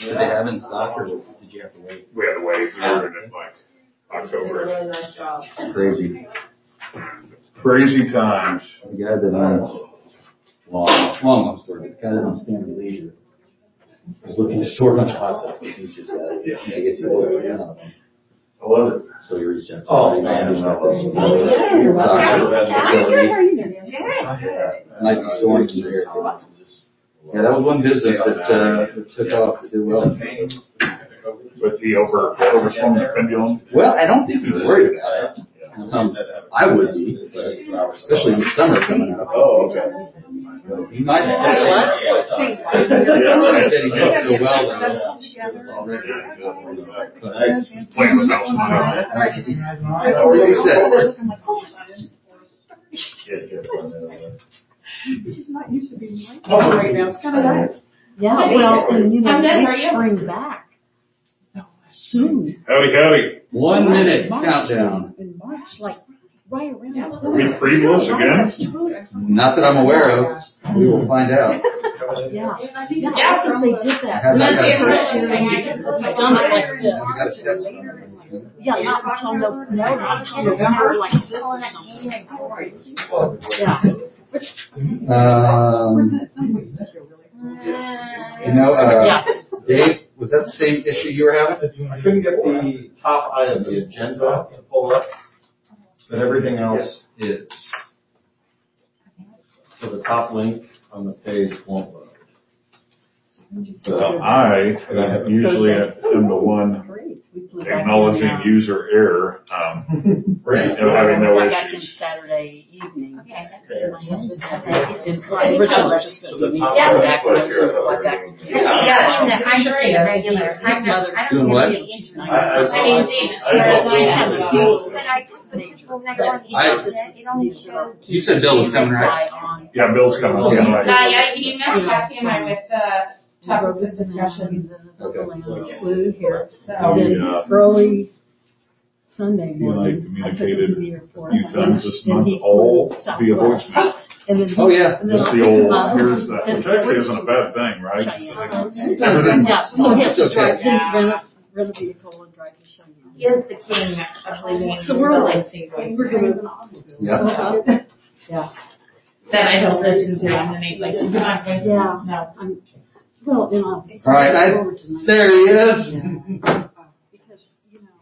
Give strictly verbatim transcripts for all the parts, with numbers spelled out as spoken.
Did they have it in stock, or did you have to wait? We had to wait. We ordered it in like October. Really nice job. Crazy. Crazy times. The guy that owns, long, long, long story, but the guy that owns Family Leisure was looking to store a bunch of hot tubs. He's just got it. I guess he ordered it. I love it. So he reached out to Oh, me. man. Might be storing some there. Yeah, that was one business that, uh, that took off, that did well. But he over, overswung the pendulum. Well, I don't think he's worried about it. Um, I would be, especially with summer coming up. Oh, okay. But he might have. I said he did so well though. Nice. Playing with house money. That's what he said. She's not used to being like that right now. It's kind of nice. Yeah, well, and you know, we spring back soon. Howdy, howdy. One minute countdown. In March, like right around. Are we previous again? Not that I'm aware of. We will find out. Yeah, yeah, I think they did that. Have That's that the first year they've done it like this. Got a step son. Yeah, not until no, no, not until November, like this or something. Yeah. Um, you know, uh, Dave, was that the same issue you were having? I couldn't get the top item, the agenda, to pull up, but everything else is. So the top link on the page won't load. Well, I usually am the one acknowledging user error, um, and having no Back in issues. Saturday evening. My husband had that. Originally just So going to the be top back right and here, like back. Yeah, and I'm sure you're regular. I'm not, I don't Doing what? think it's I, I, I mean, I, it only shows. You said Bill was coming, right? Yeah, Bill's coming. So, Yeah, Uh, right. yeah, he met Kathy and I with the topic of discussion. Flew here. So, And then yeah. early Sunday He and I morning, I took him communicated to the airport. a few times this And month, he all flew via Southwest. voicemail. And then he- Oh, yeah. and then Just I the picked old, him up, here's that, and which actually it isn't a bad thing, right? Cheyenne. Everything's- Yeah, so he has to it's drive, okay. then rent a, rent a vehicle and drive to Cheyenne. He is the king of living. So we're like, we're gonna, Yeah. yeah, That I don't listen to, and then he's like, come on, guys. yeah. No. I'm, well, you know. All right, I, there he is. Yeah. Because, you know.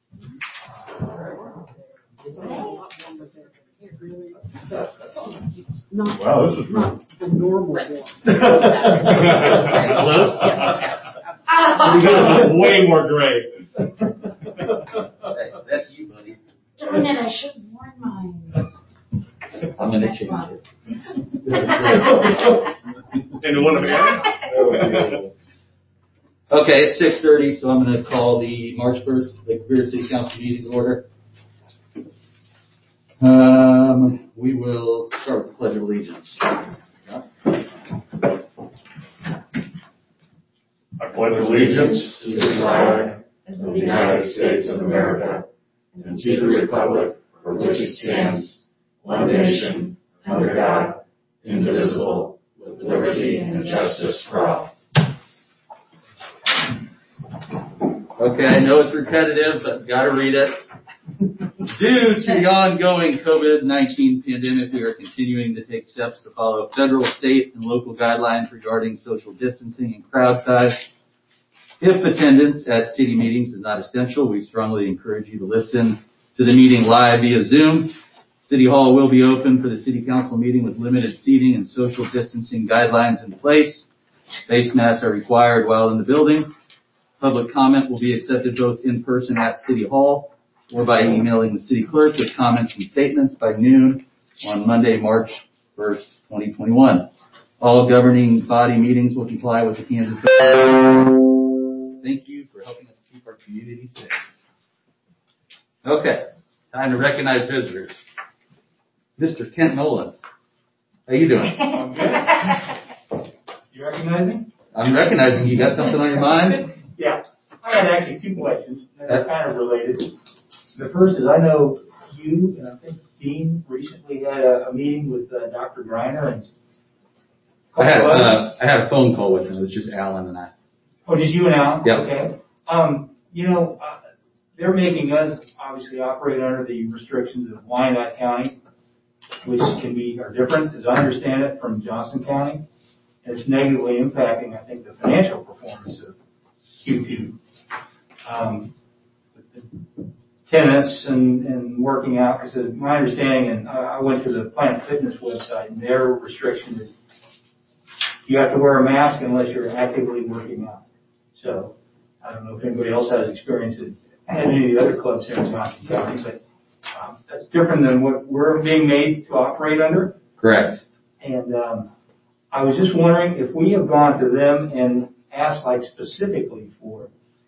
Not, Wow, this is not the normal one. Hello? Oh, way more gray. Hey, that's you, buddy. darn it, I should have worn mine. I'm gonna change it. Into one of the Okay, it's six thirty, so I'm gonna call the March first Lake Superior City Council meeting to order. Um, we will start with the Pledge of Allegiance. I pledge allegiance to the flag of the United States of America and to the republic for which it stands, one nation, under God, indivisible, with liberty and justice for all. Okay, I know it's repetitive, but gotta read it. Due to the ongoing COVID nineteen pandemic, we are continuing to take steps to follow federal, state, and local guidelines regarding social distancing and crowd size. If attendance at city meetings is not essential, we strongly encourage you to listen to the meeting live via Zoom. City Hall will be open for the City Council meeting with limited seating and social distancing guidelines in place. Face masks are required while in the building. Public comment will be accepted both in person at City Hall or by emailing the city clerk with comments and statements by noon on Monday, March first, twenty twenty-one. All governing body meetings will comply with the Kansas. Thank you for helping us keep our community safe. Okay, time to recognize visitors. Mister Kent Nolan, how you doing? I'm good. You recognizing? I'm recognizing you. Got something on your mind? Yeah. I had actually two questions that are kind of related. The first is, I know you and I think Dean recently had a, a meeting with uh, Doctor Greiner and. I had uh, I had a phone call with him. It was just Alan and I. Oh, just you and Alan? Yep. Okay. Um, you know, uh, they're making us obviously operate under the restrictions of Wyandotte County, which can be, are different, as I understand it, from Johnson County. And it's negatively impacting, I think, the financial performance of Q T. Um, tennis and, and working out, because my understanding, and I went to the Planet Fitness website, and their restriction is you have to wear a mask unless you're actively working out. So I don't know if anybody else has experience at any of the other clubs here in Johnson County, but um, that's different than what we're being made to operate under. Correct. And um, I was just wondering if we have gone to them and asked, like, specifically for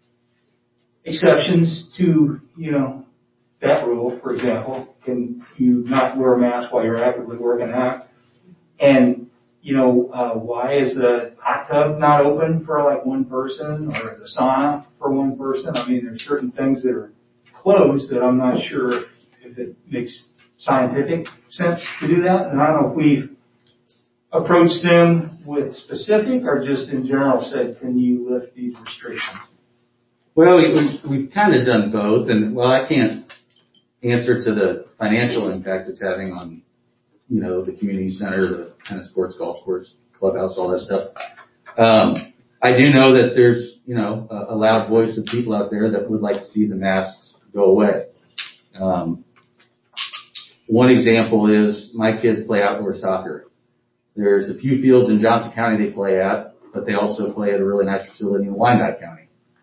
exceptions to, you know, that rule, for example, can you not wear a mask while you're actively working out? And, you know, uh, why is the hot tub not open for like one person, or the sauna for one person? I mean, there's certain things that are closed that I'm not sure if it makes scientific sense to do that. And I don't know if we've approached them with specific or just in general said, can you lift these restrictions? Well, we, we, we've kind of done both, and well, I can't answer to the financial impact it's having on, you know, the community center, the tennis courts, golf course, clubhouse, all that stuff. Um, I do know that there's, you know, a, a loud voice of people out there that would like to see the masks go away. Um, one example is my kids play outdoor soccer. There's a few fields in Johnson County they play at, but they also play at a really nice facility in Wyandotte County.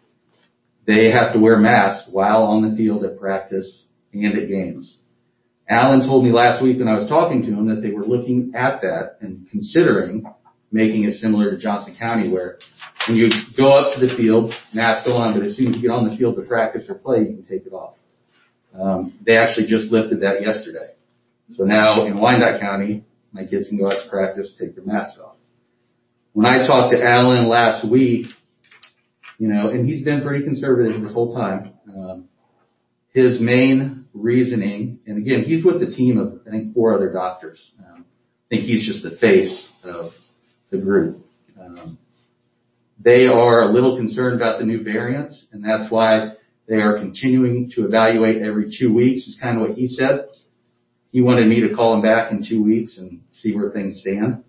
They have to wear masks while on the field at practice and at games. Alan told me last week when I was talking to him that they were looking at that and considering making it similar to Johnson County, where when you go up to the field, mask on, but as soon as you get on the field to practice or play, you can take it off. Um, they actually just lifted that yesterday. So now in Wyandotte County, my kids can go out to practice, take their mask off. When I talked to Alan last week, you know, and he's been pretty conservative this whole time, um, his main reasoning, and again, he's with a team of, I think, four other doctors. Um, I think he's just the face of the group. Um, they are a little concerned about the new variants, and that's why they are continuing to evaluate every two weeks, is kind of what he said. He wanted me to call him back in two weeks and see where things stand.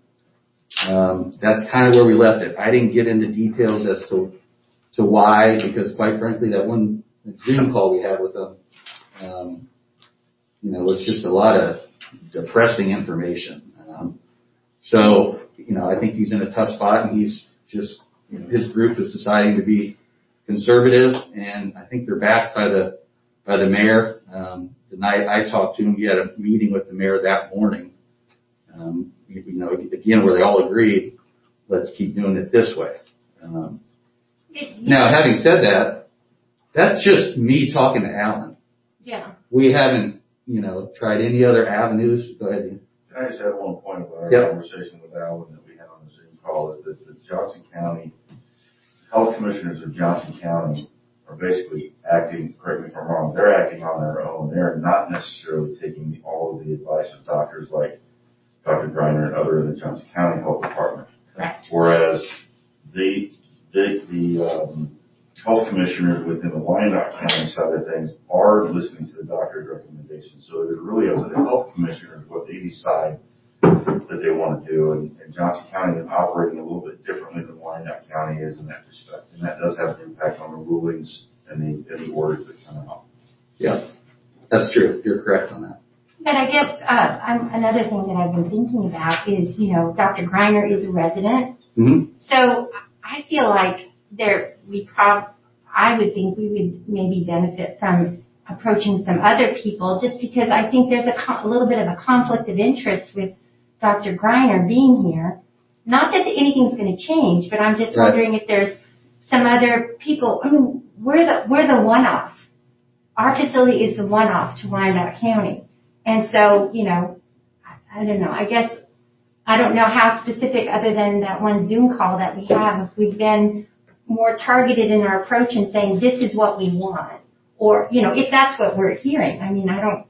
Um, that's kind of where we left it. I didn't get into details as to to why, because quite frankly, that one Zoom call we had with them, um, you know, was just a lot of depressing information. Um, so, you know, I think he's in a tough spot, and he's just, you know, his group is deciding to be conservative, and I think they're backed by the by the mayor. Um, the night I talked to him, he had a meeting with the mayor that morning. Um, you, you know, again, where they all agreed, let's keep doing it this way. Um, Now, having said that, that's just me talking to Alan. Yeah. We haven't, you know, tried any other avenues. Go ahead, Dean. Can I just add one point about our Yep. conversation with Alan that we had on the Zoom call, is that the Johnson County health commissioners of Johnson County are basically acting, correct me if I'm wrong, they're acting on their own. They're not necessarily taking all of the advice of doctors like Doctor Greiner and other in the Johnson County Health Department. Correct. Whereas the The, the um, health commissioners within the Wyandotte County side of things are listening to the doctor's recommendations. So it is really up to the health commissioners what they decide that they want to do. And, and Johnson County is operating a little bit differently than Wyandotte County is in that respect. And that does have an impact on the rulings and the, and the orders that come out. Yeah, that's true. You're correct on that. But I guess uh, I'm, another thing that I've been thinking about is, you know, Doctor Greiner is a resident. Mm-hmm. So I feel like there, we prob, I would think we would maybe benefit from approaching some other people, just because I think there's a, co- a little bit of a conflict of interest with Doctor Greiner being here. Not that anything's going to change, but I'm just Right. wondering if there's some other people. I mean, we're the we're the one-off. Our facility is the one-off to Wyandotte County, and so you know, I, I don't know. I guess. I don't know how specific, other than that one Zoom call that we have, if we've been more targeted in our approach and saying this is what we want, or, you know, if that's what we're hearing. I mean, I don't,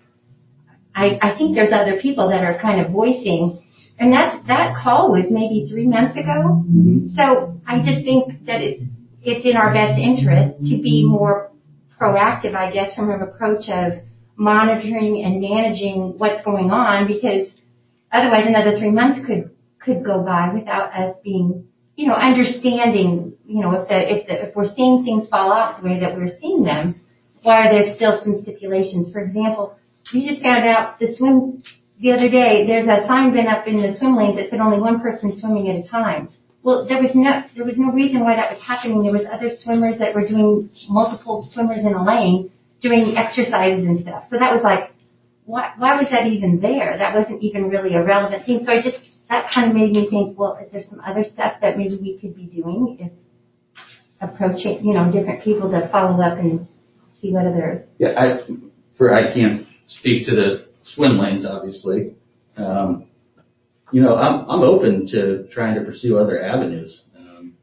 I, I think there's other people that are kind of voicing, and that's, that call was maybe three months ago. Mm-hmm. So I just think that it's, it's in our best interest to be more proactive, I guess, from an approach of monitoring and managing what's going on, because otherwise another three months could could go by without us being, you know, understanding, you know, if the if the if we're seeing things fall off the way that we're seeing them, why are there still some stipulations? For example, we just found out the swim the other day. There's a sign been up in the swim lanes that said only one person swimming at a time. Well, there was no there was no reason why that was happening. There was other swimmers that were doing multiple swimmers in a lane doing exercises and stuff. So that was like, why why was that even there? That wasn't even really a relevant thing. So I just that kind of made me think, well, is there some other stuff that maybe we could be doing if approaching, you know, different people to follow up and see what other. Yeah, I for I can't speak to the swim lanes, obviously. Um, you know, I'm I'm open to trying to pursue other avenues. Um,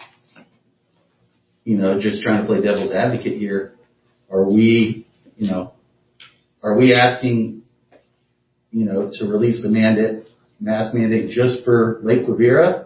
you know, just trying to play devil's advocate here. Are we, you know, are we asking, you know, to release the mandate, mask mandate just for Lake Quivira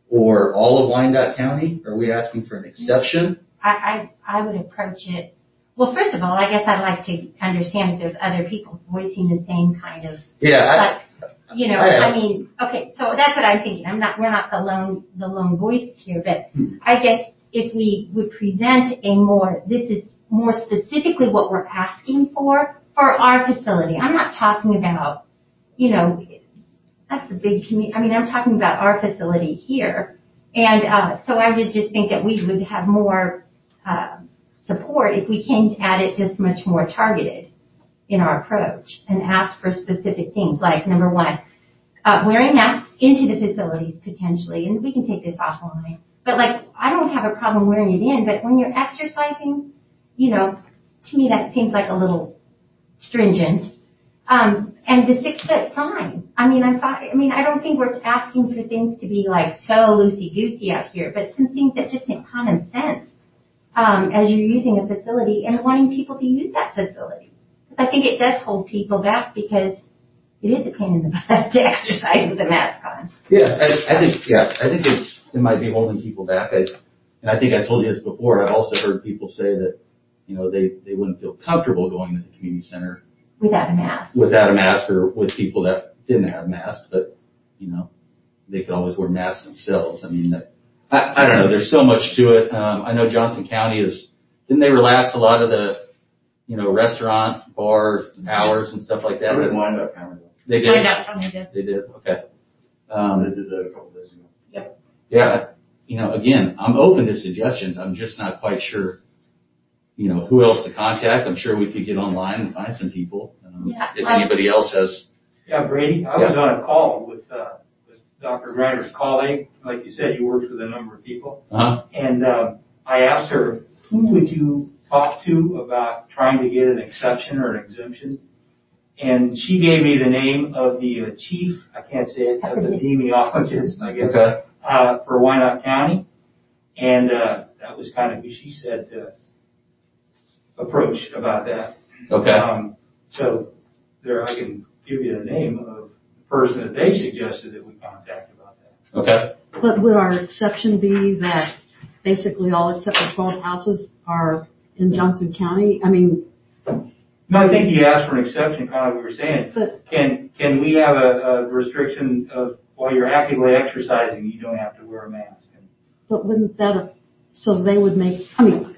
or all of Wyandotte County? Are we asking for an exception? I, I, I would approach it. Well, first of all, I guess I'd like to understand if there's other people voicing the same kind of. Yeah. I, like, you know, I, I, I mean, okay, so that's what I'm thinking. I'm not, we're not the lone, the lone voices here, but hmm. I guess if we would present a more, this is more specifically what we're asking for, for our facility. I'm not talking about, you know, that's the big community. I mean, I'm talking about our facility here. And, uh, so I would just think that we would have more, uh, support if we came at it just much more targeted in our approach and asked for specific things like, number one, uh, wearing masks into the facilities potentially, and we can take this offline. But like, I don't have a problem wearing it in, but when you're exercising, you know, to me that seems like a little stringent. Um, and the six foot fine. I mean, I'm fine. I mean, I don't think we're asking for things to be like so loosey goosey out here, but some things that just make common sense. Um, as you're using a facility and wanting people to use that facility. Because I think it does hold people back because it is a pain in the butt to exercise with a mask on. Yeah, I, I think, yeah, I think it's, it might be holding people back. I, and I think I told you this before. I've also heard people say that, you know, they, they wouldn't feel comfortable going to the community center. Without a mask. Without a mask or with people that didn't have masks, but, you know, they could always wear masks themselves. I mean, that, I, I don't know. There's so much to it. Um, I know Johnson County is, didn't they relax a lot of the, you know, restaurant, bar hours and stuff like that? They did Wyandotte County. They did? Wyandotte County did. They did, okay. Um, they did that a couple days ago. Yep. Yeah, you know, again, I'm open to suggestions. I'm just not quite sure, you know, who else to contact. I'm sure we could get online and find some people. Um, yeah, if well, anybody else has. Yeah, Brady, I yeah. was on a call with, uh, Doctor Greider's colleague. Like you said, you worked with a number of people. Uh-huh. And uh, I asked her, who would you talk to about trying to get an exception or an exemption? And she gave me the name of the uh, chief, I can't say it, of the deeming offices, I guess, okay. uh, for Wyandotte County. And uh, that was kind of who she said to approach about that. Okay. Um, so there, I can give you the name of person that they suggested that we contact about that. Okay. But would our exception be that basically all except for twelve houses are in Johnson County? I mean. No, I think he asked for an exception, kind of what we were saying. But can can we have a, a restriction of while you're actively exercising, you don't have to wear a mask? But wouldn't that have, so they would make, I mean,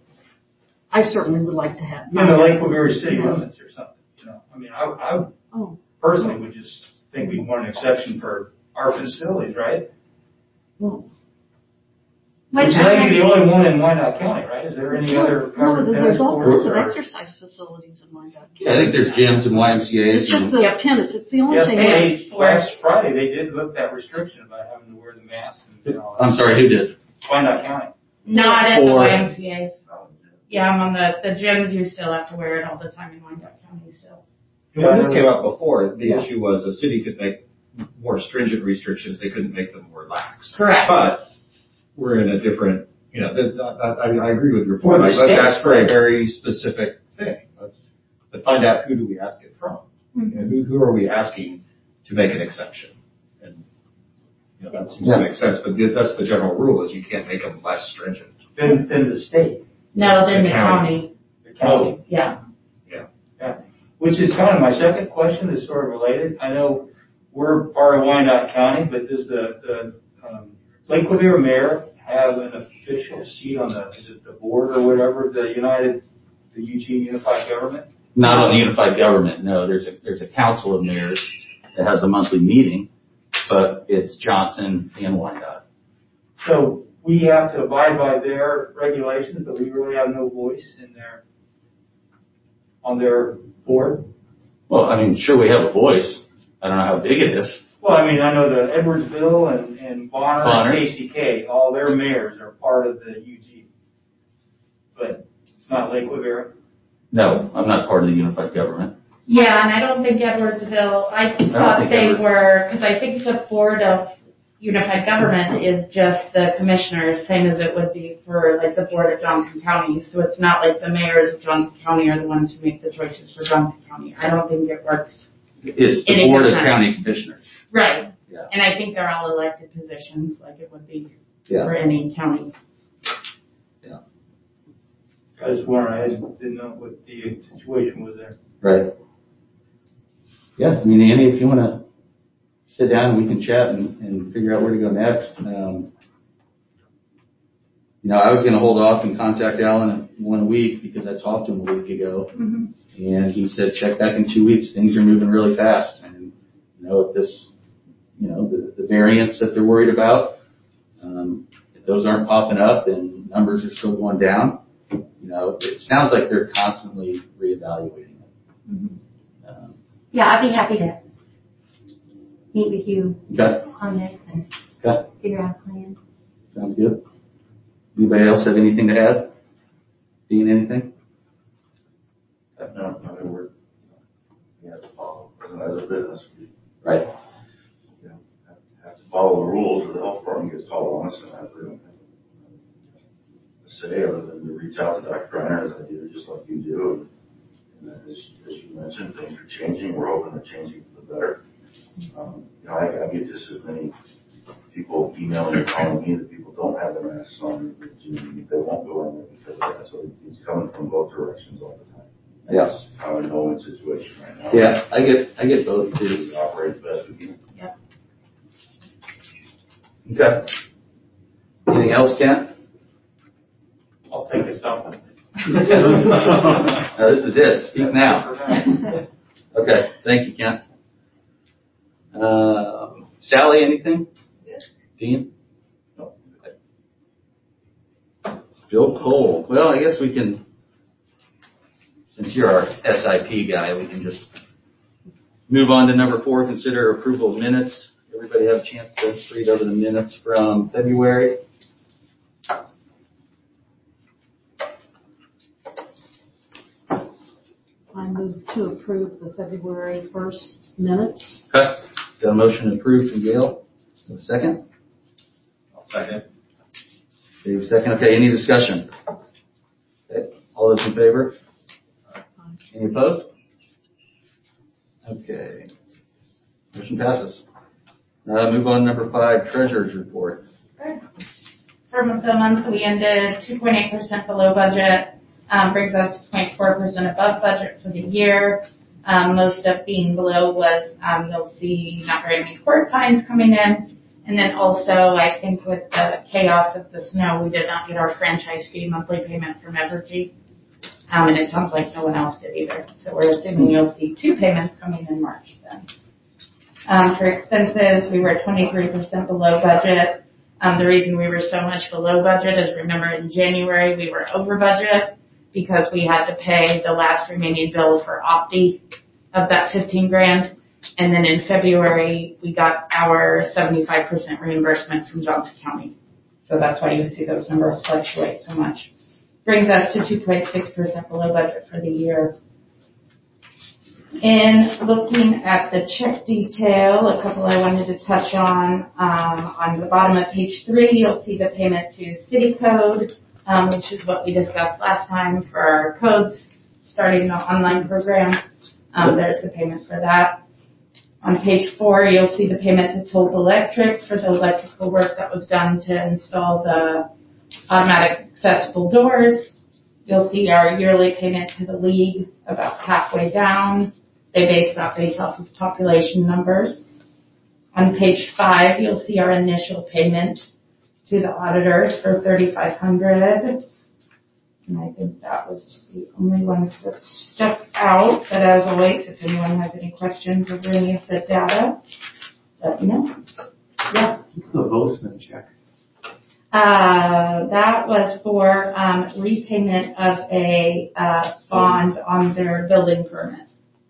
I certainly would like to have. You know, Lake Quivira city limits or something, you know. I mean, I, I oh. personally would just think we'd want an exception for our facilities, right? Well, Which is the only one in Wyandotte County, right? Is there any no, other covered no, there's all kinds of or? exercise facilities in Wyandotte County. Yeah, I think there's gyms and Y M C As. It's just the yep. tennis. It's the only yes, thing. Hey, last Friday they did lift that restriction about having to wear the mask. And, you know, I'm sorry, who did? Wyandotte County. Not at or, the Y M C As. Yeah, I'm on the, the gyms. You still have to wear it all the time in Wyandotte County still. When this came up before, the yeah. issue was the city could make more stringent restrictions. They couldn't make them more lax. Correct. But we're in a different, you know, the, I, I agree with your point. Like, let's ask for a very specific thing. Let's but find out who do we ask it from. Mm-hmm. You know, who, who are we asking to make an exception? And you know, that seems yeah. to make sense. But that's the general rule: is you can't make them less stringent. Then, then the state. No, then The the county. county. The county. Yeah. Which is kind of my second question that's sort of related. I know we're part of Wyandotte County, but does the, the um, Lake Revere mayor have an official seat on the, is it the board or whatever, the United, the Eugene Unified Government? Not on the unified government, no. There's a, there's a council of mayors that has a monthly meeting, but it's Johnson and Wyandotte. So we have to abide by their regulations, but we really have no voice in their, on their board? Well, I mean, sure, we have a voice. I don't know how big it is. Well, I mean, I know that Edwardsville and, and Bonner, Bonner. and K C K, all their mayors are part of the U G. But it's not Lake Revere. No, I'm not part of the unified government. Yeah, and I don't think Edwardsville, I thought think they Edward- were, because I think the board of unified government is just the commissioners, same as it would be for like the board of Johnson County. So it's not like the mayors of Johnson County are the ones who make the choices for Johnson County. I don't think it works. It's the Any board of kind. county commissioners. Right. Yeah. And I think they're all elected positions like it would be Yeah. for any county. I was wondering, I didn't know what the situation was there. Right. Yeah, I mean, Andy, if you want to sit down, we can chat and, and figure out where to go next. Um, you know, I was going to hold off and contact Alan in one week because I talked to him a week ago, Mm-hmm. and he said check back in two weeks. Things are moving really fast, and you know if this, you know, the, the variants that they're worried about, um, if those aren't popping up and numbers are still going down, you know, it sounds like they're constantly reevaluating it. Mm-hmm. Um, Yeah, I'd be happy to meet with you okay, on this and okay, figure out a plan. sounds good. Anybody else have anything to add? Dean, anything? No, I mean, we're, we have to follow, as a, as a business, we, Right. you know, have, have to follow the rules, or the health department gets called on us, and I really don't think to say other than to reach out to Doctor Greiner as I do, just like you do. And then as, as you mentioned, things are changing. We're hoping they're changing for the better. Um, you know, I, I get just as many people emailing or calling me that people don't have their masks on, that they won't go in there because of that. So it's coming from both directions all the time. Yeah. It's kind of a no-win situation right now. Yeah, I get, I get both too. We operate the best we can. Yep. Okay. Anything else, Kent? I'll take a something. No, this is it. Speak now. Okay. Thank you, Kent. Uh, Sally, anything? Yes. Dean? No. Bill Cole. Well, I guess we can, since you're our S I P guy, we can just move on to number four, consider approval of minutes. Everybody have a chance to read over the minutes from February. I move to approve the February first minutes. Okay. Got a motion approved from Gail. A second? I'll second. Dave, second. Okay, any discussion? Okay. All those in favor? Any opposed? Okay. Motion passes. Uh, move on to number five, treasurer's report. For the month, we ended two point eight percent below budget, um, brings us to zero point four percent above budget for the year. Um, most of being below was, um, you'll see not very many court fines coming in. And then also, I think with the chaos of the snow, we did not get our franchise fee monthly payment from Evergy. Um, and it sounds like no one else did either. So we're assuming you'll see two payments coming in March then. Um, for expenses, we were twenty-three percent below budget. Um, the reason we were so much below budget is, remember, in January we were over budget because we had to pay the last remaining bill for Opti of that fifteen grand. And then in February, we got our seventy-five percent reimbursement from Johnson County. So that's why you see those numbers fluctuate so much. Brings us to two point six percent below budget for the year. In looking at the check detail, a couple I wanted to touch on. Um, on the bottom of page three, you'll see the payment to City Code, um, which is what we discussed last time for our codes starting the online program. Um, there's the payment for that. On page four, you'll see the payment to Toll Electric for the electrical work that was done to install the automatic accessible doors. You'll see our yearly payment to the league about halfway down. They base that based off of population numbers. On page five, you'll see our initial payment to the auditors for thirty-five hundred dollars. And I think that was the only one that stuck out. But as always, if anyone has any questions over any of the data, let me know. Yeah. What's the Volksman check? Uh, that was for um, repayment of a uh, bond on their building permit.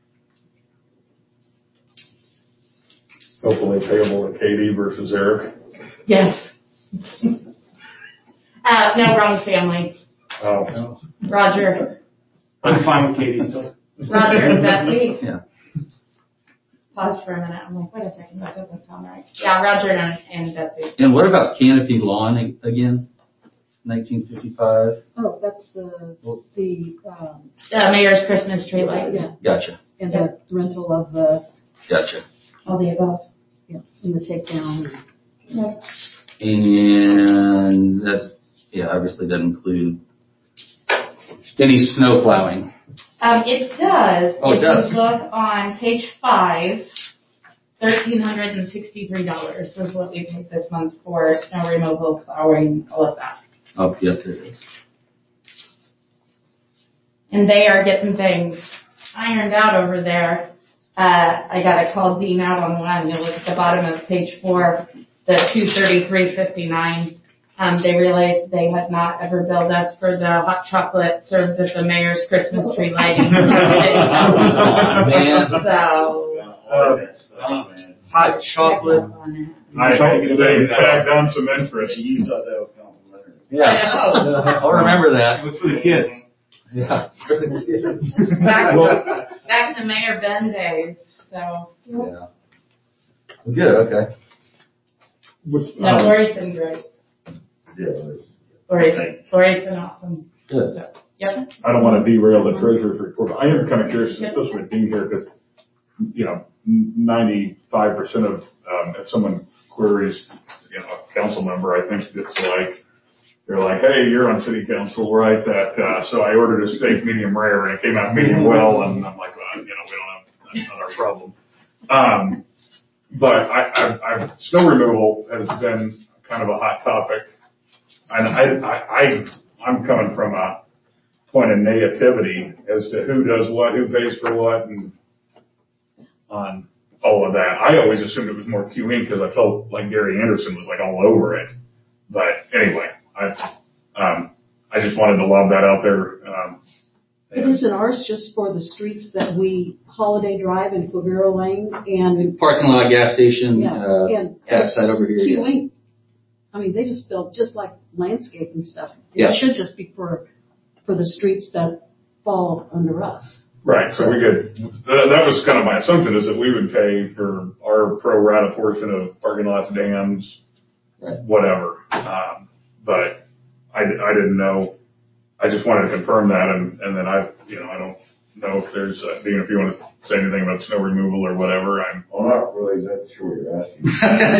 Hopefully payable to Katie versus Eric. Yes. uh, no, wrong family. Oh, no. Roger. I'm fine with Katie still. Roger and Betsy. Yeah. Pause for a minute. I'm like, wait a second, that doesn't sound right. Yeah, Roger and, and Betsy. And what about Canopy Lawn again? nineteen fifty-five? Oh, that's the, the, um, Uh, Mayor's Christmas tree lights. yeah, Gotcha. and the rental of the, Gotcha. All the above. yeah, and the takedown. Yep. And that, yeah, obviously doesn't include any snow plowing. Um, it does. Oh, it if does. you look on page five, thirteen hundred and sixty-three dollars was what we paid this month for snow removal, plowing, all of that. Oh, yep, there it is. And they are getting things ironed out over there. Uh, I got to call Dean out on one. You'll look at the bottom of page four, the two thirty-three fifty-nine. Um, they realized they had not ever billed us for the hot chocolate served at the mayor's Christmas tree lighting. Man. So, Uh, Hot chocolate. I hope they tagged on some interest. You thought that was complimentary. Yeah. I'll remember that. It was for the kids. Yeah. back, Well- back to Mayor Ben days. So, Yeah. Good, okay. Which, no, um, Lori's been great. Yeah. Lori's, Lori's been awesome. Good. So, yep. I don't want to derail the treasurer's report, but I am kind of curious, especially with Dean here, because, you know, ninety-five percent of, um, if someone queries, you know, a council member, I think it's like, they're like, hey, you're on city council, right? That, uh, so I ordered a steak medium rare and it came out medium well, and I'm like, well, you know, we don't have, that's not our problem. Um, but I, I, I, snow removal has been kind of a hot topic. And I, I, I, I'm coming from a point of negativity as to who does what, who pays for what, and on all of that. I always assumed it was more Q Inc because I felt like Gary Anderson was like all over it. But anyway, I, um, I just wanted to lob that out there. Um, It isn't ours just for the streets that we, Holiday Drive and Quivira Lane and. Parking lot, gas station, Yeah, uh, and- cat side over here. Q yeah. Inc. I mean, they just built just like landscaping stuff. Yeah. It should just be for, for the streets that fall under us. Right, so we could, that, that was kind of my assumption, is that we would pay for our pro rata portion of parking lots, dams, Right. whatever. Um, but I, I didn't know, I just wanted to confirm that, and, and then I, you know, I don't know if there's, uh, Dean, if you want to say anything about snow removal or whatever, I'm. I'm not really exactly sure what you're asking.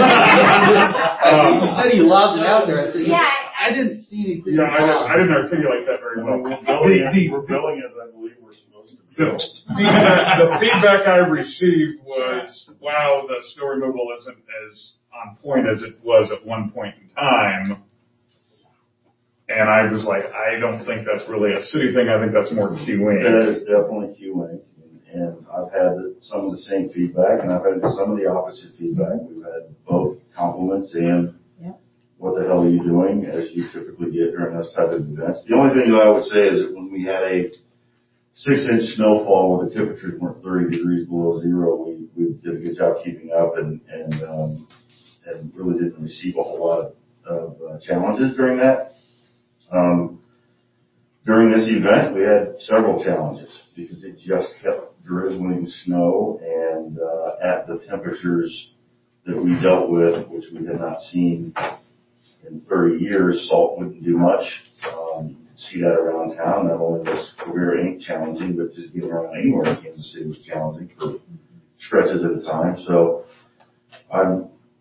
You said you lobbed it out there. I said, Yeah, I didn't see anything. Yeah, I didn't, I didn't articulate that very well. We're billing it, we're billing as I believe we're supposed to The bill. feedback, the feedback I received was, wow, the snow removal isn't as on point as it was at one point in time. And I was like, I don't think that's really a city thing. I think that's more Q That Inc. is definitely Q Inc. And I've had some of the same feedback and I've had some of the opposite feedback. We've had both compliments and what the hell are you doing, as you typically get during those type of events. The only thing that I would say is that when we had a six inch snowfall where the temperatures weren't thirty degrees below zero, we, we did a good job keeping up and, and, um, and really didn't receive a whole lot of, of uh, challenges during that. Um, during this event, we had several challenges because it just kept drizzling snow and, uh, at the temperatures that we dealt with, which we had not seen in thirty years, salt wouldn't do much. Um, you could see that around town. Not only was Quivira Inc challenging, but just getting around anywhere in Kansas City was challenging for stretches at a time. So I'm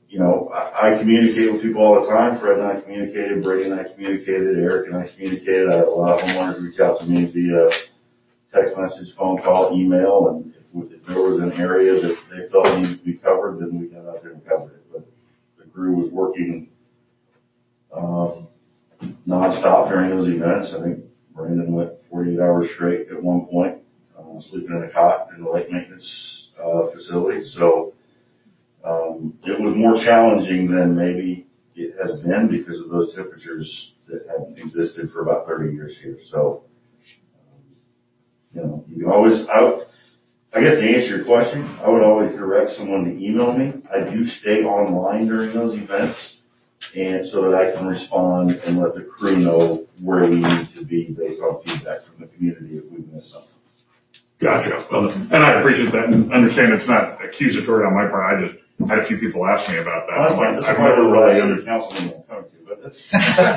you know, I, I communicate with people all the time. Fred and I communicated, Brady and I communicated, Eric and I communicated. I have a lot of homeowners reach out to me via text message, phone call, email, and if, if there was an area that they felt needed to be covered, then we got out there and covered it. But the crew was working um, nonstop during those events. I think Brandon went forty-eight hours straight at one point, uh, sleeping in a cot in the lake maintenance uh, facility. So um, it was more challenging than maybe it has been because of those temperatures that haven't existed for about thirty years here. So, um, you know, you can always, I, I guess to answer your question, I would always direct someone to email me. I do stay online during those events, and so that I can respond and let the crew know where we need to be based on feedback from the community if we missed something. Gotcha. Well, and I appreciate that and understand it's not accusatory on my part. I just had a few people ask me about that. Well, I'm that's like, I've part of never the really under under. councilman won't come to, but that's.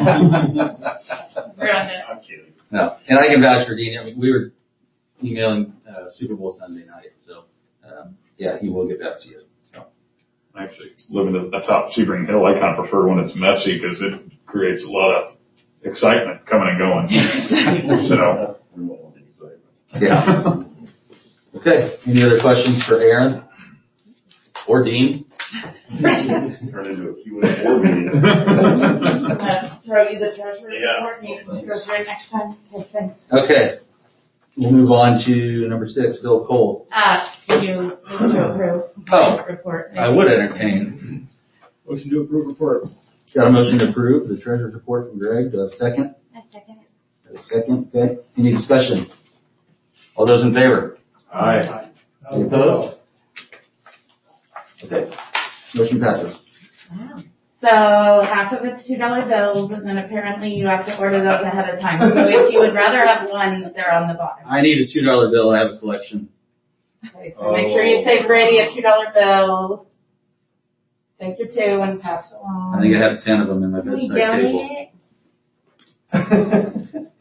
I'm kidding. No, and I can vouch for Dean. I mean, we were emailing uh, Super Bowl Sunday night, so um, yeah, he will get back to you. So. Actually, living at the top of Sebring Hill, I kind of prefer when it's messy because it creates a lot of excitement coming and going. So, We won't want the excitement. Yeah. Okay. Any other questions for Aaron or Dean? Turn into a Q and A board meeting. Uh, throw you the treasurer's Yeah. report, and you can just go through it next time. Okay, thanks. Okay. We'll move on to number six, Bill Cole. Uh, can you move to approve Oh, the report? I would entertain. Motion to approve report. Got a motion to approve the treasurer's report from Greg. Do I have a second? A second. A second. Okay. Any discussion? All those in favor? Aye. Any opposed? Okay. Motion passes. Wow. So half of it's two dollar bills, and then apparently you have to order those ahead of time. So if you would rather have one, they're on the bottom. I need a two dollar bill. I have a collection. Okay, so make sure you save Brady a two dollar bill. Take your two and pass it along. I think I have ten of them in my Can we bedside table. donate it?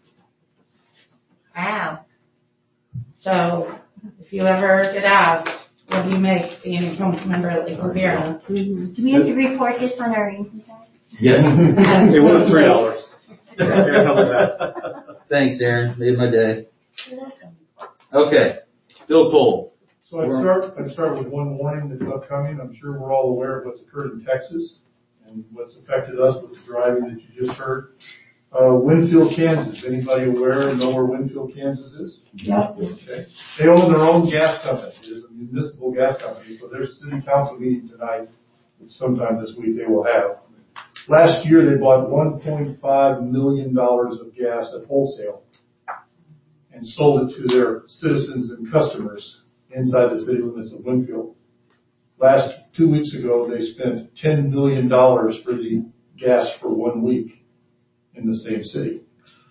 Wow. So if you ever get asked, what do you make being a council member at Lake Riviera? Mm-hmm. Do we have to report this on our income tax? Yes. It was three dollars. Here, how about that? Thanks, Aaron. Made my day. Okay. Bill Cole. So I'd start, I'd start with one warning that's upcoming. I'm sure we're all aware of what's occurred in Texas and what's affected us with the driving that you just heard. Uh, Winfield, Kansas. Anybody aware, know where Winfield, Kansas is? Yep. Okay. They own their own gas company. It is a municipal gas company. So their city council meeting tonight, sometime this week they will have. Last year they bought one point five million dollars of gas at wholesale and sold it to their citizens and customers inside the city limits of Winfield. Last two weeks ago, they spent ten million dollars for the gas for one week in the same city.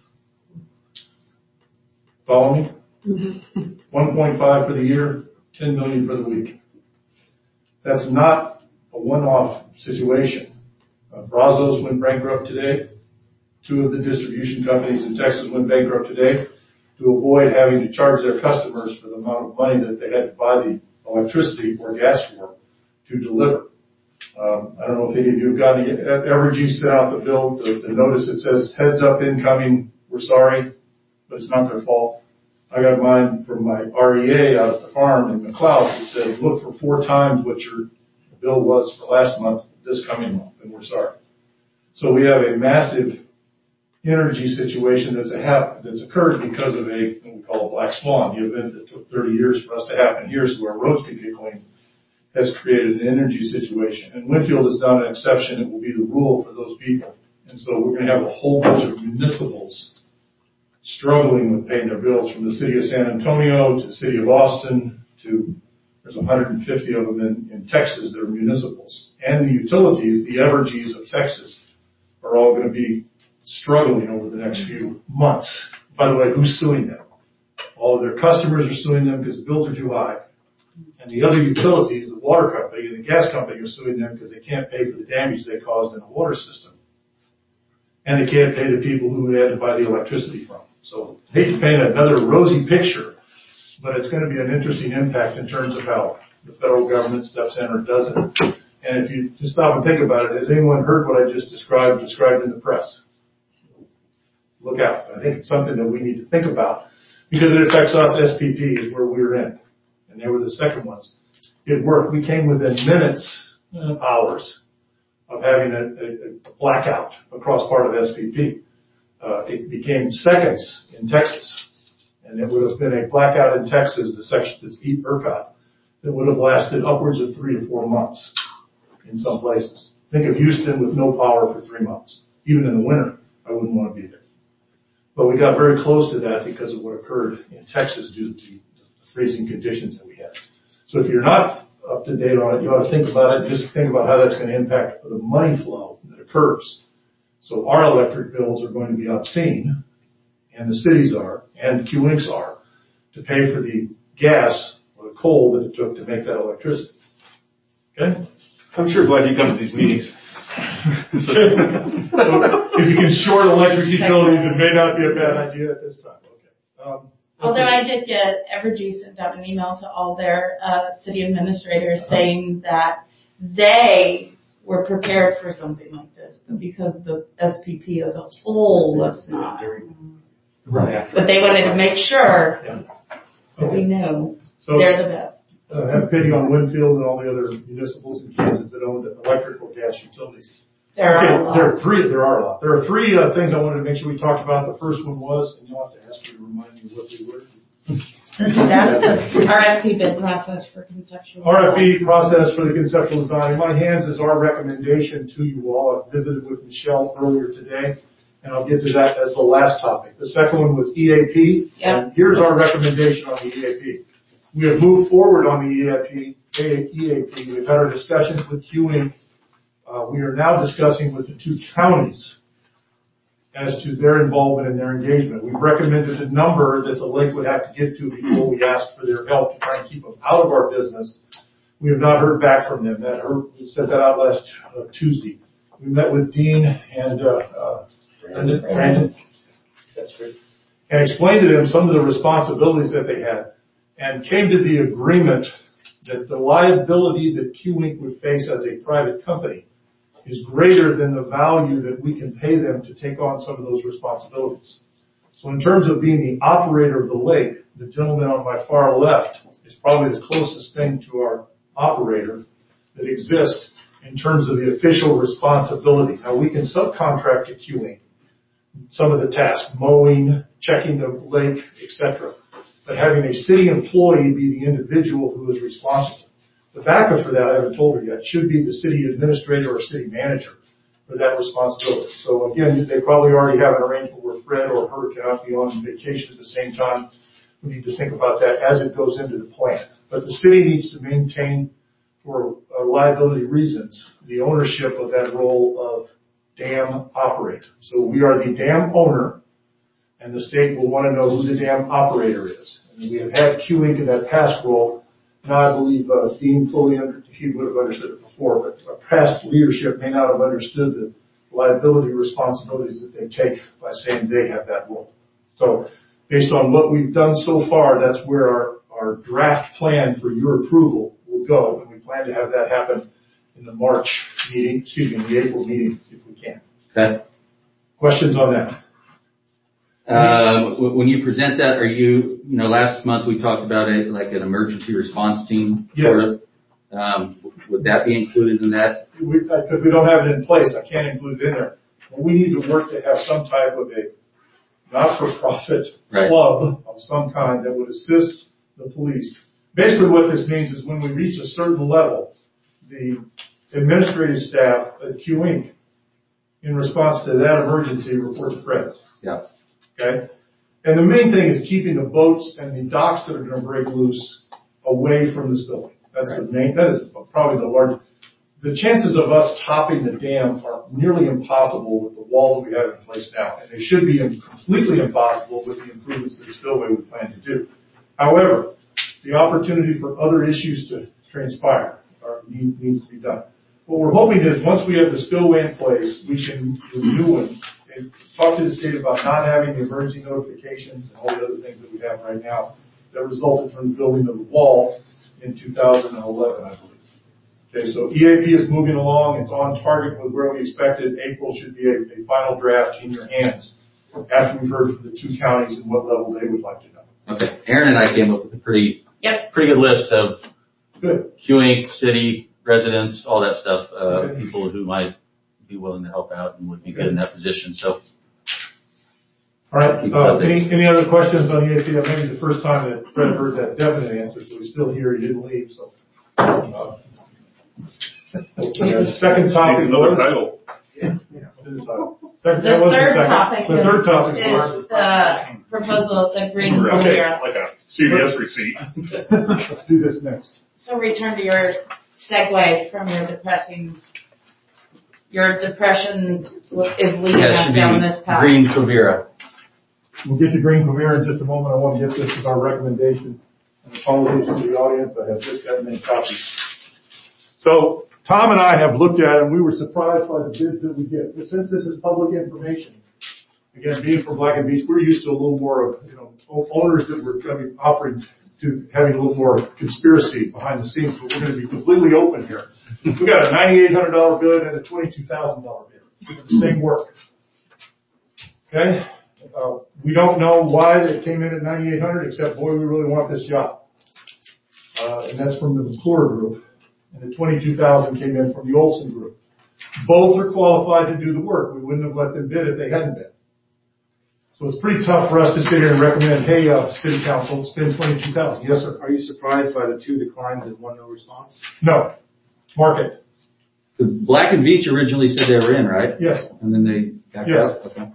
Follow me? Mm-hmm. one point five for the year, ten million for the week. That's not a one-off situation. Uh, Brazos went bankrupt today. Two of the distribution companies in Texas went bankrupt today to avoid having to charge their customers for the amount of money that they had to buy the electricity or gas for to deliver. Um, I don't know if any of you have gotten it. Evergy sent out the bill, the, the notice that says heads up incoming, we're sorry, but it's not their fault. I got mine from my R E A out at the farm in McLeod that said look for four times what your bill was for last month, this coming month, and we're sorry. So we have a massive energy situation that's a hap- that's occurred because of a, what we call a black swan, the event that took thirty years for us to happen here so our roads can get clean, has created an energy situation. And Winfield is not an exception. It will be the rule for those people. And so we're going to have a whole bunch of municipals struggling with paying their bills, from the city of San Antonio to the city of Austin to, there's one hundred fifty of them in, in Texas that are municipals. And the utilities, the Evergys of Texas, are all going to be struggling over the next few months. By the way, who's suing them? All of their customers are suing them because the bills are too high. And the other utilities, the water company and the gas company, are suing them because they can't pay for the damage they caused in the water system. And they can't pay the people who they had to buy the electricity from. So I hate to paint another rosy picture, but it's going to be an interesting impact in terms of how the federal government steps in or doesn't. And if you just stop and think about it, has anyone heard what I just described, described in the press? Look out. I think it's something that we need to think about because it affects us. S P P is where we were in, and they were the second ones. It worked. We came within minutes, uh, hours of having a, a, a blackout across part of S P P. Uh, it became seconds in Texas, and it would have been a blackout in Texas, the section that's East ERCOT, that would have lasted upwards of three to four months in some places. Think of Houston with no power for three months. Even in the winter, I wouldn't want to be there. But we got very close to that because of what occurred in Texas due to the freezing conditions that we had. So if you're not up to date on it, you ought to think about it. Just think about how that's going to impact the money flow that occurs. So our electric bills are going to be obscene, and the cities are, and Q Inks are, to pay for the gas or the coal that it took to make that electricity. Okay? I'm sure glad you come to these meetings. So if you can short electric utilities, it may not be a bad idea at this time. Okay. Um, Although I did get Evergy sent out an email to all their uh, city administrators uh-huh. saying that they were prepared for something like this, but because the S P P as a whole was not. Right. But they wanted to make sure yeah. that okay. we know so, they're the best. Uh, have pity on Winfield and all the other municipals in Kansas that own electric or gas utilities. There okay, are a lot. There are three. There are a lot. There are three uh, things I wanted to make sure we talked about. The first one was, and you'll have to ask me to remind me what they were. That's the R F P bid process for conceptual R F P process for the conceptual design. In my hands is our recommendation to you all. I visited with Michelle earlier today, and I'll get to that as the last topic. The second one was E A P, yep. and here's our recommendation on the E A P. We have moved forward on the E A P. E A P. We've had our discussions with Q Inc. Uh, we are now discussing with the two counties as to their involvement and their engagement. We've recommended a number that the lake would have to get to before we ask for their help to try and keep them out of our business. We have not heard back from them. That heard, we sent that out last uh, Tuesday. We met with Dean and uh, uh, Brandon, Brandon. That's right. And explained to them some of the responsibilities that they had, and came to the agreement that the liability that Q Inc would face as a private company is greater than the value that we can pay them to take on some of those responsibilities. So in terms of being the operator of the lake, the gentleman on my far left is probably the closest thing to our operator that exists in terms of the official responsibility. Now we can subcontract to Q Inc some of the tasks, mowing, checking the lake, et cetera. But having a city employee be the individual who is responsible. The backup for that, I haven't told her yet, should be the city administrator or city manager for that responsibility. So again, they probably already have an arrangement where Fred or her cannot be on vacation at the same time. We need to think about that as it goes into the plan. But the city needs to maintain, for uh, liability reasons, the ownership of that role of dam operator. So we are the dam owner, and the state will want to know who the dam operator is. And we have had Q Inc in that past role. Now I believe uh, Dean fully under, he would have understood it before, but our past leadership may not have understood the liability responsibilities that they take by saying they have that role. So based on what we've done so far, that's where our, our draft plan for your approval will go, and we plan to have that happen in the March meeting, excuse me, in the April meeting if we can. Okay. Questions on that? Um, when you present that, are you, you know, last month we talked about it like an emergency response team. Yes. Sort of. Um, would that be included in that? We, because we don't have it in place, I can't include it in there. But we need to work to have some type of a not-for-profit right. club of some kind that would assist the police. Basically what this means is when we reach a certain level, the administrative staff at Q Inc, in response to that emergency, report to Fred. Yeah. Okay? And the main thing is keeping the boats and the docks that are going to break loose away from this building. That's right. the main, that is probably the largest. The chances of us topping the dam are nearly impossible with the wall that we have in place now. And they should be completely impossible with the improvements to the spillway we plan to do. However, the opportunity for other issues to transpire are, need, needs to be done. What we're hoping is once we have the spillway in place, we can renew it and talk to the state about not having the emergency notifications and all the other things that we have right now that resulted from the building of the wall in two thousand eleven, I believe. Okay, so E A P is moving along. It's on target with where we expected. April should be a, a final draft in your hands after we've heard from the two counties and what level they would like to know. Okay. Aaron and I came up with a pretty, Yep. pretty good list of Good. Q Inc, city, residents, all that stuff, uh, Okay. people who might be willing to help out and would be good in that position. So, All right. Uh, any, any other questions on E A P? Maybe the first time that Fred heard that definite answer, so he's still here. He didn't leave. So, uh, the second topic Another was title. yeah, the title. Second, The that was third the second. topic The third topic is was the proposal of the Green Okay, Riviera. like a C V S receipt. let's do this next. So return to your segue from your depressing, your depression is leading yeah, it us should down be this path. Green Quivira. We'll get to Green Premier in just a moment. I want to get this as our recommendation. And apologies to the audience. I have just that many copies. So Tom and I have looked at it, and we were surprised by the bids that we get. But since this is public information, again, being from Black and Beach, we're used to a little more of, you know, owners that were going to be offering to having a little more conspiracy behind the scenes, but we're going to be completely open here. We got a ninety-eight hundred dollars bid and a twenty-two thousand dollars bid for the same work. Okay? Uh, we don't know why they came in at ninety-eight hundred dollars, except, boy, we really want this job. Uh, and that's from the McClure group. And the twenty-two thousand dollars came in from the Olson group. Both are qualified to do the work. We wouldn't have let them bid if they hadn't been. So it's pretty tough for us to sit here and recommend, hey, uh, city council, spend twenty-two thousand dollars. Yes, sir. Are you surprised by the two declines and one no response? No. Market. Black and Beach originally said they were in, right? Yes. And then they got Yes. out. Okay.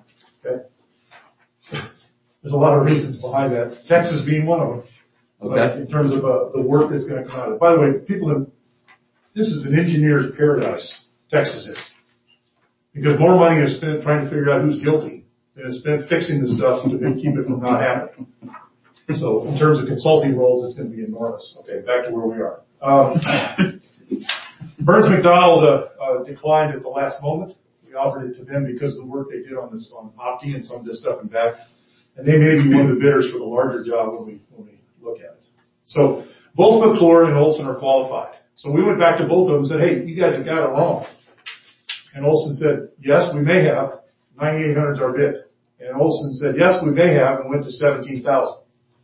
Okay. There's a lot of reasons behind that. Texas being one of them. Okay. But in terms of uh, the work that's going to come out of it. By the way, people in, this is an engineer's paradise, Texas is. Because more money is spent trying to figure out who's guilty than is spent fixing the stuff to make, keep it from not happening. So in terms of consulting roles, it's going to be enormous. Okay, back to where we are. Um, Burns McDonald uh, uh, declined at the last moment. We offered it to them because of the work they did on this on Opti and some of this stuff in back. And they may be one of the bidders for the larger job when we when we look at it. So both McClure and Olson are qualified. So we went back to both of them and said, hey, you guys have got it wrong. And Olson said, yes, we may have. ninety-eight hundred is our bid. And Olson said, yes, we may have, and went to seventeen thousand.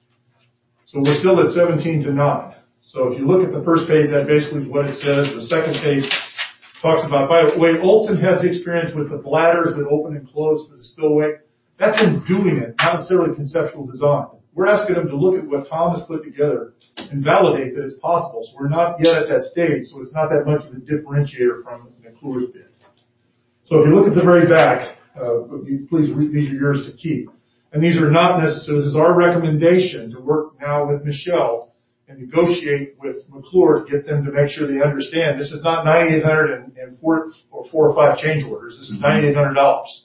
So we're still at seventeen to nine. So if you look at the first page, that basically is what it says. The second page talks about, by the way, Olson has experience with the bladders that open and close for the spillway. That's in doing it, not necessarily conceptual design. We're asking them to look at what Tom has put together and validate that it's possible. So we're not yet at that stage, so it's not that much of a differentiator from McClure's bid. So if you look at the very back, uh, you, please read, these are yours to keep. And these are not necessary. This is our recommendation to work now with Michelle and negotiate with McClure to get them to make sure they understand this is not ninety-eight hundred dollars and, and four or four or five change orders. This is ninety-eight hundred dollars.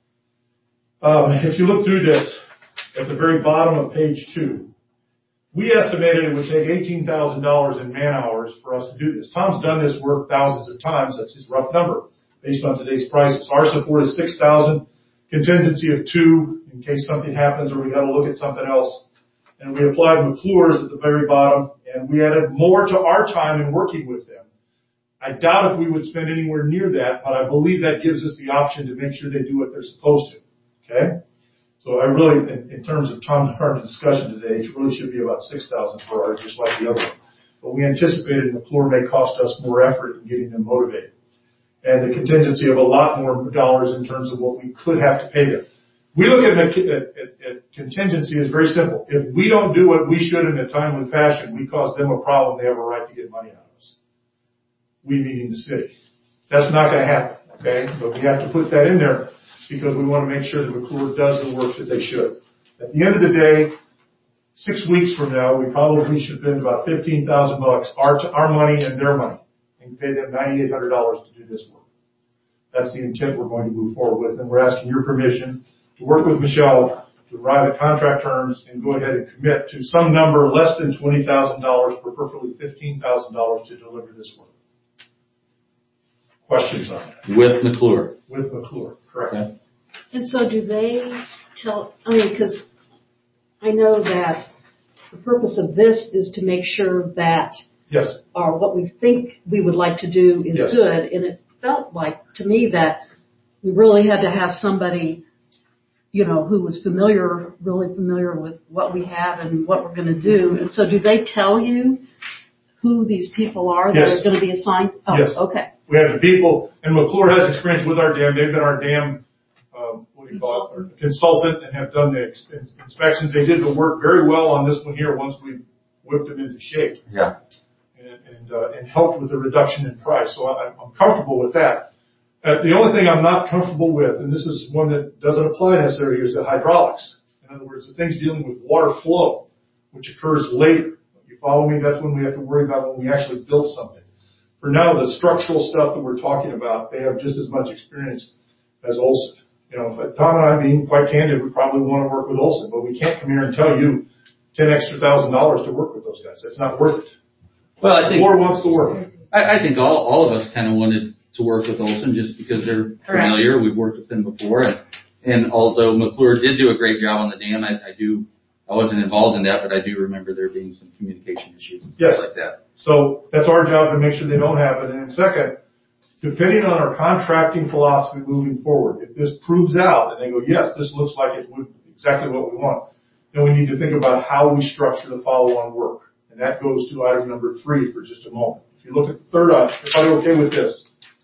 Um, if you look through this, at the very bottom of page two, we estimated it would take eighteen thousand dollars in man hours for us to do this. Tom's done this work thousands of times. That's his rough number based on today's prices. Our support is six thousand dollars, contingency of two in case something happens or we got to look at something else. And we applied McClure's at the very bottom, and we added more to our time in working with them. I doubt if we would spend anywhere near that, but I believe that gives us the option to make sure they do what they're supposed to. Okay? So I really, in, in terms of Tom and our discussion today, it really should be about six thousand dollars for ours, just like the other one. But we anticipated McClure may cost us more effort in getting them motivated. And the contingency of a lot more dollars in terms of what we could have to pay them. We look at, at, at, at contingency as very simple. If we don't do what we should in a timely fashion, we cause them a problem. They have a right to get money out of us. We meaning the city. That's not going to happen, okay? But we have to put that in there because we want to make sure that McClure does the work that they should. At the end of the day, six weeks from now, we probably should spend about fifteen thousand bucks, our our money and their money, and pay them ninety-eight hundred dollars to do this work. That's the intent we're going to move forward with, and we're asking your permission to work with Michelle to arrive at contract terms and go ahead and commit to some number less than twenty thousand dollars, preferably fifteen thousand dollars to deliver this work. Questions on that? With McClure. With McClure, correct. Okay. And so do they tell, I mean, because I know that the purpose of this is to make sure that Yes. or what we think we would like to do is Yes. good. And it felt like, to me, that we really had to have somebody, you know, who was familiar, really familiar with what we have and what we're going to do. And so do they tell you who these people are that Yes. are going to be assigned? Oh, Yes. okay. We have the people, and McClure has experience with our dam. They've been our dam, um, what do you call it, our consultant, and have done the ex- inspections. They did the work very well on this one here once we whipped them into shape. Yeah. And, and, uh, and helped with the reduction in price. So I, I'm comfortable with that. Uh, the only thing I'm not comfortable with, and this is one that doesn't apply necessarily, is the hydraulics. In other words, the things dealing with water flow, which occurs later. You follow me? That's when we have to worry about when we actually build something. For now, the structural stuff that we're talking about, they have just as much experience as Olson. You know, if Tom and I, being quite candid, we probably want to work with Olson, but we can't come here and tell you ten extra thousand dollars to work with those guys. That's not worth it. Well, I think McClure wants to work. I, I think all all of us kind of wanted to work with Olson just because they're familiar. We've worked with them before, and and although McClure did do a great job on the dam, I, I do I wasn't involved in that, but I do remember there being some communication issues and Yes. stuff like that. So that's our job to make sure they don't happen. And then second, depending on our contracting philosophy moving forward, if this proves out and they go, yes, this looks like it would exactly what we want, then we need to think about how we structure the follow-on work. And that goes to item number three for just a moment. If you look at the third item, if I'm okay with this.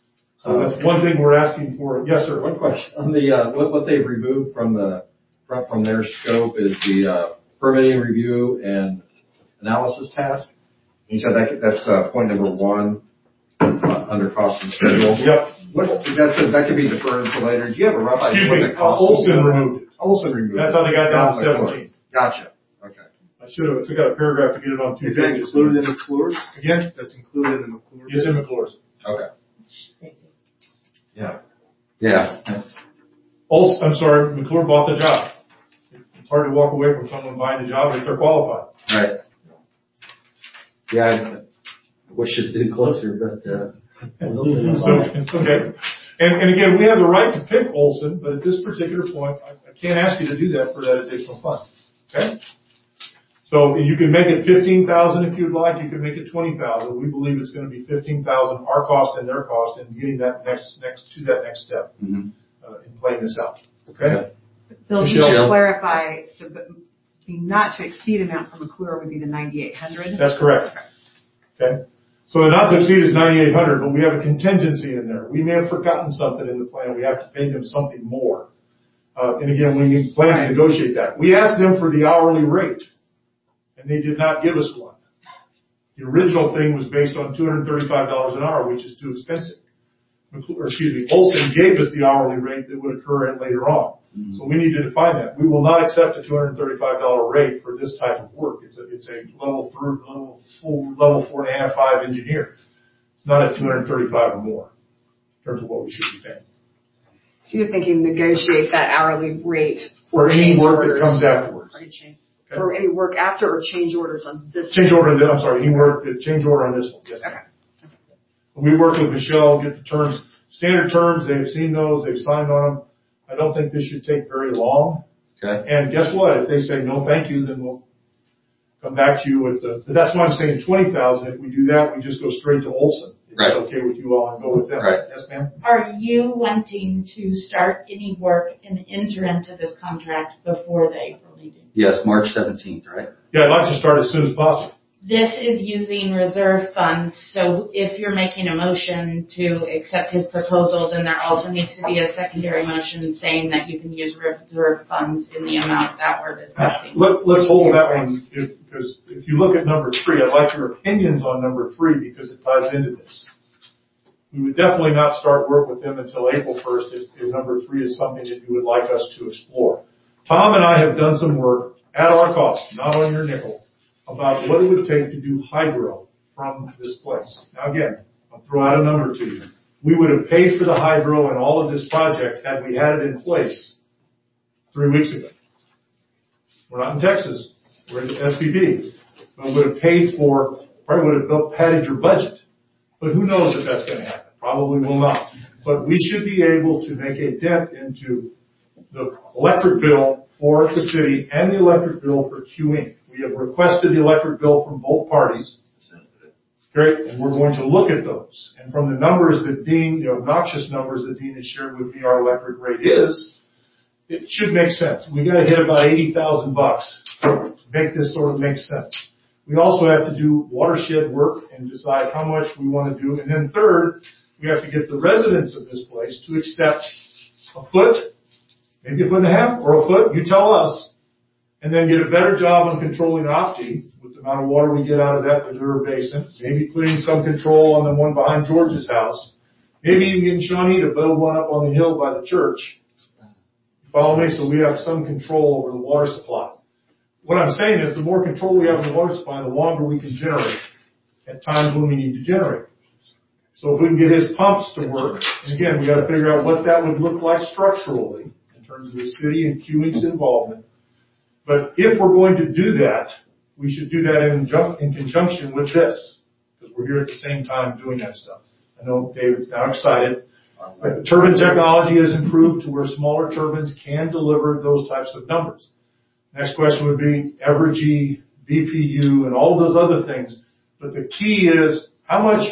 So that's one thing we're asking for. Yes, sir. One question on the, uh, what, what they've removed from the, from, from their scope is the, uh, permitting review and analysis task. You said that, that's, uh, point number one, uh, under cost and schedule. Yep. What, that's, a, that could be deferred until later. Do you have a rough Excuse idea what me, the cost Olson is? removed it. Olson removed it. That's how they got down to Not McClure. seventeen. Gotcha. Okay. I should have took out a paragraph to get it on two Is that pages. included in McClure's? Again? That's included in McClure's? Yes, in McClure's. Okay. Yeah. Yeah. Olson, I'm sorry, McClure bought the job. It's hard to walk away from someone buying a job if they're qualified. Right. Yeah, I, I wish it had been closer, but uh, So, it's okay. And, and again, we have the right to pick Olson, but at this particular point, I, I can't ask you to do that for that additional fund. Okay? So you can make it fifteen thousand if you'd like. You can make it twenty thousand. We believe it's going to be fifteen thousand, our cost and their cost, and getting that next next to that next step mm-hmm. uh, in playing this out. Okay? Bill, just Michelle. to clarify, so the the not to exceed amount for McClure would be the ninety-eight hundred? That's correct. Okay? So the not to exceed is ninety-eight hundred, but we have a contingency in there. We may have forgotten something in the plan. We have to pay them something more. Uh, and again, we plan to negotiate that. We asked them for the hourly rate, and they did not give us one. The original thing was based on two hundred thirty-five dollars an hour, which is too expensive. Or excuse me, Olson gave us the hourly rate that would occur in later on. Mm-hmm. So we need to define that. We will not accept a two hundred thirty-five dollars rate for this type of work. It's a, it's a level three, level four, level four and a half, five engineer. It's not at two hundred thirty-five or more in terms of what we should be paying. So you're thinking negotiate that hourly rate For for any change work orders. that comes afterwards. For any, change, okay. for any work after or change orders on this. Change order, I'm sorry, any work, change order on this one. Yes. Okay. We work with Michelle, get the terms, standard terms, they've seen those, they've signed on them. I don't think this should take very long. Okay. And guess what? If they say no, thank you, then we'll come back to you with the, but that's why I'm saying twenty thousand. If we do that, we just go straight to Olson. If right. it's okay with you all and go with them. Right. Yes, ma'am? Are you wanting to start any work and enter into this contract before the April meeting? Yes, March seventeenth, right? Yeah, I'd like to start as soon as possible. This is using reserve funds, so if you're making a motion to accept his proposal, then there also needs to be a secondary motion saying that you can use reserve funds in the amount that we're discussing. Let, let's hold that one, if, because if you look at number three, I'd like your opinions on number three because it ties into this. We would definitely not start work with them until April first if, if number three is something that you would like us to explore. Tom and I have done some work at our cost, not on your nickel, about what it would take to do hydro from this place. Now again, I'll throw out a number to you. We would have paid for the hydro and all of this project had we had it in place three weeks ago. We're not in Texas. We're in S P B. But we would have paid for, probably would have built, padded your budget. But who knows if that's going to happen? Probably will not. But we should be able to make a dent into the electric bill for the city and the electric bill for Q Incorporated. We have requested the electric bill from both parties. Great, and we're going to look at those. And from the numbers that Dean, the obnoxious numbers that Dean has shared with me, our electric rate is, it should make sense. We got to hit about eighty thousand bucks to make this sort of make sense. We also have to do watershed work and decide how much we want to do. And then third, we have to get the residents of this place to accept a foot, maybe a foot and a half, or a foot, you tell us, and then get a better job on controlling Opti with the amount of water we get out of that Missouri basin, maybe putting some control on the one behind George's house, maybe even getting Shawnee to build one up on the hill by the church. Follow me? So we have some control over the water supply. What I'm saying is the more control we have in the water supply, the longer we can generate at times when we need to generate. So if we can get his pumps to work, and again, we got to figure out what that would look like structurally in terms of the city and Q Inc's involvement. But if we're going to do that, we should do that in, in conjunction with this, because we're here at the same time doing that stuff. I know David's now excited. But turbine technology has improved to where smaller turbines can deliver those types of numbers. Next question would be Evergy, B P U, and all of those other things. But the key is, how much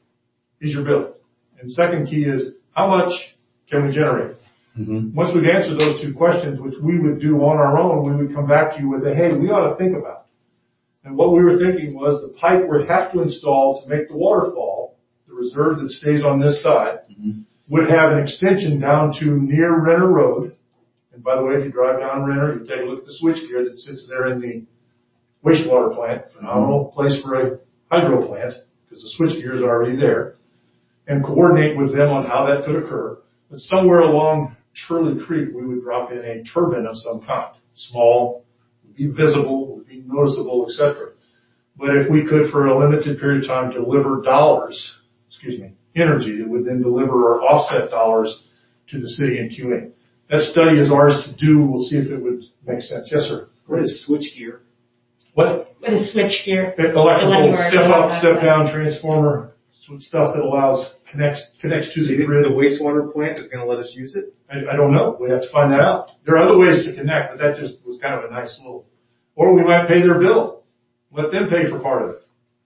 is your bill? And second key is, how much can we generate? Mm-hmm. Once we've answered those two questions, which we would do on our own, we would come back to you with a, hey, we ought to think about it. And what we were thinking was the pipe we have to install to make the waterfall, the reserve that stays on this side, mm-hmm. would have an extension down to near Renner Road. And by the way, if you drive down Renner, you take a look at the switchgear that sits there in the wastewater plant. Phenomenal mm-hmm. place for a hydro plant because the switchgear is already there. And coordinate with them on how that could occur. But somewhere along Turley Creek, we would drop in a turbine of some kind. Small, would be visible, would be noticeable, et cetera. But if we could, for a limited period of time, deliver dollars, excuse me, energy that would then deliver our offset dollars to the city and Q Inc. That study is ours to do. We'll see if it would make sense. Yes, sir. What is switchgear? What? What is switchgear? Electrical step up, step down transformer, stuff that allows connects connects to so the grid. The wastewater plant is going to let us use it? I, I don't know. We have to find that out. There are other ways to connect, but that just was kind of a nice little. Or we might pay their bill. Let them pay for part of it.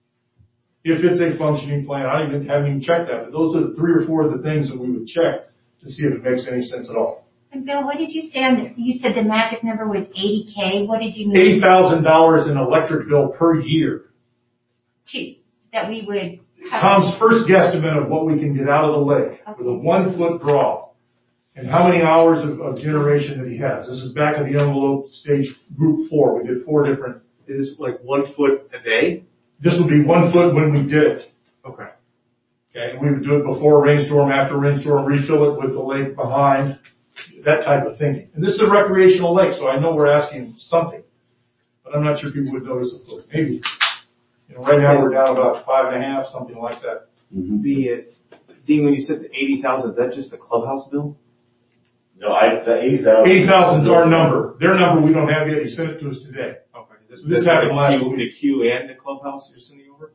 If it's a functioning plant, I even haven't even checked that, but those are the three or four of the things that we would check to see if it makes any sense at all. And Bill, what did you say on the, you said the magic number was eighty K. What did you mean? eighty thousand dollars in electric bill per year. To, that we would cover. Tom's first guesstimate of what we can get out of the lake okay. with a one foot draw and how many hours of, of generation that he has. This is back of the envelope stage group four. We did four different. Is this like one foot a day? This would be one foot when we did it. Okay. Okay, and we would do it before a rainstorm, after a rainstorm, refill it with the lake behind, that type of thinking. And this is a recreational lake, so I know we're asking something, but I'm not sure people would notice a foot. Maybe. You know, right now we're down about five and a half, something like that. Mm-hmm. The, uh, Dean, when you said the eighty thousand, is that just the clubhouse bill? No, I, the eighty thousand. eighty thousand is our number. Their number we don't have yet. He sent it to us today. Okay. Is so this happened last week. week. The Q and the clubhouse you're sending over?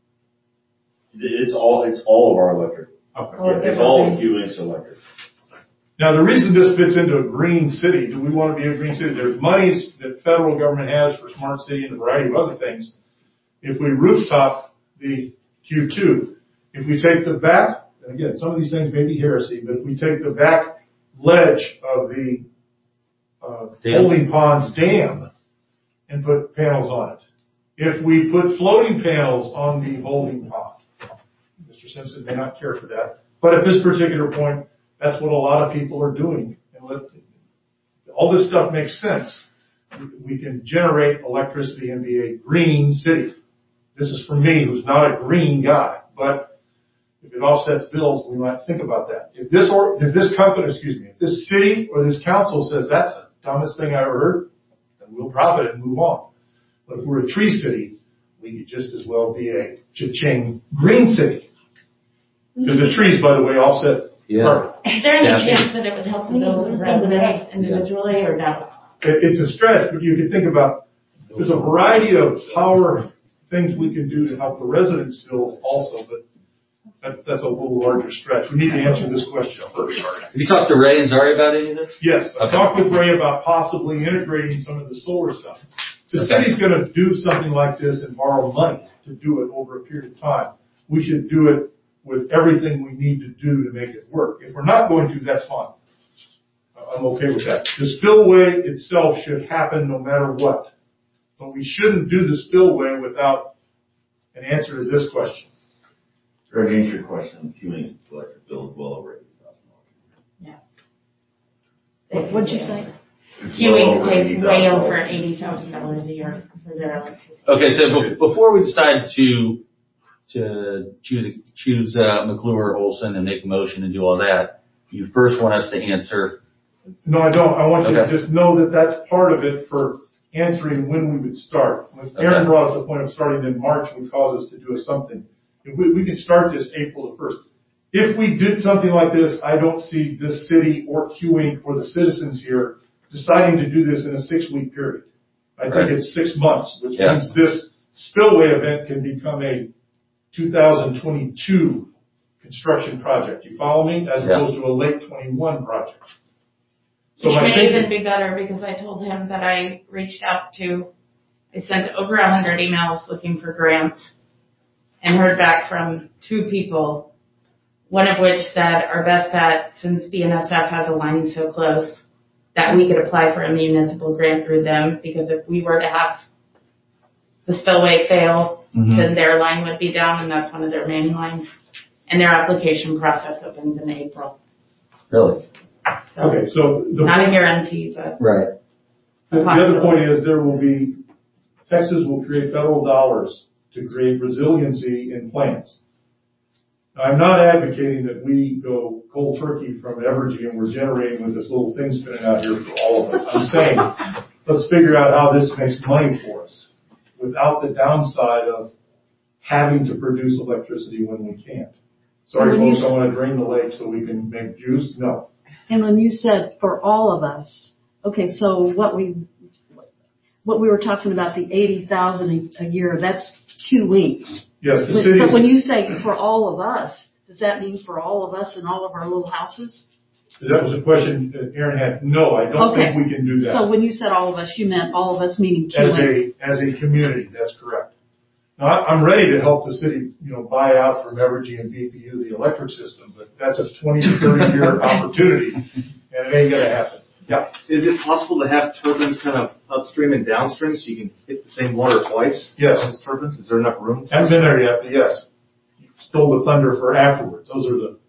It's all, it's all of our electric. Okay. Yeah, it's all of Q Inc's electric. Now the reason this fits into a green city, do we want to be a green city? There's monies that federal government has for smart city and a variety of other things. If we rooftop the Q two, if we take the back, and again, some of these things may be heresy, but if we take the back ledge of the uh, Holding Ponds Dam and put panels on it, if we put floating panels on the holding pond, Mister Simpson may not care for that, but at this particular point, that's what a lot of people are doing. And let, all this stuff makes sense. We can generate electricity and be a green city. This is for me, who's not a green guy, but if it offsets bills, we might think about that. If this or if this company, excuse me, if this city or this council says that's the dumbest thing I ever heard, then we'll drop it and move on. But if we're a tree city, we could just as well be a cha-ching green city. Because the trees, by the way, offset. Yeah. Is there any yeah. chance that it would help the bills of residents individually or no? It, it's a stretch, but you can think about there's a variety of power things we can do to help the residents' bills also, but that, that's a little larger stretch. We need to answer this question first. Have you talked to Ray and Zari about any of this? Yes, I okay. talked with Ray about possibly integrating some of the solar stuff. the city's gonna do something like this and borrow money to do it over a period of time, we should do it with everything we need to do to make it work. If we're not going to, that's fine. I'm okay with that. The spillway itself should happen no matter what. But we shouldn't do the spillway without an answer to this question. Greg, answer your question. Queuing electric bill is well over eighty thousand dollars. Yeah. What'd you say? Queuing pays way over eighty thousand dollars a year for their electricity. Okay, so be- before we decide to to choose choose uh, McClure or Olson and make a motion and do all that, you first want us to answer. No, I don't. I want you Okay. to just know that that's part of it for answering when we would start. When Aaron Okay. brought up the point of starting in March would cause us to do something. If we, we can start this April the first. If we did something like this, I don't see this city or Q Inc or the citizens here deciding to do this in a six-week period. I think Right. it's six months, which Yeah. means this spillway event can become a two thousand twenty-two construction project. You follow me? As Yeah. opposed to a late twenty-one project. So Which my may thinking- even be better because I told him that I reached out to, I sent over a hundred emails looking for grants and heard back from two people, one of which said our best bet, since B N S F has a line so close, that we could apply for a municipal grant through them, because if we were to have the spillway fail, Mhm. then their line would be down, and that's one of their main lines. And their application process opens in April. Really? So, Okay, so the, not a guarantee, but Right. the the other point is there will be, Texas will create federal dollars to create resiliency in plans. Now, I'm not advocating that we go cold turkey from Evergy and we're generating with this little thing spinning out here for all of us. I'm saying, let's figure out how this makes money for us without the downside of having to produce electricity when we can't. Sorry, And when you folks, I want to drain the lake so we can make juice. No. And when you said for all of us, okay, so what we, what we were talking about, the eighty thousand a year, that's two weeks. Yes, the But- city's. But when you say for all of us, does that mean for all of us in all of our little houses? That was a question that Aaron had. No, I don't Okay. think we can do that. So when you said all of us, you meant all of us meaning As Q a, as a community, that's correct. Now, I- I'm ready to help the city, you know, buy out from Evergy and B P U the electric system, but that's a twenty to thirty year opportunity, and it ain't gonna happen. Yeah. Is it possible to have turbines kind of upstream and downstream so you can hit the same water twice? Yes. As turbines? Is there enough room? Haven't been there yet, but yes. You stole the thunder for afterwards. Those are the,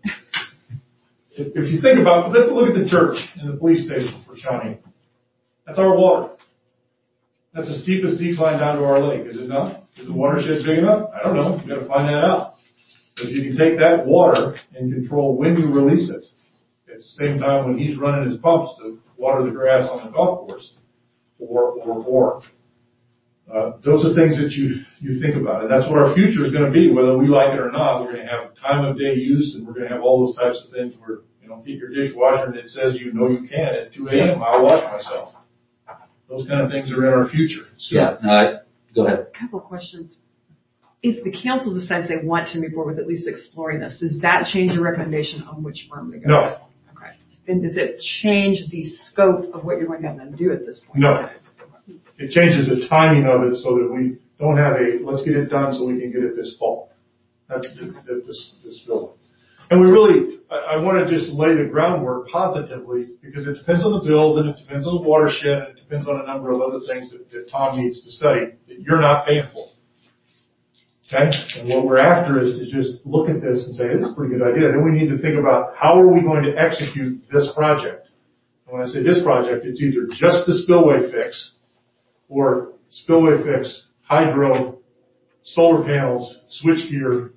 if, if you think about, look look at the church and the police station for Shawnee. That's our water. That's the steepest decline down to our lake, is it not? Is the watershed big enough? I don't know. You gotta find that out. But you can take that water and control when you release it. At the same time when he's running his pumps to water the grass on the golf course, or, or, or. Uh, those are things that you, you think about. And that's what our future is gonna be, whether we like it or not. We're gonna have time of day use, and we're gonna have all those types of things where, you know, get your dishwasher and it says you know you can at two a.m. I'll wash myself. Those kind of things are in our future. So, Yeah. No, I, go ahead. Couple of questions. If the council decides they want to move forward with at least exploring this, does that change your recommendation on which firm to go No. with? Okay. Then does it change the scope of what you're going to have them do at this point? No. It changes the timing of it so that we don't have a, let's get it done so we can get it this fall. That's the, the, this, this building. And we really, I, I want to just lay the groundwork positively because it depends on the bills and it depends on the watershed and it depends on a number of other things that, that Tom needs to study that you're not paying for. Okay? And what we're after is to just look at this and say, this is a pretty good idea. Then we need to think about how are we going to execute this project. And when I say this project, it's either just the spillway fix or spillway fix, hydro, solar panels, switchgear,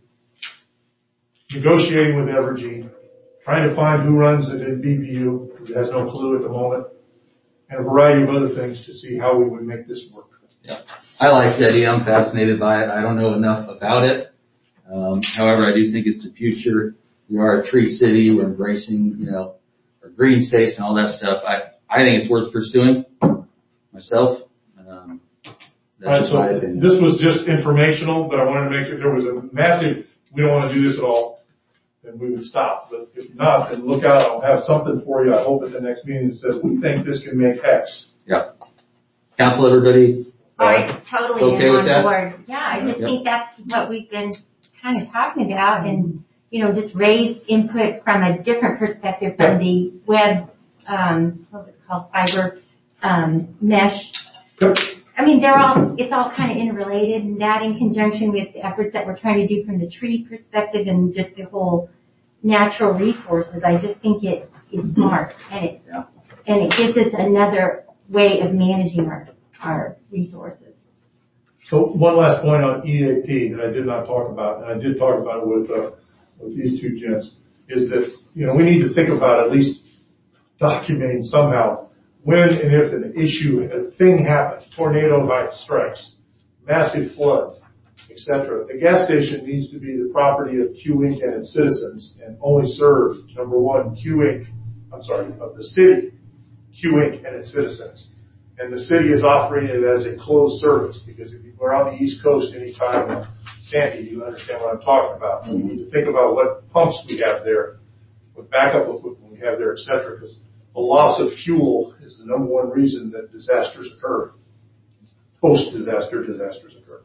negotiating with Evergy, trying to find who runs it at B P U, who has no clue at the moment, and a variety of other things to see how we would make this work. Yeah. I like the idea. I'm fascinated by it. I don't know enough about it. Um, however, I do think it's the future. We are a tree city. We're embracing, you know, our green space and all that stuff. I, I think it's worth pursuing myself. Um, that's All right, just my so opinion. this was just informational, but I wanted to make sure if there was a massive, we don't want to do this at all, then we would stop. But if not, then look out. I'll have something for you. I hope at the next meeting that says, we think this can make X. Yeah. Council, everybody I totally Okay am with on that? board. Yeah, I just Yep. think that's what we've been kind of talking about and, you know, just raise input from a different perspective from the web, um, what was it called, fiber, um, mesh. I mean, they're all, it's all kind of interrelated, and that in conjunction with the efforts that we're trying to do from the tree perspective and just the whole natural resources, I just think it is smart, and it, Yeah. and it gives us another way of managing our, our resources. So one last point on E A P that I did not talk about, and I did talk about it with, uh, with these two gents, is that, you know, we need to think about at least documenting somehow when and if an issue, a thing happens, tornado strikes, massive flood, et cetera. The gas station needs to be the property of Q Incorporated and its citizens and only serve, number one, Q Incorporated, I'm sorry, of the city, Q Incorporated and its citizens. And the city is offering it as a closed service, because if you were on the East Coast anytime, uh, Sandy, you understand what I'm talking about. We need to think about what pumps we have there, what backup equipment we have there, et cetera, because the loss of fuel is the number one reason that disasters occur. Post-disaster disasters occur.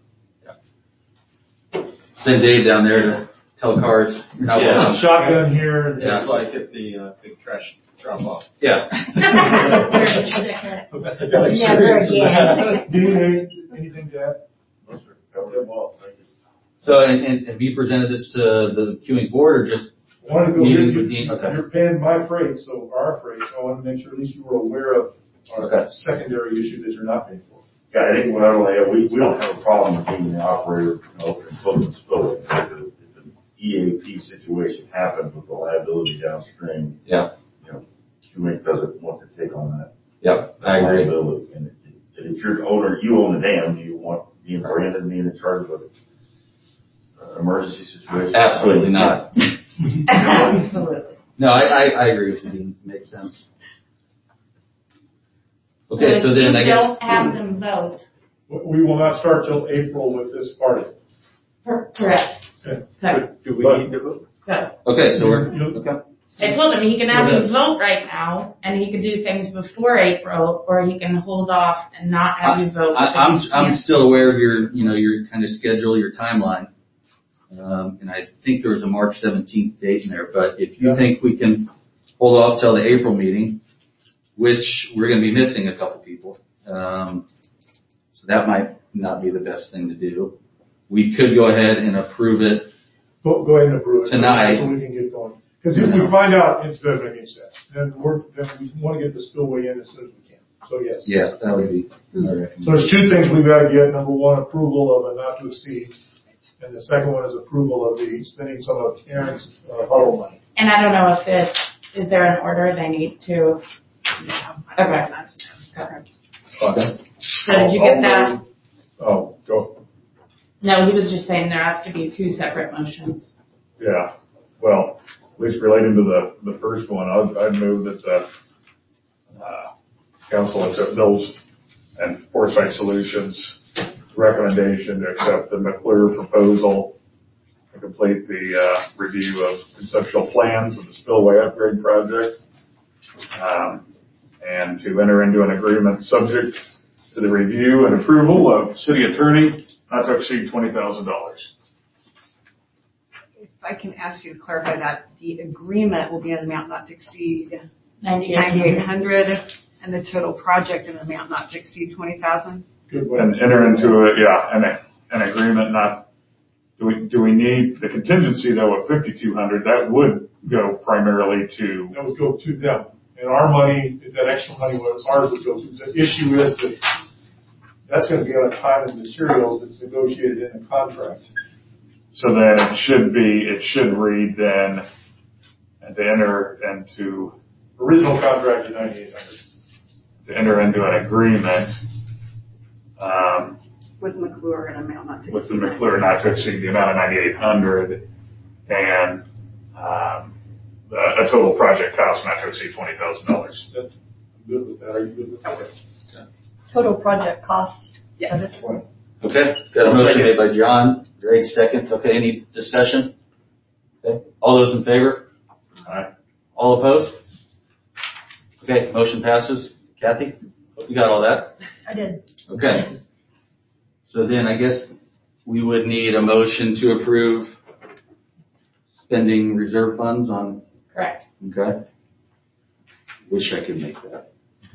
Send Dave down there to tell cars you're not Yeah. welcome. Shotgun here, and Yeah. Just like at the, uh, big trash drop off. Yeah. Never again. Dean, any, anything to add? No, sir. Covered it well. Thank you. So, and, and have you presented this to the queuing board or just I want to go, meetings you're, with Dean? Okay. you're paying my freight, so our freight, so I want to make sure at least you were aware of our Okay. secondary issue that you're not paying for. Yeah, I think what I want to add, we, we don't have a problem with being the operator, you know, and closing the spillway. If an E A P situation happens with the liability downstream, Yeah. you know, Q Incorporated doesn't want to take on that Yep. I agree. liability. And if, if you're owner, you own the dam, do you want being Brandon being in charge of an emergency situation? Absolutely not. Absolutely. No, I, I, I agree with you, Dean. Makes sense. Okay, so then I If you guess. don't have them vote. We will not start till April with this party. Correct. Okay. So, Do we need to vote? so Okay, so we're, You- okay. I told him he can have you vote right now, and he could do things before April, or he can hold off and not have you vote. I, I'm, I'm still aware of your, you know, your kind of schedule, your timeline. Um, and I think there was a March seventeenth date in there, but if you Yeah. think we can hold off till the April meeting, which we're going to be missing a couple people, um, so that might not be the best thing to do. We could go ahead and approve it. Go, go ahead and approve it. Tonight. So we can get going. Because if we find out it doesn't make any sense, then we're, then we want to get the spillway in as soon as we can. So yes. Yeah, that would be my So recommendation. there's two things we've got to get. Number one, approval of a not to exceed. And the second one is approval of the spending some of Aaron's uh, huddle money. And I don't know if it, is there an order they need to? Okay. Okay. So did you get that? Oh, go, No, he was just saying there have to be two separate motions. yeah. Well, at least relating to the, the first one, I'd, I'd move that the, uh, council accept Bill's and Foresight Solutions recommendation to accept the McClure proposal to complete the, uh, review of conceptual plans of the spillway upgrade project, um, and to enter into an agreement subject to the review and approval of city attorney not to exceed twenty thousand dollars. If I can ask you to clarify that, the agreement will be an amount not to exceed Ninety-eight. ninety-eight hundred, and the total project in an amount not to exceed twenty thousand? Good one. And enter into a, yeah, an, an agreement not, do we, do we need the contingency though of fifty-two hundred? That would go primarily to, That would go to them. And our money, if that extra money was ours, would go to, the issue is that that's going to be on a time and materials that's negotiated in a contract. so then it should be, it should read then, and to enter into, Original contract is ninety-eight hundred. to enter into an agreement, um, With McClure an amount not to exceed. with the McClure not to exceed the amount of ninety-eight hundred and, um, the, a total project cost not to exceed twenty thousand dollars. That's, I'm good with that. Are you good with that? Total project cost. Yes. Okay, got a motion made by John, Greg seconds. Okay, any discussion? Okay, all those in favor? Aye. All opposed? Okay, motion passes. Kathy, you got all that? I did. Okay. So then I guess we would need a motion to approve spending reserve funds on, Correct. okay? Wish I could make that.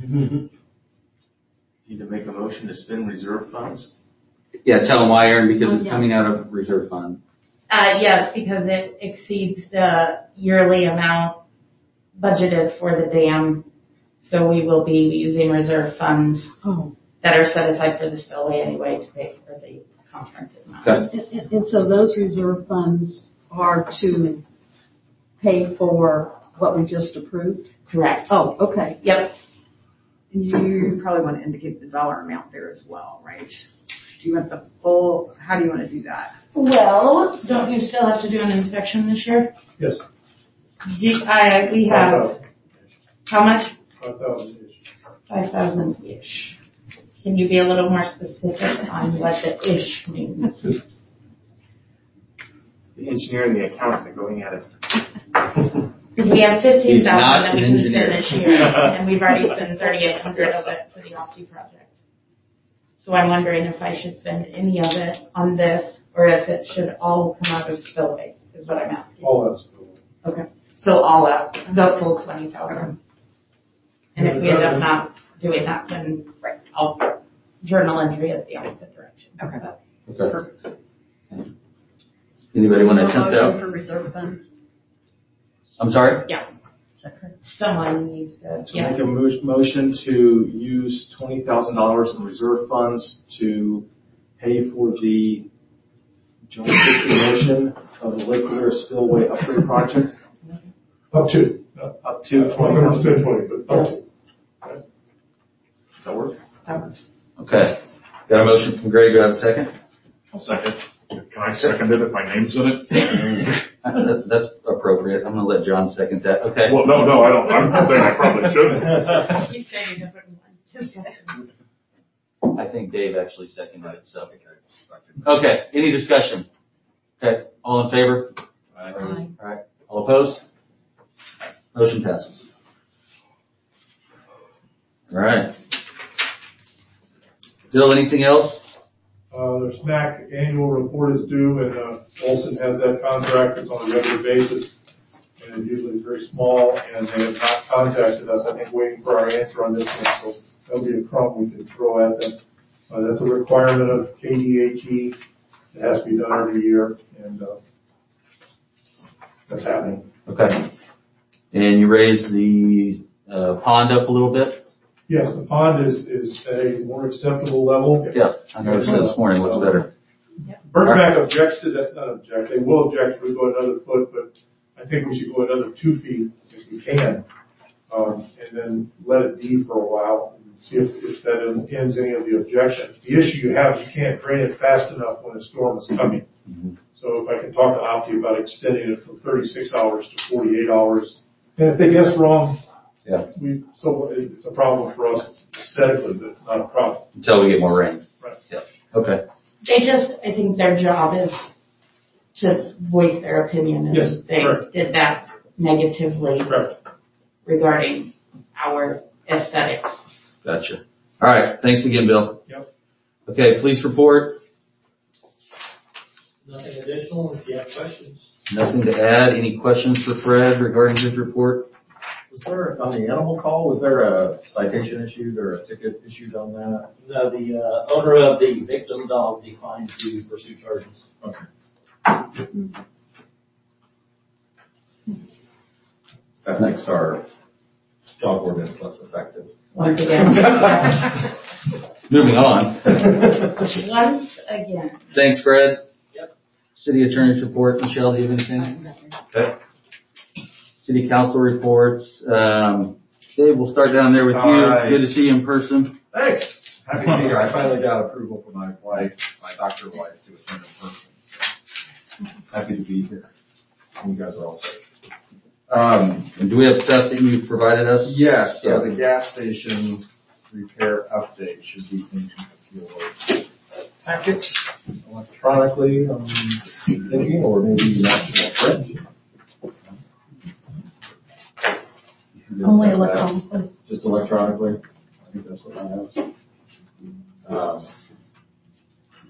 Need to make a motion to spend reserve funds? Yeah, tell them why, Aaron, because it's Yeah. coming out of reserve fund. Uh, yes, because it exceeds the yearly amount budgeted for the dam. So we will be using reserve funds Oh. that are set aside for the spillway anyway to pay for the contracted amount. Okay. And, and- and so those reserve funds are to pay for what we just approved? Correct. Oh, okay. Yep. You probably want to indicate the dollar amount there as well, right? Do you want the full, how do you want to do that? Well, don't you still have to do an inspection this year? Yes. Do, I, we have, how much? Five thousand-ish. Five thousand-ish. Can you be a little more specific on what the ish means? The engineer and the accountant are going at it. Because we have fifteen He's not thousand that we an can spend engineer. this year, and we've already spent thirty-eight hundred of it for the Opti project. So I'm wondering if I should spend any of it on this, or if it should all come out of spillway, is what I'm asking. All that's cool. Okay. So all out, the full twenty thousand. And if we end up not doing that, then I'll journal entry it the opposite direction. Okay. Okay. Anybody want to attempt Motion that? for reserve funds? I'm sorry? Yeah. Someone needs to, So yeah. make a mo- motion to use twenty thousand dollars in reserve funds to pay for the joint distribution of the Lake Lure Spillway upgrade project. Up to. Up to I'm twenty not gonna thousand. say twenty, but up to. Does that work? That works. Okay. Got a motion from Greg. Do I have a second? I'll second. Can I second it if my name's in it? That- That's appropriate. I'm going to let John second that. Okay. Well, no, no, I don't, I'm saying I probably should. He's saying he doesn't want to. I think Dave actually seconded it, so. Okay, any discussion? Okay, all in favor? Aye. All right, all opposed? Motion passes. All right. Bill, anything else? Uh, their SMAC annual report is due, and, uh, Olson has that contract. It's on a regular basis, and it usually is very small, and they have not contacted us. I think waiting for our answer on this one, so that'll be a crumb we can throw at them. Uh, that's a requirement of K D H E. It has to be done every year, and, uh, that's happening. Okay. And you raised the, uh, pond up a little bit? Yes, the pond is, is at a more acceptable level. Yeah, I noticed that this morning, looks better. Bergmac objects to that, not object, they will object if we go another foot, but I think we should go another two feet if we can. Um, and then let it be for a while and see if, if that ends any of the objections. The issue you have is you can't drain it fast enough when a storm is coming. Mm-hmm. So if I can talk to Opti about extending it from thirty-six hours to forty-eight hours, and if they guess wrong, Yeah, we, so it's a problem for us aesthetically, but it's not a problem. until we get more rain. Right. Yeah, okay. They just, I think their job is to voice their opinion, and Yes, they correct. did that negatively Correct. regarding our aesthetics. Gotcha. All right, thanks again, Bill. Yep. Okay, police report. Nothing additional, if you have questions. Nothing to add. Any questions for Fred regarding his report? Was there, on the animal call, was there a citation issued or a ticket issued on that? No, the uh, owner of the victim dog declined to pursue charges. Okay. That makes our dog ordinance less effective. Once again. Moving on. Once again. Thanks, Fred. Yep. City attorney's reports. Michelle, do you have anything? Okay. City council reports. Um, Dave, we'll start down there with you. All right. Good to see you in person. Thanks. Happy to be here. I finally got approval for my wife, my doctor wife, to attend in person. Happy to be here. You guys are all safe. Um, And do we have stuff that you provided us? yes, so Yeah. the gas station repair update should be into your packet electronically, I'm thinking, or maybe national print. Only electronically. Just electronically. I think that's what I have. Um,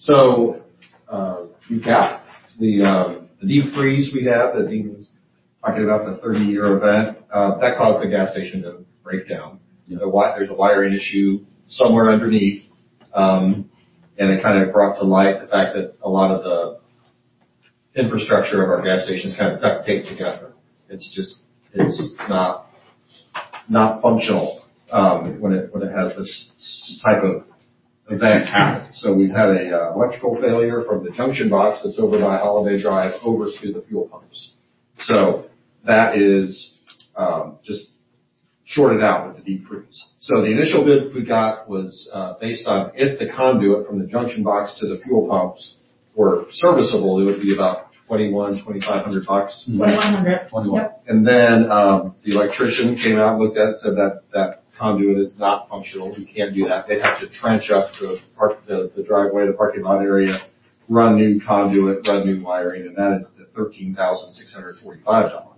So, uh, we've got the, um, the deep freeze we have that Dean was talking about, the thirty year event, uh, that caused the gas station to break down. You know, why, there's a wiring issue somewhere underneath, um, and it kind of brought to light the fact that a lot of the infrastructure of our gas stations kind of duct taped together. It's just, it's not, not functional, um, when it, when it has this type of event happen. So we've had a uh, electrical failure from the junction box that's over by Holiday Drive over to the fuel pumps. So that is, um, just shorted out with the deep freeze. So the initial bid we got was, uh, based on if the conduit from the junction box to the fuel pumps were serviceable, it would be about twenty-one, twenty-five hundred bucks. twenty-one hundred. twenty-one. Yep. And then, um, the electrician came out and looked at it and said that, that conduit is not functional. We can't do that. They'd have to trench up the park, the, the driveway, the parking lot area, run new conduit, run new wiring, and that is the thirteen thousand six hundred forty-five dollars.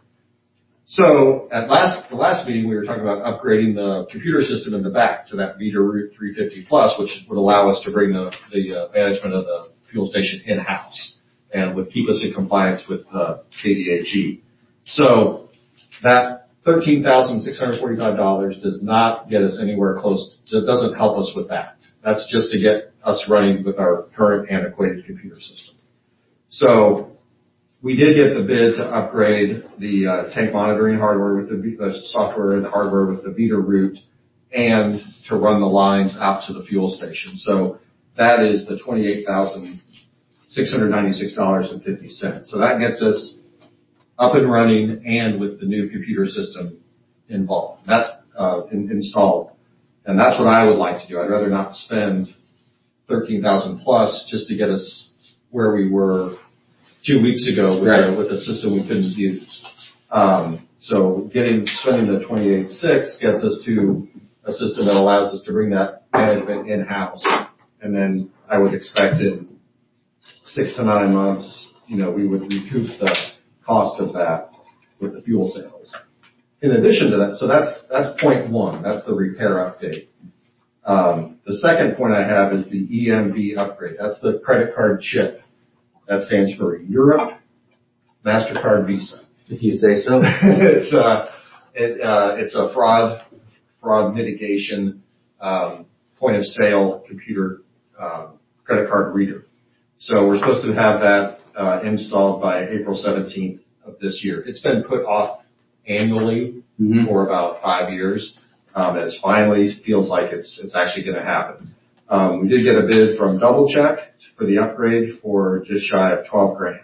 So at last, the last meeting, we were talking about upgrading the computer system in the back to that Veeder-Root three fifty plus, which would allow us to bring the, the uh, management of the fuel station in-house and would keep us in compliance with uh, K D H E. So that thirteen thousand six hundred forty-five dollars does not get us anywhere close, to, it doesn't help us with that. That's just to get us running with our current antiquated computer system. So we did get the bid to upgrade the uh, tank monitoring hardware with the, the software and the hardware with the Veeder-Root and to run the lines out to the fuel station. So that is the twenty-eight thousand six hundred ninety-six dollars and fifty cents. So that gets us up and running and with the new computer system involved. That's uh, in, installed. And that's what I would like to do. I'd rather not spend thirteen thousand plus just to get us where we were two weeks ago with, right. a, with a system we couldn't use. Um, so getting, spending the twenty-eight six gets us to a system that allows us to bring that management in-house. And then I would expect in six to nine months, you know, we would recoup the cost of that with the fuel sales. In addition to that, so that's, that's point one. That's the repair update. Um, the second point I have is the E M V upgrade. That's the credit card chip. That stands for Europe MasterCard Visa. If you say so. it's uh, it, uh, it's a fraud fraud mitigation um, point of sale computer um, credit card reader. So we're supposed to have that uh, installed by April seventeenth of this year. It's been put off annually mm-hmm. for about five years. Um, and it finally feels like it's it's actually going to happen. Um, we did get a bid from Double Check for the upgrade for just shy of twelve grand.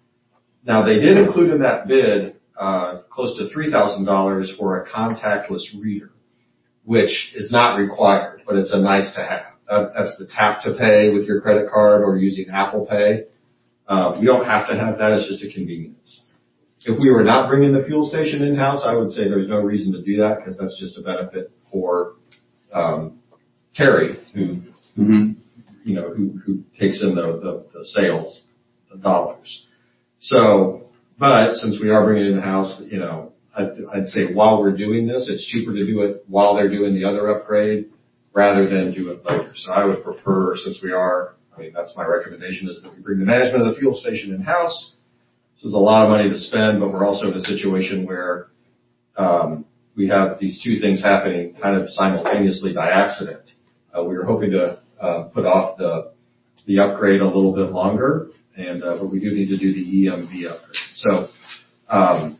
Now they did include in that bid uh, close to three thousand dollars for a contactless reader, which is not required, but it's a nice to have. That, that's the tap to pay with your credit card or using Apple Pay. Uh, we don't have to have that. It's just a convenience. If we were not bringing the fuel station in-house, I would say there's no reason to do that because that's just a benefit for um, Terry, who, mm-hmm. you know, who, who takes in the, the, the sales, the dollars. So, but since we are bringing it in-house, you know, I'd, I'd say while we're doing this, it's cheaper to do it while they're doing the other upgrade rather than do it later. So I would prefer, since we are, I mean, that's my recommendation is that we bring the management of the fuel station in-house. This is a lot of money to spend, but we're also in a situation where um, we have these two things happening kind of simultaneously by accident. Uh, we were hoping to uh, put off the the upgrade a little bit longer, and uh, but we do need to do the E M V upgrade. So um,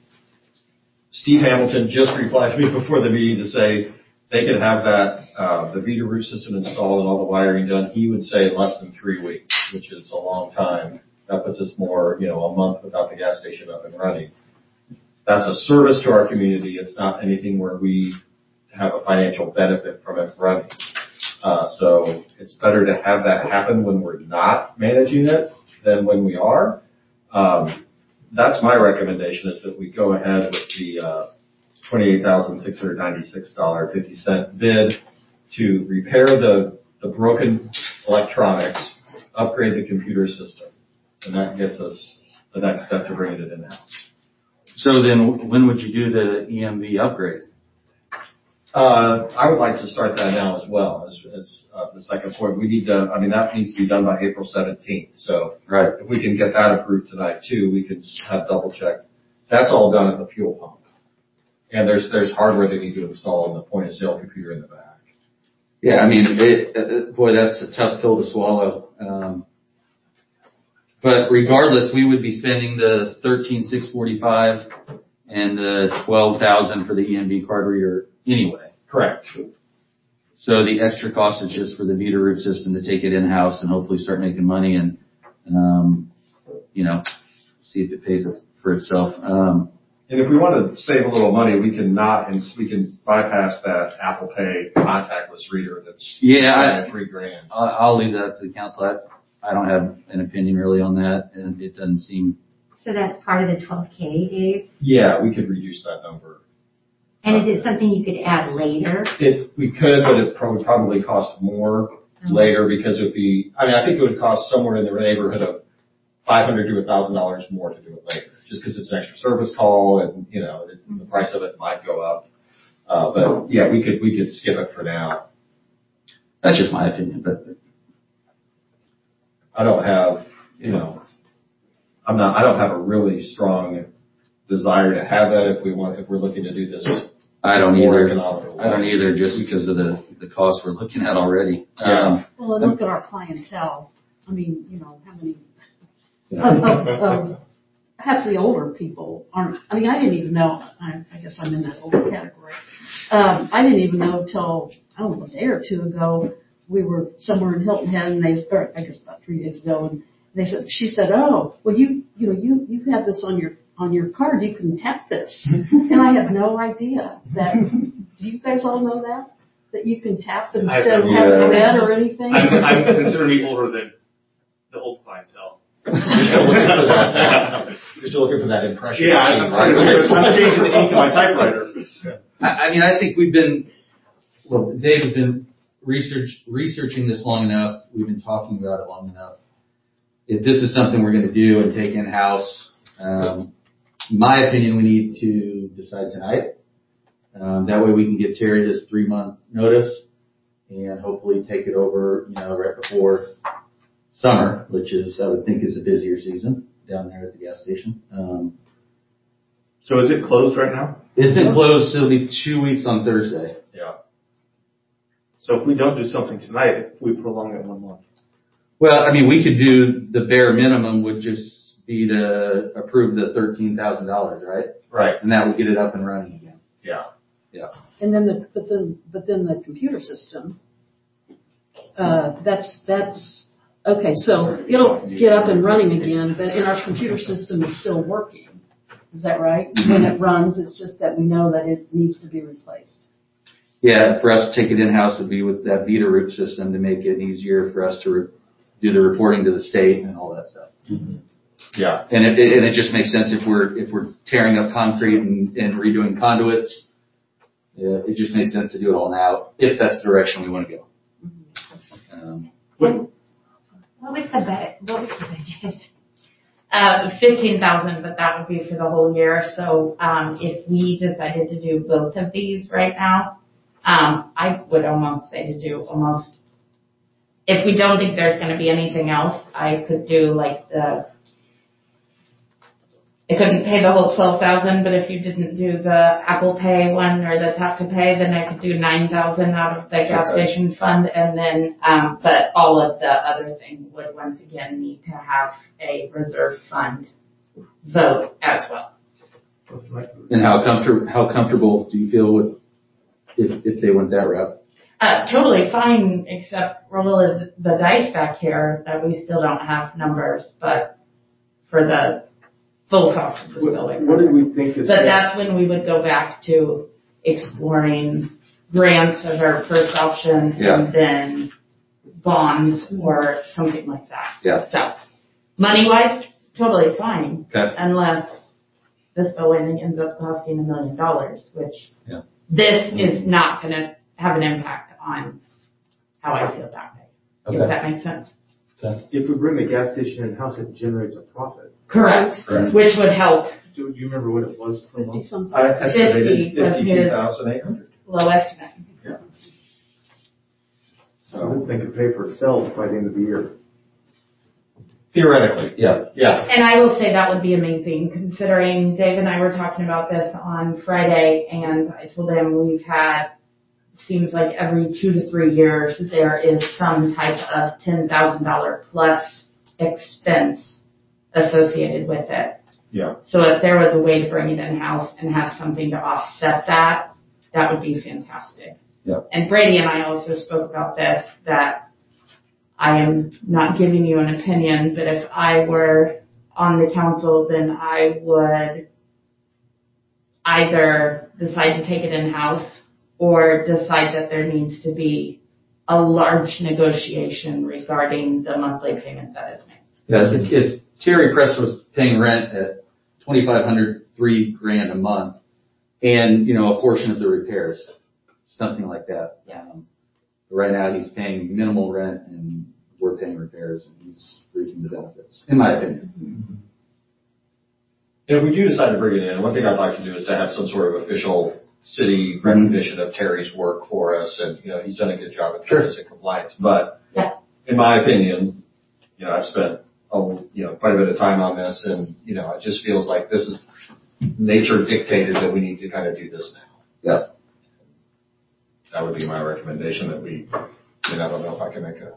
Steve Hamilton just replied to me before the meeting to say they could have that uh, the Veeder-Root system installed and all the wiring done. He would say less than three weeks, which is a long time. That puts us more, you know, a month without the gas station up and running. That's a service to our community. It's not anything where we have a financial benefit from it running. Uh, so it's better to have that happen when we're not managing it than when we are. Um, that's my recommendation is that we go ahead with the uh, twenty-eight thousand six hundred ninety-six dollars and fifty cents bid to repair the, the broken electronics, upgrade the computer system. And that gets us the next step to bringing it in-house. So then when would you do the E M V upgrade? Uh, I would like to start that now as well, as, as, uh, the second point. We need to, I mean, that needs to be done by April seventeenth. So. Right. If we can get that approved tonight too, we can have double check. That's all done at the fuel pump. And there's, there's hardware they need to install on the point of sale computer in the back. Yeah, I mean, it, it, boy, that's a tough pill to swallow. Um, but regardless, we would be spending the thirteen six forty-five and the twelve thousand for the E M V card reader anyway. Correct. So the extra cost is just for the meter root system to take it in-house and hopefully start making money and, um, you know, see if it pays for itself. Um, and if we want to save a little money, we can not, and we can bypass that Apple Pay contactless reader that's yeah, I, three grand. I'll leave that to the council. I, I don't have an opinion really on that, and it doesn't seem. So that's part of the twelve K, Dave? Yeah, we could reduce that number. And is it something you could add later? It, we could, but it would probably cost more oh. later because it would be, I mean, I think it would cost somewhere in the neighborhood of five hundred to one thousand dollars more to do it later, just because it's an extra service call and, you know, it, the price of it might go up. Uh, but yeah, we could, we could skip it for now. That's just my opinion, but I don't have, you know, I'm not, I don't have a really strong desire to have that if we want, if we're looking to do this. I don't either. I don't either, just because of the the cost we're looking at already. Yeah. Um, well, and look at our clientele. I mean, you know, how many of, of, of half the older people aren't. I mean, I didn't even know. I, I guess I'm in that older category. Um, I didn't even know till I don't know a day or two ago. We were somewhere in Hilton Head, and they, or I guess about three days ago, and they said, she said, "Oh, well, you, you know, you you have this on your on your card. You can tap this." And I had no idea that. Do you guys all know that that you can tap it instead of having a red or anything? I'm, I'm considered to be older than the old clientele. You're still looking for that. You're still looking for that impression. Yeah, I'm, right? I'm changing the ink in my typewriter. I, I mean, I think we've been. Well, Dave has been research researching this long enough. We've been talking about it long enough. If this is something we're going to do and take in-house, um, in my opinion, we need to decide tonight. Um, that way we can give Terry his three-month notice and hopefully take it over, you know, right before summer, which is, I would think, is a busier season down there at the gas station. Um, so is it closed right now? It's been closed. It'll be two weeks on Thursday. Yeah. So if we don't do something tonight, we prolong it one month. Well, I mean, we could do the bare minimum would just be to approve the thirteen thousand dollars, right? Right. And that would get it up and running again. Yeah. Yeah. And then the, but then, but then the computer system, uh, that's, that's, okay, so it'll get up and running again, but and our computer system is still working. Is that right? When it runs, it's just that we know that it needs to be replaced. Yeah, for us to take it in-house would be with that Vita root system to make it easier for us to re- do the reporting to the state and all that stuff. Mm-hmm. Yeah. And it, it, and it just makes sense if we're, if we're tearing up concrete and, and redoing conduits, uh, it just makes sense to do it all now, if that's the direction we want to go. Um, what, what was the budget? What was the budget? Uh, fifteen thousand, but that would be for the whole year. So, um, if we decided to do both of these right now, um, I would almost say to do almost, if we don't think there's going to be anything else, I could do like the, I couldn't pay the whole twelve thousand, but if you didn't do the Apple Pay one or the Tap to Pay, then I could do nine thousand out of the gas Okay. station fund, and then, um, but all of the other things would once again need to have a reserve fund vote as well. and how comfortable, how comfortable do you feel with if, if they went that route? Uh, totally fine, except roll the, the dice back here that we still don't have numbers, but for the full cost of the spillway. What do we think is? But that's when we would go back to exploring grants as our first option, Yeah. and then bonds or something like that. Yeah. So, money-wise, totally fine, Okay. unless the spillway thing ends up costing a million dollars, which Yeah. this is not going to have an impact on how I feel that way. Okay. If that makes sense. If we bring the gas station in-house, it generates a profit. Correct. Correct. Which would help. Do you remember what it was per Fifty month? something. I estimated fifty was fifty-two his. thousand eight hundred. low estimate. So this thing could pay for itself by the end of the year. Theoretically, yeah, yeah. And I will say that would be amazing, considering Dave and I were talking about this on Friday, and I told him we've had, seems like every two to three years, there is some type of ten thousand dollars plus expense associated with it. Yeah. So if there was a way to bring it in-house and have something to offset that, that would be fantastic. Yeah. And Brady and I also spoke about this, that I am not giving you an opinion, but if I were on the council, then I would either decide to take it in-house or decide that there needs to be a large negotiation regarding the monthly payment that is made. Yeah, if, if Terry Crest was paying rent at twenty-five hundred, three grand a month, and, you know, a portion of the repairs, something like that. Yeah. Um, right now he's paying minimal rent and we're paying repairs and he's reaping the benefits, in my opinion. If we do decide to bring it in, one thing I'd like to do is to have some sort of official city recognition of Terry's work for us, and, you know, he's done a good job of keeping us in compliance. But Yeah. in my opinion, you know, I've spent, a, you know, quite a bit of time on this, and, you know, it just feels like this is nature dictated that we need to kind of do this now. Yeah. That would be my recommendation, that we, you know, I don't know if I can make a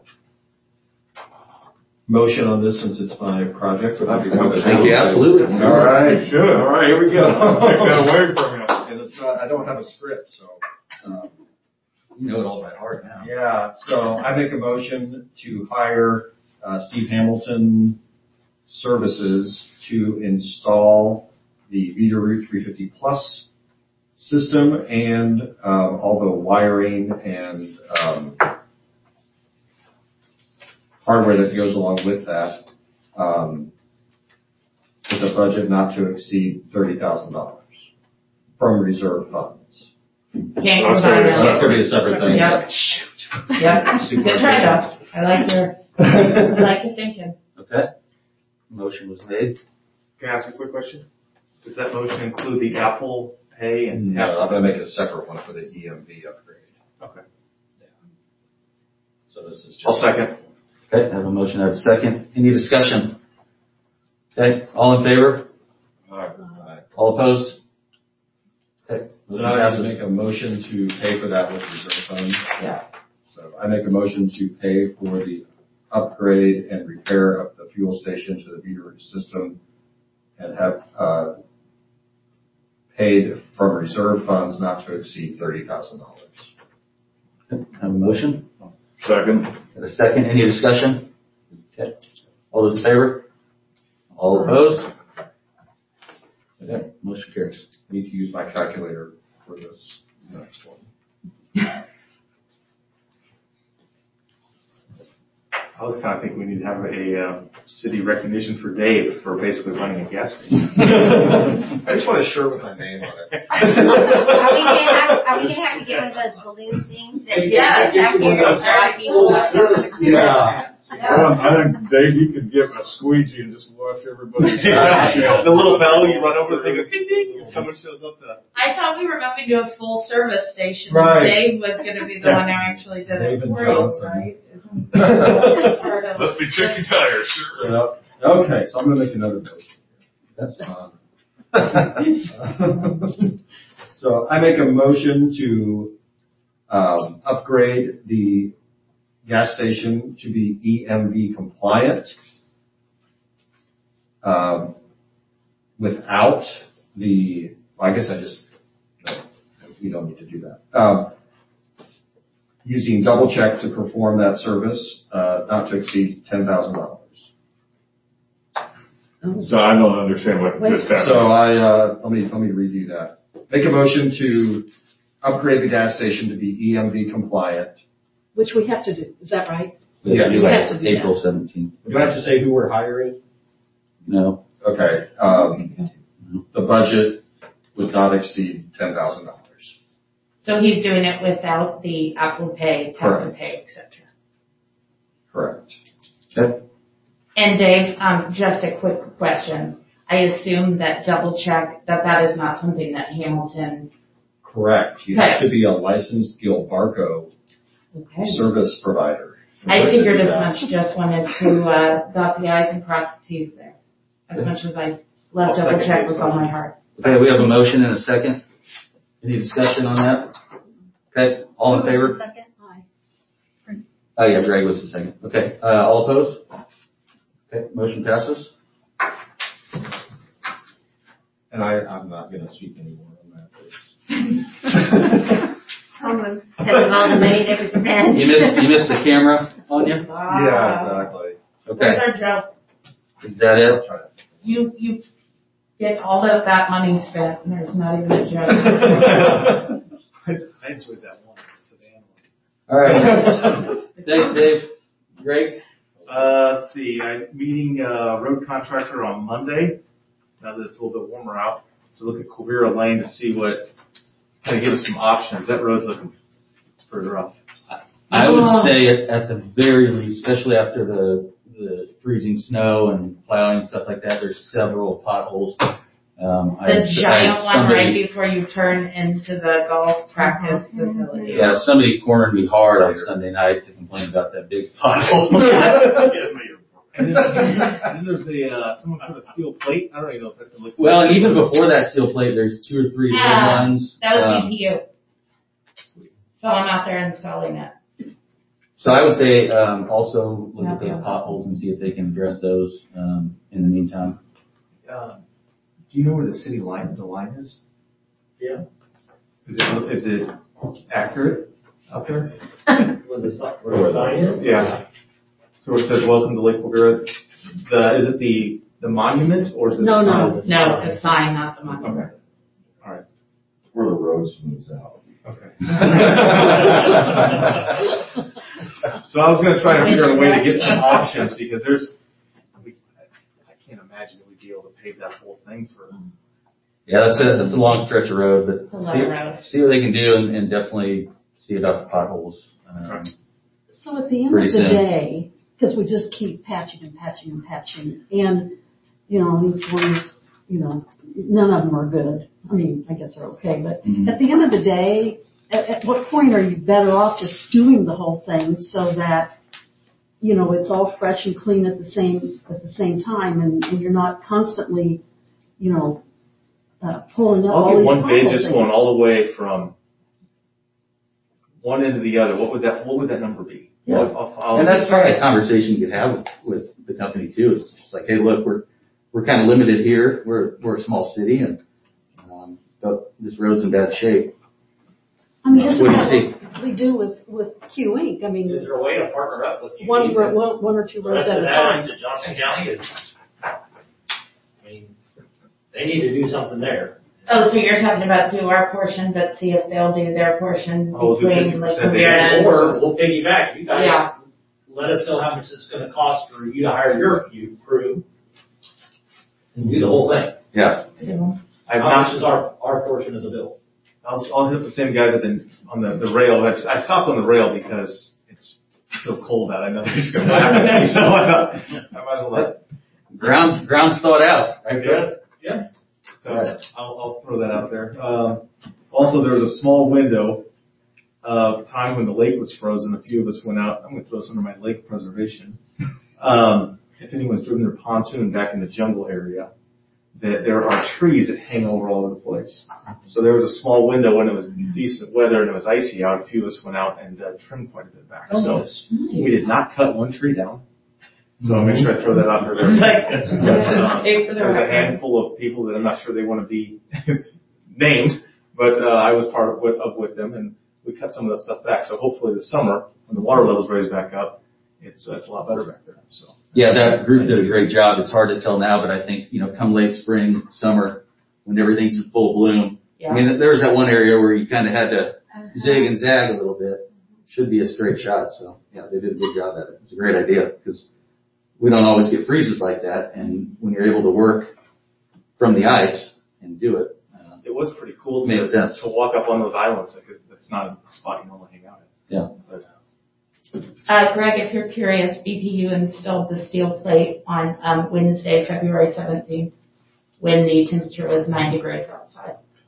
motion on this since it's my project, but I'd be more than happy Thank you, to. absolutely. All right. You should. All right, here we go. Take that away from you. And it's not, I don't have a script, so. Um, You know it all by heart now. Yeah, so I make a motion to hire uh, Steve Hamilton Services to install the Veeder-Root three fifty Plus system and um, all the wiring and um, hardware that goes along with that, um, with a budget not to exceed thirty thousand dollars from reserve funds. Can't That's combine very them. That's gonna be a separate thing. Yep. Yep. Good try though. I like your, I like your thinking. Okay. Motion was made. Can I ask a quick question? Does that motion include the Apple Pay and No, Apple? I'm gonna make a separate one for the E M V upgrade. Okay. So this is just. I'll second. Okay, I have a motion, I have a second. Any discussion? Okay, all in favor? Alright. All opposed? Okay. Then Motion I have to passes. make a motion to pay for that with reserve funds. Yeah. So I make a motion to pay for the upgrade and repair of the fuel station to the Veeder-Root system and have, uh, paid from reserve funds not to exceed thirty thousand dollars. Okay, I have a motion. Second. And a second, any discussion? Okay. All those in favor? All opposed? Okay, motion carries. I need to use my calculator for this next one. I was kind of thinking we need to have a uh, city recognition for Dave for basically running a gas station. I just want a shirt with my name on it. Are we gonna have, are we gonna have to get one of those balloon things that Yeah, gets out here and drive people up? Yeah. Well, I think, Dave, you could get a squeegee and just wash everybody's. The little bell, you run over the thing, goes ding ding, and someone shows up to. I thought we were moving to a full service station. Right. Dave was going to be the Yeah. one who actually did it David for you, Johnson. right? Part of- Let me check your tires, sir. Yep. Okay, so I'm gonna make another motion. That's fun. So I make a motion to um, upgrade the gas station to be E M V compliant um, without the, well, I guess I just, no, we don't need to do that. Um, using double check to perform that service, uh, not to exceed ten thousand dollars. So I don't understand what Wait. just happened. So I, uh, let me, let me redo that. Make a motion to upgrade the gas station to be E M V compliant. Which we have to do, is that right? Yes. We have to do that. April seventeenth. Do I have to say who we're hiring? No. Okay, um, the budget would not exceed ten thousand dollars. So he's doing it without the Apple Pay, Tap to Correct. Pay, et cetera. Correct. Okay. And Dave, um, just a quick question. I assume that double check, that that is not something that Hamilton Correct. You Okay. have to be a licensed Gilbarco Okay. service provider. I figured as much, just wanted to, uh, dot the i's and cross the t's there. As much as I love I'll double second check Dave's with all my motion. heart. Okay, we have a motion and a second. Any discussion on that? Okay, all in favor? Oh yeah, Greg was the second. Okay, uh, all opposed? Okay, motion passes. And I, I'm not going to speak anymore on that. Someone said of all the money that was spent. You missed, you missed the camera on you? Yeah, exactly. Where's Okay, our joke? is that it? You, you get all of that money spent and there's not even a joke. I enjoyed that one, the sedan one. All right. Thanks, Dave. Greg? Uh, let's see, I'm meeting, uh, road contractor on Monday, now that it's a little bit warmer out, to look at Quivira Lane to see what, kind of give us some options. That road's looking pretty rough. I would say at, at the very least, especially after the, the freezing snow and plowing and stuff like that, there's several potholes. Um, I had- The I had giant one somebody- right before you turn into the golf practice facility. Yeah, somebody cornered me hard on Sunday night to complain about that big pothole. And then, and then there's a, uh, someone put a steel plate, I don't even know if that's a liquid. Well, and even before that steel plate, there's two or three big Yeah, ones. that was Um, B P U. So I'm out there installing it. So I would say, um, also look at those Yeah. potholes and see if they can address those, um, in the meantime. Uh, do you know where the city line, the line is? Yeah. Is it, is it accurate out there? Where the sign, where the sign is? Yeah. So where it says, welcome to Lake Quivira, the, is it the, the monument or is it No, the no. sign? No, it's a sign, not the monument. Okay. All right. Where the road smooths out. Okay. So I was gonna try to figure out a way to get some options because there's, we, I can't imagine that we'd be able to pave that whole thing for. Yeah, that's a, that's a long stretch of road, It's a but long see, road. see what they can do and, and definitely see about the potholes. Um, So at the end Pretty of the soon. day, because we just keep patching and patching and patching, and, you know, each one's, you know, none of them are good. I mean, I guess they're okay, but Mhm. at the end of the day, at, at what point are you better off just doing the whole thing so that, you know, it's all fresh and clean at the same, at the same time, and, and you're not constantly, you know, uh, pulling up all I'll these get one bid pothole just things. going all the way from one end to the other. What would that, what would that number be? Yeah. I'll- I'll- I'll- And that's probably a conversation you could have with, with the company too. It's just like, hey, look, we're, we're kind of limited here. We're, we're a small city and, um, but this road's in bad shape. I mean, isn't What do that you what we do with, with Q Inc? I mean, Is there a way to partner up with you? one, ro- one, one or two The roads rest at of a that time. into Johnson County is, I mean, they need to do something there. Oh, so you're talking about do our portion, but see if they'll do their portion Oh, we'll do between Lake fifty percent. Quivira and. Or we'll piggyback. You guys, Yeah. let us know how much it's gonna cost for you to hire your you crew and do the whole thing. Yeah. I've How not, much is our, our portion of the bill? I'll, I'll hit the same guys at the, on the, the rail. I I stopped on the rail because it's so cold out. I know they're just gonna laugh at me, so I thought, I might as well let. Ground, ground's thawed out, right, Fred? Yeah. So I'll, I'll throw that out there. Um, also, there was a small window of time when the lake was frozen. A few of us went out. I'm going to throw this under my lake preservation. Um, if anyone's driven their pontoon back in the jungle area, that there are trees that hang over all over the place. So there was a small window when it was decent weather and it was icy out. A few of us went out and uh, trimmed quite a bit back. So we did not cut one tree down. So I'll make sure I throw that out there. It's like, uh, take for the There's a record. handful of people that I'm not sure they want to be named, but uh, I was part of with, of with them, and we cut some of that stuff back. So hopefully this summer, when the water levels raise back up, it's uh, it's a lot better back there. So Yeah, that group did a great job. It's hard to tell now, but I think, you know, come late spring, summer, when everything's in full bloom. Yeah. I mean, there was that one area where you kind of had to zig and zag a little bit. Should be a straight shot. So yeah, they did a good job at it. It's a great idea because we don't always get freezes like that. And when you're able to work from the ice and do it, uh, it was pretty cool to, Makes sense. to walk up on those islands. Like it, it's not a spot you normally hang out at. yeah. But, Uh, Greg, if you're curious, B P U installed the steel plate on, um, Wednesday, February seventeenth, when the temperature was nine degrees outside.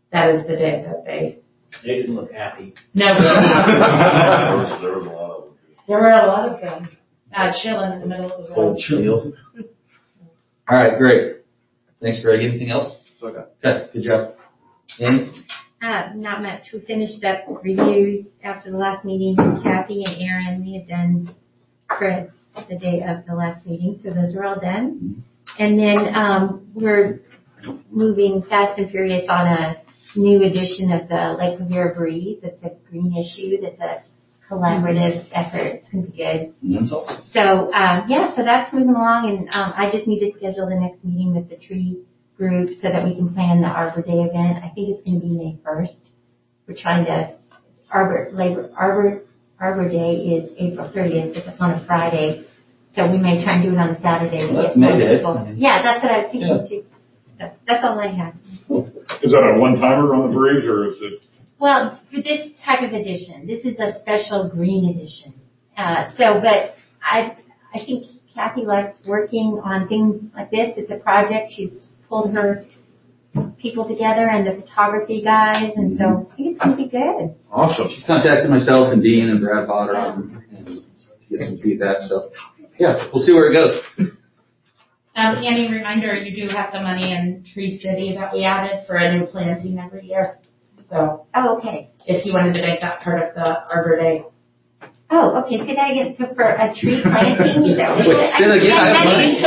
that is the day that they. They didn't look happy. No. There was, there was a lot of them. There were a lot of them uh, chilling in the middle of the road. Cold chill. All right, great. Thanks, Greg. Anything else? It's okay. Okay, good job. Annie? Uh, not much. We finished up reviews after the last meeting. Kathy and Aaron, we had done creds the day of the last meeting, so those are all done. And then um, we're moving fast and furious on a new edition of the Lake Revere Breeze. It's a green issue. That's a collaborative effort. It's going to be good. That's awesome. So, um, yeah, so that's moving along, and um, I just need to schedule the next meeting with the tree group so that we can plan the Arbor Day event. I think it's going to be May first. We're trying to, Arbor, Labor, Arbor, Arbor Day is April thirtieth, but it's on a Friday. So we may try and do it on a Saturday. To That's get more May Day. people. Yeah, that's what I was thinking Yeah. too. So that's all I have. Is that a one-timer on the bridge, or is it? Well, for this type of edition, this is a special green edition. Uh, so, but I, I think Kathy likes working on things like this. It's a project. She's pulled her people together and the photography guys, and so I think it's going to be good. Awesome. She's contacted myself and Dean and Brad Potter and, and to get some feedback. So, yeah, we'll see where it goes. Um, Annie, reminder, you do have the money in Tree City that we added for a new planting every year. So, Oh, okay. if you wanted to make that part of the Arbor Day. Oh, okay. Say that again. So for a tree planting, is that what Wait, say that again. I have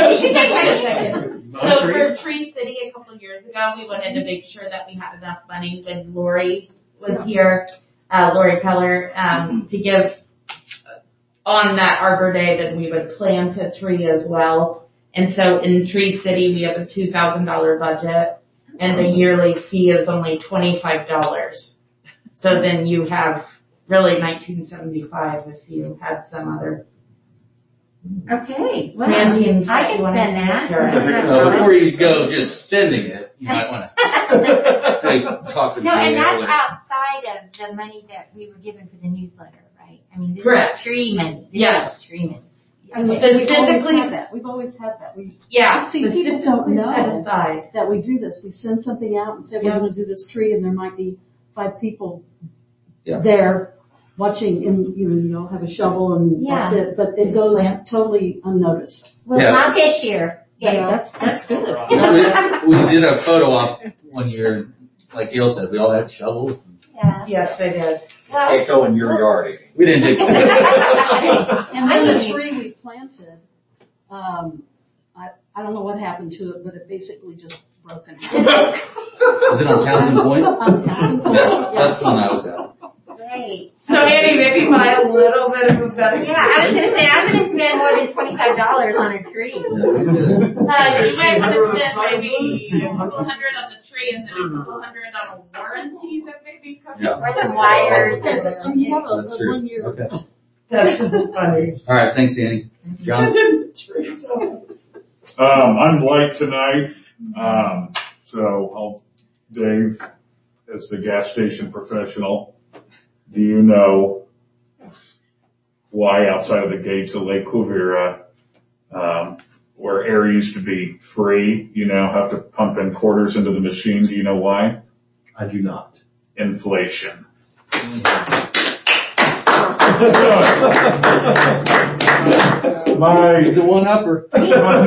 money. So for Tree City a couple of years ago, we wanted to make sure that we had enough money when Lori was here, uh, Lori Keller, um, to give on that Arbor Day, then we would plant a tree as well. And so in Tree City, we have a two thousand dollars budget, and the yearly fee is only twenty-five dollars. So then you have really nineteen seventy-five if you had some other Okay. Well, plantings I that can you wanted spend to that. take care of. Well, before you go just spending it, you might want to hey, talk to No, and Dean that's earlier. outside of the money that we were given for the newsletter, right? I mean, this Correct. is tree money. This Yes. is tree money. And we- Specifically- We've always had that. We've always had that. We, Yeah, see, people don't specifically set know aside. that we do this. We send something out and say we're Yeah. going to do this tree, and there might be five people Yeah. there watching, and you know, you all have a shovel, and Yeah. that's it. But it goes totally unnoticed. Well, Yeah. not this year. Yeah, Yeah. that's that's good. we, we did a photo op one year, like Gail said, we all had shovels. Yeah. Yes, they did. Well, Echo in your yard. We didn't take And then the tree we planted, um, I I don't know what happened to it, but it basically just broke in half. Was it on Townsend Point? On Townsend Point, Yeah, yeah. that's the one I was at. great. So Annie, maybe buy a little bit of a better. Yeah, I was gonna say I'm gonna spend more than twenty-five dollars on a tree. Uh, you might want to spend maybe a couple hundred on the tree and then a couple hundred on a warranty that may be coming. Yeah. Or some wires. So you have a, That's a true. one year. Okay. That's funny. All right, thanks, Annie. John? Um, I'm light tonight, um, so I'll, Dave, as the gas station professional, do you know why outside of the gates of Lake Quivira, um, where air used to be free, you now have to pump in quarters into the machine? Do you know why? I do not. Inflation. My, The one upper. my,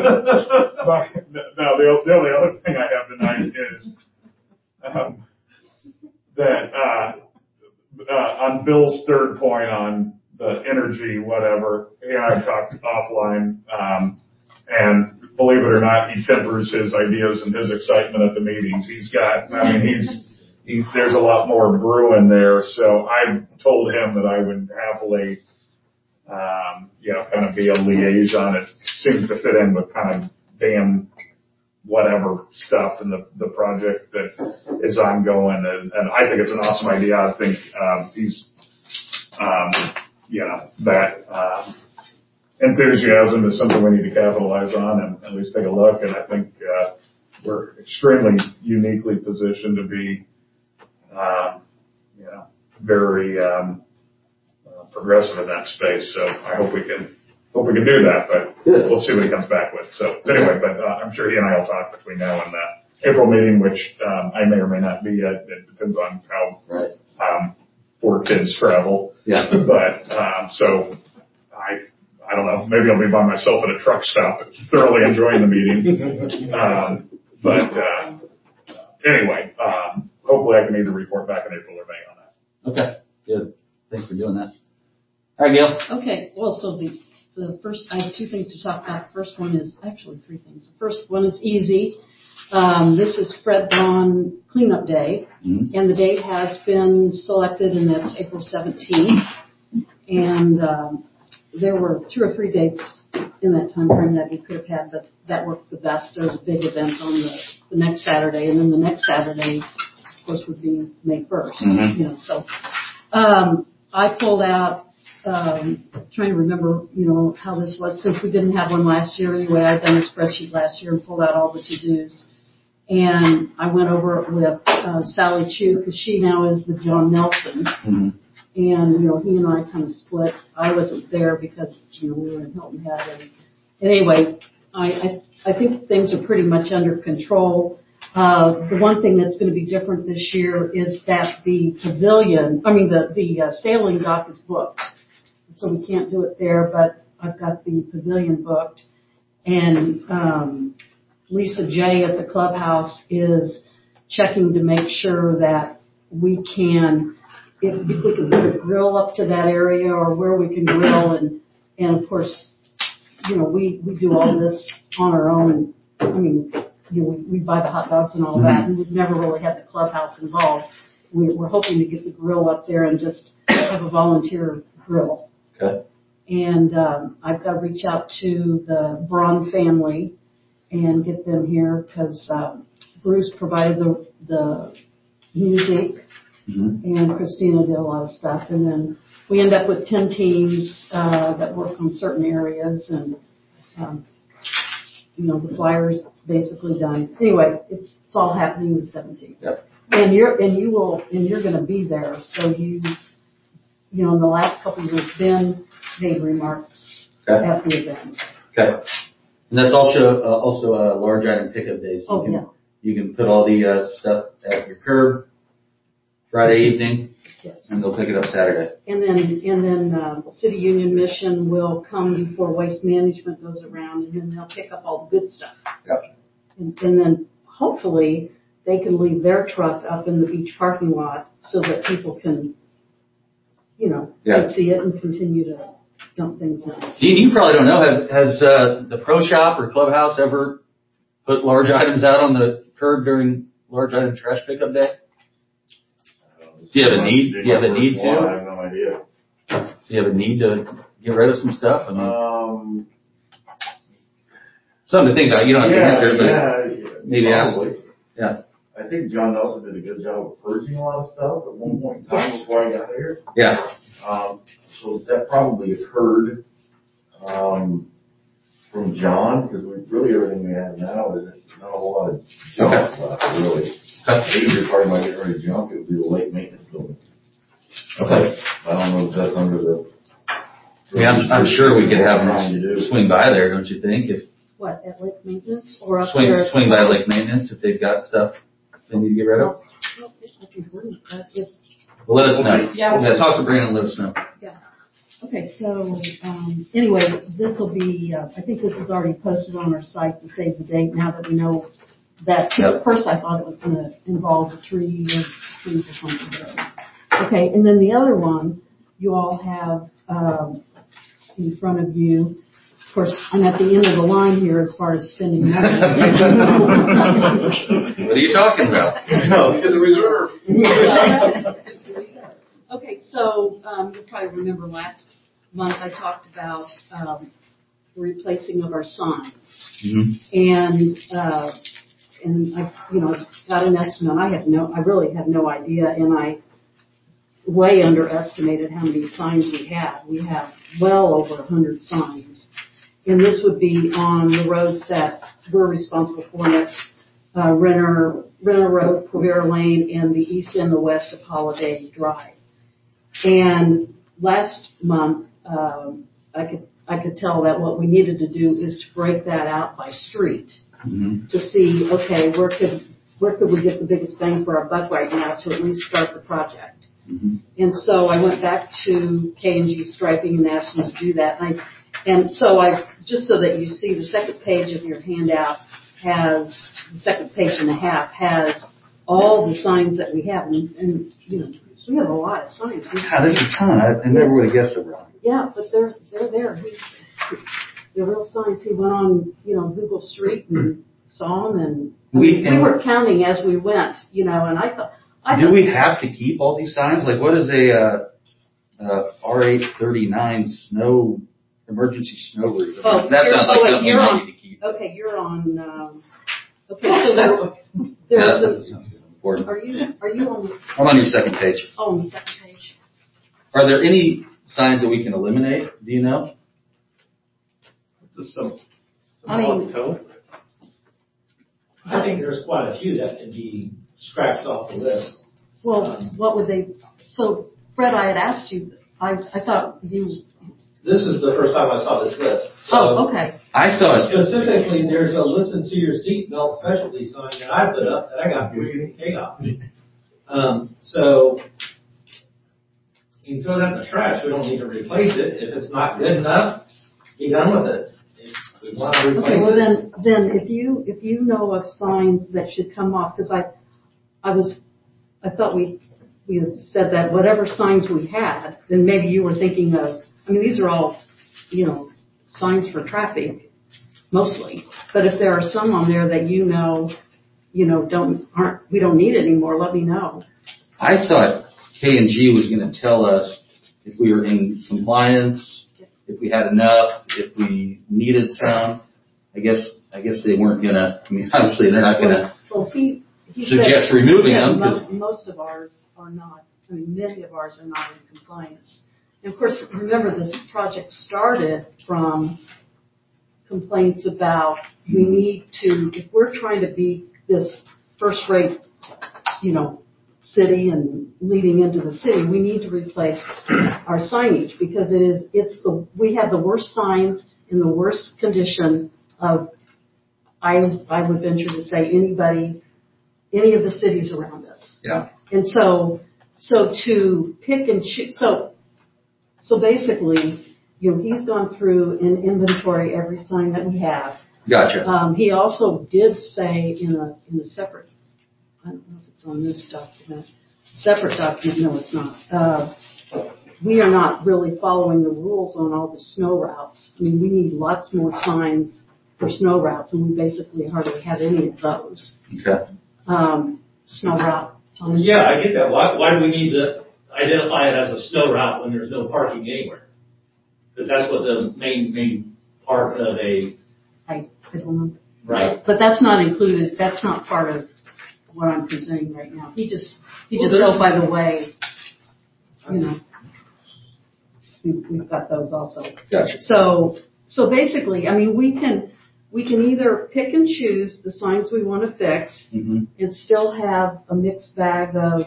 no, the, the only other thing I have tonight is, um, that, uh, uh, on Bill's third point on the energy, whatever, he and I talked offline, um, and believe it or not, he tempers his ideas and his excitement at the meetings. He's got, I mean, he's, he, there's a lot more brewing there, so I told him that I would happily, um, you know, kind of be a liaison. It seems to fit in with kind of Dan whatever stuff in the, the project that is ongoing, and, and I think it's an awesome idea. I think, um, he's, um, you know, that, um, enthusiasm is something we need to capitalize on and at least take a look, and I think, uh, we're extremely uniquely positioned to be, um, you know, very, um, uh, progressive in that space. So I hope we can, hope we can do that, but Good. we'll see what he comes back with. So anyway, but, uh, I'm sure he and I will talk between now and, uh, April meeting, which um, I may or may not be at. It depends on how Right. um, four kids travel. Yeah. But um, so I I don't know. Maybe I'll be by myself at a truck stop, thoroughly enjoying the meeting. Um, but uh, anyway, um, hopefully I can either report back in April or May on that. Okay. Good. Thanks for doing that. All right, Gail. Okay, well, so the, the first, I have two things to talk about. The first one is, actually three things. The first one is easy. Um, this is Fred Vaughn Cleanup Day, Mm-hmm. and the date has been selected, and that's April seventeenth. And um, there were two or three dates in that time frame that we could have had, but that worked the best. There was a big event on the, the next Saturday, and then the next Saturday, of course, would be May first. Mm-hmm. You know, so um, I pulled out. Um, trying to remember, you know, how this was since we didn't have one last year anyway. I'd done a spreadsheet last year and pulled out all the to-dos. And I went over it with uh, Sally Chu because she now is the John Nelson. Mm-hmm. And, you know, he and I kind of split. I wasn't there because, you know, we were in Hilton Head. And, and anyway, I, I, I think things are pretty much under control. Uh, the one thing that's going to be different this year is that the pavilion, I mean, the, the uh, sailing dock is booked. So we can't do it there, but I've got the pavilion booked. And um, Lisa J at the clubhouse is checking to make sure that we can, if, if we can put a grill up to that area or where we can grill. And, and of course, you know, we, we do all this on our own. I mean, you know, we, we buy the hot dogs and all that, and we've never really had the clubhouse involved. We, we're hoping to get the grill up there and just have a volunteer grill. Okay. And um, I've got to reach out to the Braun family and get them here because um, Bruce provided the, the music, mm-hmm. and Christina did a lot of stuff. And then we end up with ten teams uh, that work on certain areas, and um, you know, the flyers basically done. Anyway, it's, it's all happening the seventeenth. Yep. And you're and you will and you're going to be there, so you. You know, in the last couple of years, Ben made remarks okay. at the event. Okay. And that's also uh, also a large item pickup day. So oh, you can, yeah. You can put all the uh, stuff at your curb Friday evening, yes. And they'll pick it up Saturday. And then, and then um, City Union Mission will come before Waste Management goes around, and then they'll pick up all the good stuff. Yep. And, and then hopefully they can leave their truck up in the beach parking lot so that people can. You know, yeah. see it and continue to dump things in. Dean, you probably don't know, has, has uh, the Pro Shop or Clubhouse ever put large items out on the curb during large item trash pickup day? Do you have a need? Do you have a need to? I have no idea. Do you have a need to get rid of some stuff? I mean, um, something to think about. You don't have yeah, to answer, but yeah, maybe probably. ask. Yeah. I think John Nelson did a good job of purging a lot of stuff at one point in time before I got here. Yeah. Um, so that probably occurred um, from John, because we really everything we have now is not a whole lot of junk okay. left, really. The easier part of my getting rid of junk, it would be the lake maintenance building. Okay. I don't know if that's under the. Yeah, I'm, I'm sure we could have them swing by there, don't you think? If what at lake maintenance or up swing there? Swing by lake maintenance if they've got stuff they need to get rid of. Well, let us know. Yeah. yeah talk to Brandon and let us know. Yeah. Okay, so um, anyway, this will be, uh, I think this is already posted on our site to save the date now that we know that. Yep. At first I thought it was going to involve the tree or trees or something. Okay, and then the other one you all have um, in front of you. Of course, I'm at the end of the line here as far as spending money. What are you talking about? No, let's get the reserve. Okay, so um, you'll probably remember last month I talked about um, the replacing of our signs, mm-hmm. and uh, and I, you know, got an estimate. I have no, I really had no idea, and I way underestimated how many signs we have. We have well over a hundred signs. And this would be on the roads that we're responsible for, and that's uh, Renner, Renner Road, Quivira Lane, and the east and the west of Holiday Drive. And last month, um, I could I could tell that what we needed to do is to break that out by street. Mm-hmm. to see, okay, where could, where could we get the biggest bang for our buck right now to at least start the project? Mm-hmm. And so I went back to K and G Striping and asked them to do that. And, I, and so I, just so that you see, the second page of your handout has, the second page and a half has all the signs that we have. And, and you know, we have a lot of signs. Yeah, there's a ton. I, I never would have guessed it, Ron. Yeah, but they're, they're there. He, the real signs, he went on, you know, Google Street and saw them, and I We- mean, we were counting as we went, you know, and I thought, I Do thought, we have to keep all these signs? Like, what is a uh, uh, R eight thirty-nine snow emergency snow route? Oh, That you're- sounds like oh, wait, something you're I on- need to keep. okay, you're on, um, okay, so there, there's Yeah, a, that sounds good. Important. are you, are you on, the- I'm on your second page. oh, on the second page? Are there any signs that we can eliminate? Do you know? This is some, some I mean- long toe. I think there's quite a few that can be scratched off the list. Well, what would they, so Fred, I had asked you, I, I thought you, This is the first time I saw this list. So oh, okay. I saw it. specifically, there's a listen to your seatbelt specialty sign that I put up that I got from K D O T. Um, so you can throw that in the trash. We don't need to replace it. If it's not good enough, be done with it. If we want to replace Okay, well it. then, then if you, if you know of signs that should come off, because I, I was, I thought we, we had said that whatever signs we had, then maybe you were thinking of, I mean, these are all, you know, signs for traffic, mostly. But if there are some on there that you know, you know, don't, aren't, we don't need it anymore, let me know. I thought K and G was going to tell us if we were in compliance, if we had enough, if we needed some. I guess I guess they weren't going to. I mean, obviously they're not going to Well, he, he suggest said, removing yeah, them. mo- 'cause- most of ours are not. I mean, many of ours are not in compliance. And of course, remember this project started from complaints about we need to, if we're trying to be this first-rate, you know, city and leading into the city, we need to replace our signage because it is, it's the, we have the worst signs in the worst condition of, I, I would venture to say anybody, any of the cities around us. Yeah. And so, so to pick and choose, so, so basically, you know, he's gone through and inventory every sign that we have. Gotcha. Um, he also did say in a, in a separate, I don't know if it's on this document, separate document, no it's not. Uh, we are not really following the rules on all the snow routes. I mean, we need lots more signs for snow routes and we basically hardly have any of those. Okay. Um, snow route signs. Yeah, I get that. Why, why do we need to identify it as a snow route when there's no parking anywhere? Because that's what the main, main part of a, I, I don't know. right? But that's not included, that's not part of what I'm presenting right now. He just, he Well, just, there's- oh, by the way, you know, we've, we've got those also. Gotcha. So, so basically, I mean, we can, we can either pick and choose the signs we want to fix Mm-hmm. and still have a mixed bag of,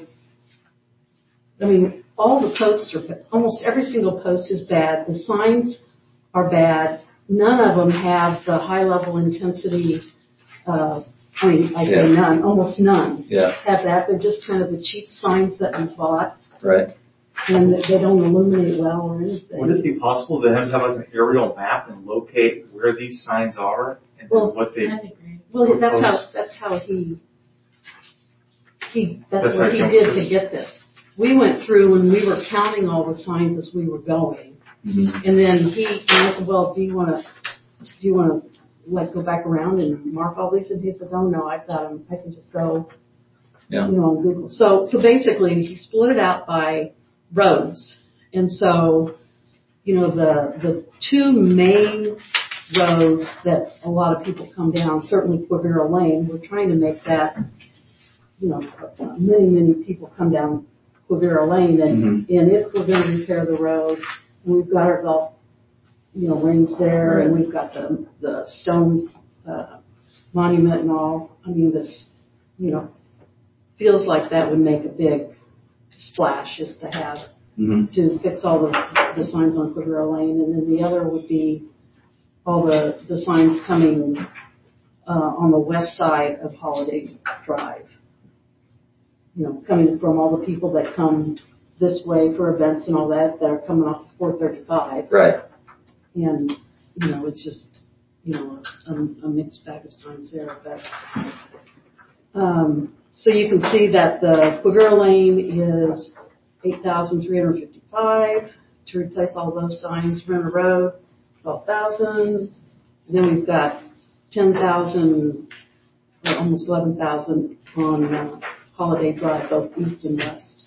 I mean, all the posts are, almost every single post is bad. The signs are bad. None of them have the high level intensity, uh, I mean, I say Yeah. none, almost none Yeah. have that. They're just kind of the cheap signs that we bought Right. and they don't illuminate well or anything. Would it be possible to have, have like an aerial map and locate where these signs are and Well, then what they? Well, that's how, propose? that's how he, he, that's That's what how he he did comes to to- get this. We went through and we were counting all the signs as we were going. Mm-hmm. And then he, and I said, well, do you want to, do you want to like go back around and mark all these? And he said, oh no, I've got them. I can just go, Yeah. you know, on Google. So, so basically he split it out by roads. And so, you know, the, the two main roads that a lot of people come down, certainly Quivira Lane, we're trying to make that, you know, many, many people come down Quivira Lane, and, Mm-hmm. and if we're going to repair the road, and we've got our golf, you know, range there, and we've got the, the stone, uh, monument and all, I mean, this, you know, feels like that would make a big splash just to have, Mm-hmm. to fix all the, the signs on Quivira Lane, and then the other would be all the, the signs coming, uh, on the west side of Holiday Drive. You know, coming from all the people that come this way for events and all that, that are coming off four thirty-five. Right. And, you know, it's just, you know, a, a mixed bag of signs there. But, um, so you can see that the Quivira Lane is eight thousand three hundred fifty-five to replace all those signs. Renner Road, twelve thousand. Then we've got ten thousand, or almost eleven thousand on uh, Holiday Drive, both east and west.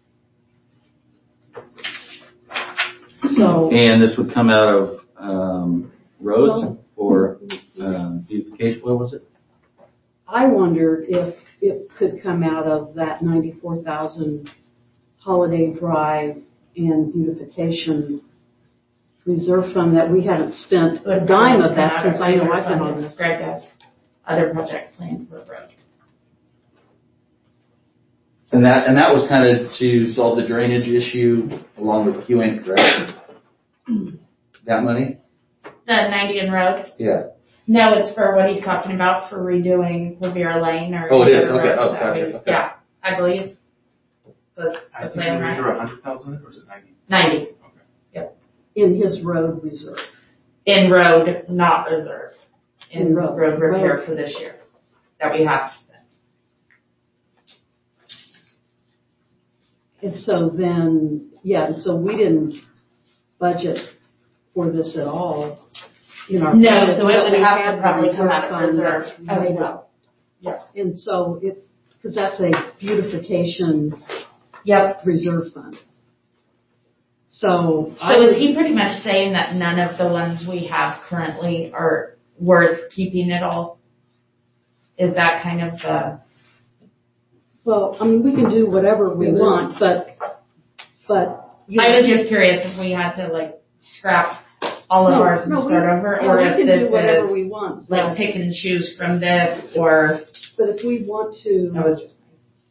So. And this would come out of um, roads well, or uh, beautification. What was it? I wondered if it could come out of that ninety-four thousand Holiday Drive and beautification reserve fund that we haven't spent a dime of that since I know I've been on this. Greg has other projects planned for the road. And that and that was kind of to solve the drainage issue along with Q N, correct? That money? The ninetieth Road? Yeah. No, it's for what he's talking about for redoing Quivira Lane or. Oh, it is. Okay. Oh, gotcha. We, okay. Yeah, I believe. That's I the think plan, we right? measure a hundred thousand or is it ninety? Ninety. Okay. Yep. In his road reserve. In road, not reserve. In, In road, road. road repair road. for this year that we have to spend. And so then, yeah, and so we didn't budget for this at all in our No, budget, so it but would we have have to the probably come reserve out of fund reserve that's as made well. Yeah. And so it, because that's a beautification Yep. reserve fund. So, So is he pretty much saying that none of the ones we have currently are worth keeping at all? Is that kind of the... Well, I mean, we can do whatever we want, but, but. You I know, was just curious if we had to like scrap all of no, ours and no, start we, over, no, or we if can this do whatever is we want. like but, pick and choose from this, or... But if we want to, That was just...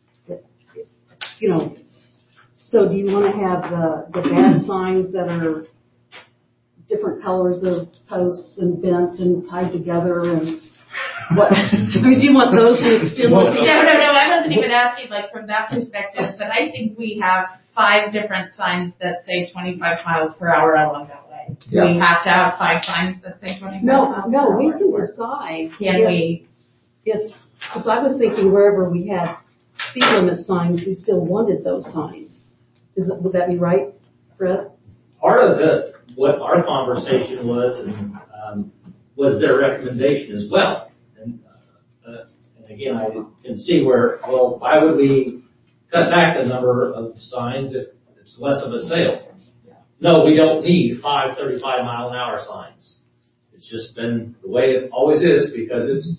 you know, so do you want to have the, the bad signs that are different colors of posts and bent and tied together and what? I mean, do you want those mixed in? No, no, no, I wasn't even asking like from that perspective, but I think we have five different signs that say twenty-five miles per hour along that way. Do Yeah. we have to have five signs that say twenty-five No, miles per no, hour? we can decide. Can if, we? If, because I was thinking wherever we had speed limit signs, we still wanted those signs. Is it, would that be right, Fred? Part of the, what our conversation was, and um, was their recommendation as well. And, uh, and again, I can see where, well, why would we cut back the number of signs if it's less of a sale? No, we don't need five thirty-five mile an hour signs. It's just been the way it always is because it's,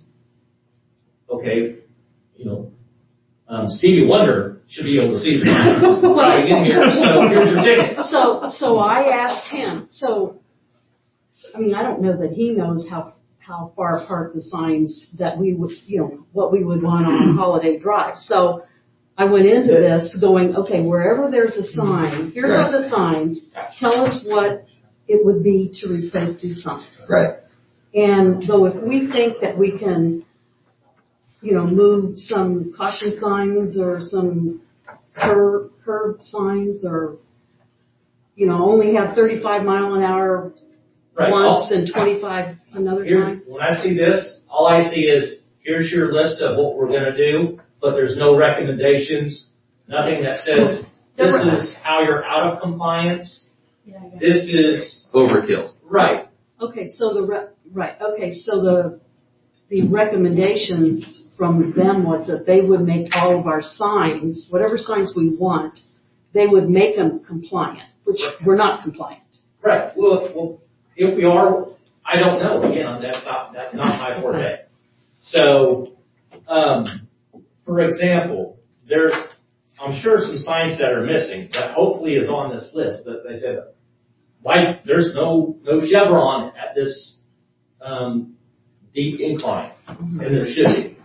okay, you know, um, Stevie Wonder should be able to see the signs right in here, so here's your ticket. So, so I asked him, so, I mean, I don't know that he knows how, how far apart the signs that we would, you know, what we would want on Holiday Drive. So I went into this going, okay, wherever there's a sign, here's Right. all the signs, tell us what it would be to replace these signs. Right. And so if we think that we can, you know, move some caution signs or some curb, curb signs or, you know, only have thirty-five mile an hour Right. once All- and twenty-five another Here, time. when I see this, all I see is, here's your list of what we're gonna do, but there's no recommendations, nothing that says, this is how you're out of compliance. This is, Overkill. right, Okay, so the, re- right, okay, so the, the recommendations from them was that they would make all of our signs, whatever signs we want, they would make them compliant, which we're not compliant. right. Well, well, if we are, I don't know, again, that's not, that's not my forte. So, um, for example, there's, I'm sure some signs that are missing that hopefully is on this list that they said, why, there's no, no chevron at this, um, deep incline, and there should be.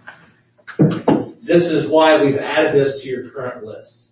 This is why we've added this to your current list.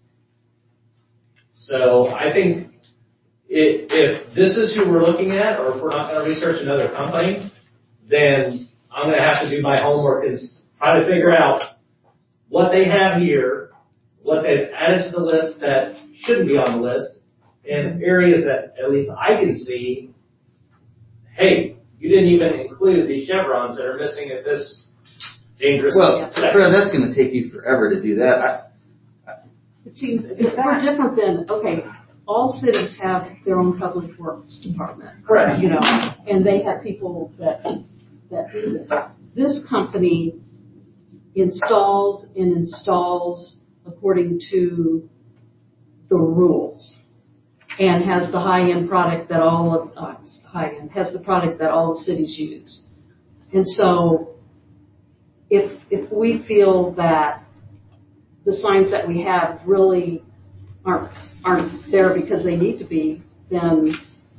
So I think if, if this is who we're looking at, or if we're not going to research another company, then I'm gonna have to do my homework and s- try to figure out what they have here, what they've added to the list that shouldn't be on the list, and areas that at least I can see, hey, you didn't even include these chevrons that are missing at this dangerous. Well, section. Fred, that's going to take you forever to do that. I, It seems, we're different than, okay, all cities have their own public works department. Correct. You know, and they have people that, that do this. This company installs and installs according to the rules and has the high-end product that all of, uh, high-end, has the product that all the cities use. And so if, if we feel that the signs that we have really aren't aren't there because they need to be, then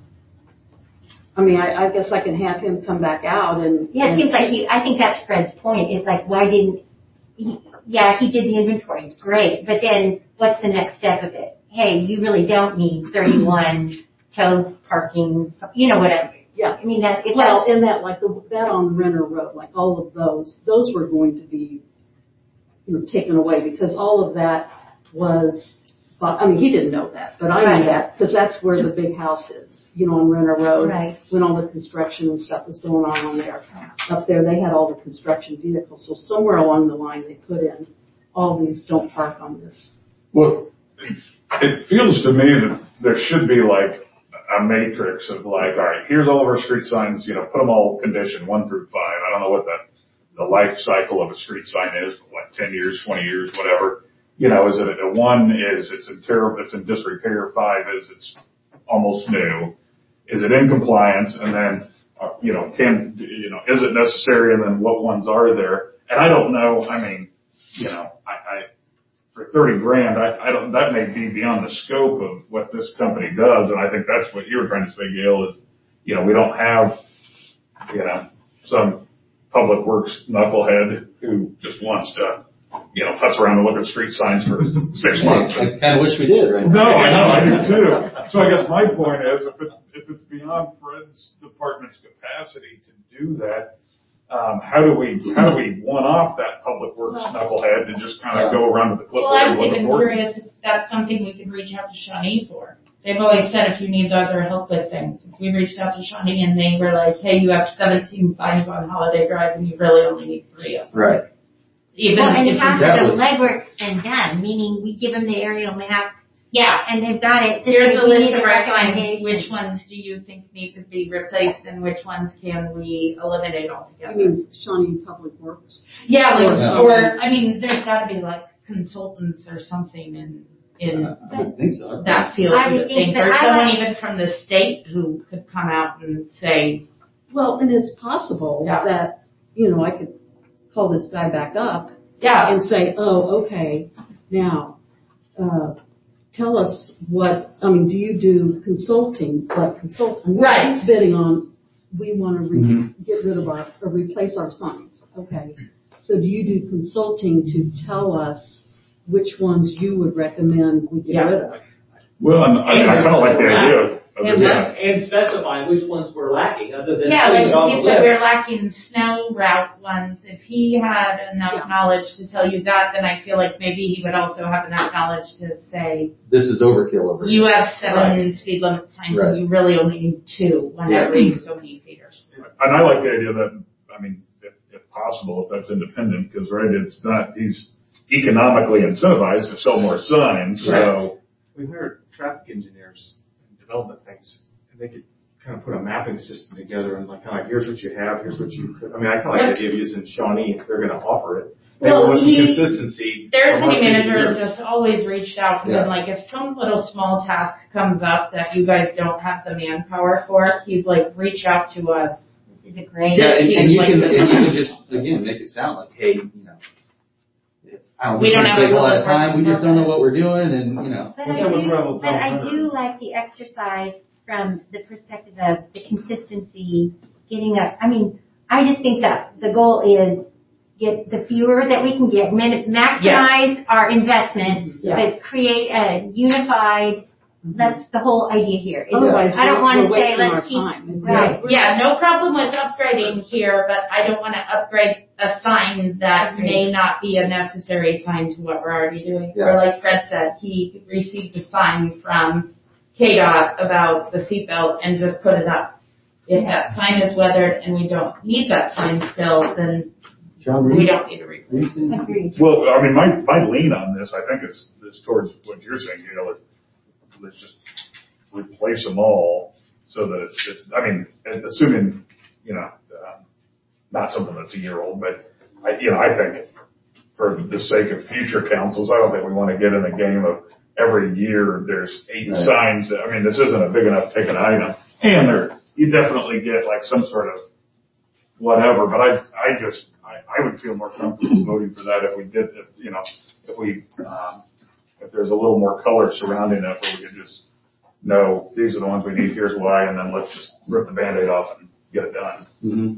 I mean, I, I guess I can have him come back out and. Yeah, it and seems like he, I think that's Fred's point, is like, why didn't, he, yeah, he did the inventory, great, but then what's the next step of it? Hey, you really don't need thirty-one tow parking, you know, whatever. Yeah. I mean, that, if Well, that's, in that, like the, that on Renner Road, like all of those, those were going to be, you know, taken away because all of that was, well, I mean, he didn't know that, but I Right. knew that because that's where the big house is, you know, on Renner Road. Right. When all the construction and stuff was going on on there. Up there, they had all the construction vehicles. So somewhere along the line, they put in all these don't park on this. Well, it, it feels to me that there should be like a matrix of like, all right, here's all of our street signs, you know, put them all condition one through five. I don't know what the, the life cycle of a street sign is, but what, ten years, twenty years, whatever. You know, is it a one is it's in terrible, it's in disrepair, five is it's almost new. Is it in compliance? And then, uh, you know, can, you know, is it necessary? And then what ones are there? And I don't know, I mean, you know, I, I, for thirty grand, I, I don't, that may be beyond the scope of what this company does. And I think that's what you were trying to say, Gail, is, you know, we don't have, you know, some public works knucklehead who just wants to, you know, putz around and look at street signs for six months. I kind of wish we did right No, now. I know, I do too. So I guess my point is, if it's, if it's beyond Fred's department's capacity to do that, um, how do we, how do we one off that public works knucklehead and just kind of go around with the Well, clipboard and I'm look even for it? curious if that's something we could reach out to Shawnee for. They've always said if you need other help with things. If we reached out to Shawnee and they were like, hey, you have seventeen signs on Holiday Drive and you really only need three of them. Right. Even well, and if half you, of that the was- legwork's been done, meaning we give them the aerial map, yeah, and they've got it. here's a We list need of a our signs. recommendation. Which ones do you think need to be replaced and which ones can we eliminate altogether? You mean Shawnee Public Works? Yeah, like, Yeah. or, I mean, there's gotta be like consultants or something in, in I don't think so. that field, I you would would think think, that or I someone like- even from the state who could come out and say, Well, and it's possible Yeah. that, you know, I could call this guy back up yeah, and say, oh, okay, now, uh, tell us what, I mean, do you do consulting, like consult, and Right. who's bidding on, we want to re- Mhm. get rid of our, or replace our signs, okay. So do you do consulting to tell us which ones you would recommend we get Yeah. rid of? Well, and I, I kind of like the idea of, And yeah. And specify which ones we're lacking, other than yeah, putting like it on you the said, list. we're lacking snow route ones. If he had enough Yeah. knowledge to tell you that, then I feel like maybe he would also have enough knowledge to say, This is overkill over you here. have seven speed limit signs Right. and you really only need two, one Yeah. every so many feeders. And I like the idea that, I mean, if, if possible, if that's independent, because right, it's not, he's economically incentivized to sell more signs, so. We hired traffic engineers and development things, and they could kind of put a mapping system together and like, kind of like, here's what you have, here's what you could, I mean, I kind of like the idea of using Shawnee if they're gonna offer it. They Well, want some he- consistency. Their from our city manager has engineers. just always reached out to Yeah. them, like if some little small task comes up that you guys don't have the manpower for, he's like, reach out to us. This is a great. Yeah, and, and you Like can, the- and you can just, again, make it sound like, hey, you know, I don't We think don't it's have take a a lot of public time, we works just don't know what we're doing, and, you know. But What's I up with do, Rebel but I South do like the exercise from the perspective of the consistency, getting up. I mean, I just think that the goal is get the fewer that we can get, min- maximize our investment, Yeah. but create a unified. That's the whole idea here. is Otherwise, I don't we're- want we're to say wasting our let's keep time. right. Yeah, no problem with upgrading sitting here, but I don't want to upgrade a sign that may not be a necessary sign to what we're already doing. Yeah. Or like Fred said, he received a sign from K D O T about the seatbelt and just put it up. If that sign is weathered and we don't need that sign still, then John, we don't need to replace it. Agreed. Well, I mean, my, my lean on this, I think is, is towards what you're saying, you know, let- let's just replace them all so that it's, it's, I mean, assuming, you know, um, not something that's a year old, but I, you know, I think for the sake of future councils, I don't think we want to get in the game of every year there's eight Right. signs that, I mean, this isn't a big enough ticket item. And there, you definitely get like some sort of whatever, but I, I just, I, I would feel more comfortable voting for that if we did, if, you know, if we, um, if there's a little more color surrounding it where we could just know these are the ones we need, here's why, and then let's just rip the Band-Aid off and get it done. Mm-hmm.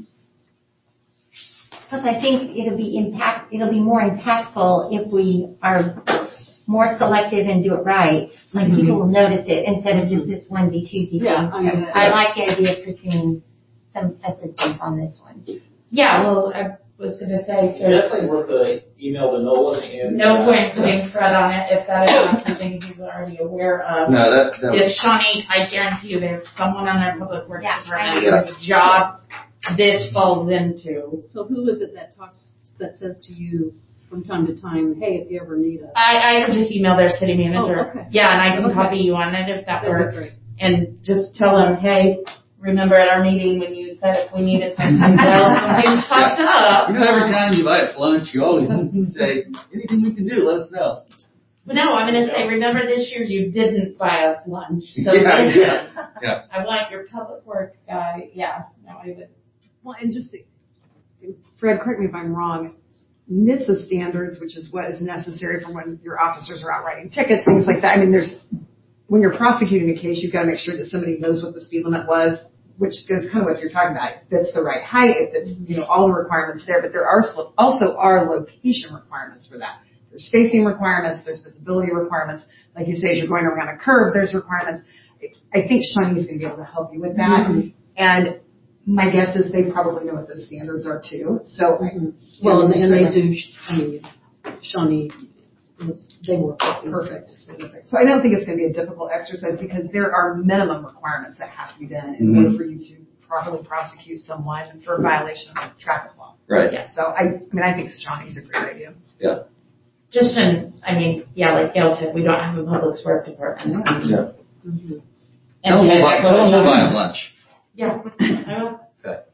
Plus, I think it'll be impact, it'll be more impactful if we are more selective and do it right. Like Mm-hmm. people will notice it instead of just this onesie twosie thing. Yeah, I mean, I like the idea of pursuing some assistance on this one. Yeah, well, I was going to say, there's Definitely worth the email to Nolan and. no point putting Fred on it if that is not something he's already aware of. No, that, that If was, Shawnee, I guarantee you there's someone on their public works Yeah, department I whose job this falls into. So who is it that talks, that says to you from time to time, hey, if you ever need us? I, I could just email their city manager. Oh, okay. Yeah, and I can Okay. copy you on it if that That'd be works. great. And just tell them, hey, remember at our meeting when you said if we needed something else, something's popped up. you know, every time you buy us lunch, you always say, anything we can do, let us know. But no, I'm going to say, remember this year you didn't buy us lunch. So Yeah, this yeah, year, yeah. I want your public works guy. Yeah, no, I would. Well, and just, Fred, correct me if I'm wrong, NHTSA standards, which is what is necessary for when your officers are out writing tickets, things like that. I mean, there's, when you're prosecuting a case, you've got to make sure that somebody knows what the speed limit was, which goes kind of what you're talking about. If it's the right height, if it's, you know, all the requirements there, but there are sl- also are location requirements for that. There's spacing requirements, there's visibility requirements. Like you say, as you're going around a curve, there's requirements. I think Shawnee's going to be able to help you with that. Mm-hmm. And my guess is they probably know what those standards are too. So, I, Well, and, and they certainly- do, I mean, Shawnee, is- they work with you. Perfect. Perfect. So I don't think it's going to be a difficult exercise because there are minimum requirements that have to be done in Mhm. order for you to properly prosecute someone for a violation of traffic law. Right. Yeah. So I, I mean, I think Shawnee's a great idea. Yeah. Just in, I mean, yeah, like Gail said, we don't have a public works department. Yeah. Mm-hmm. And Tell them to we'll buy, echo tell them we'll John- buy them lunch. Yeah, I will. Okay.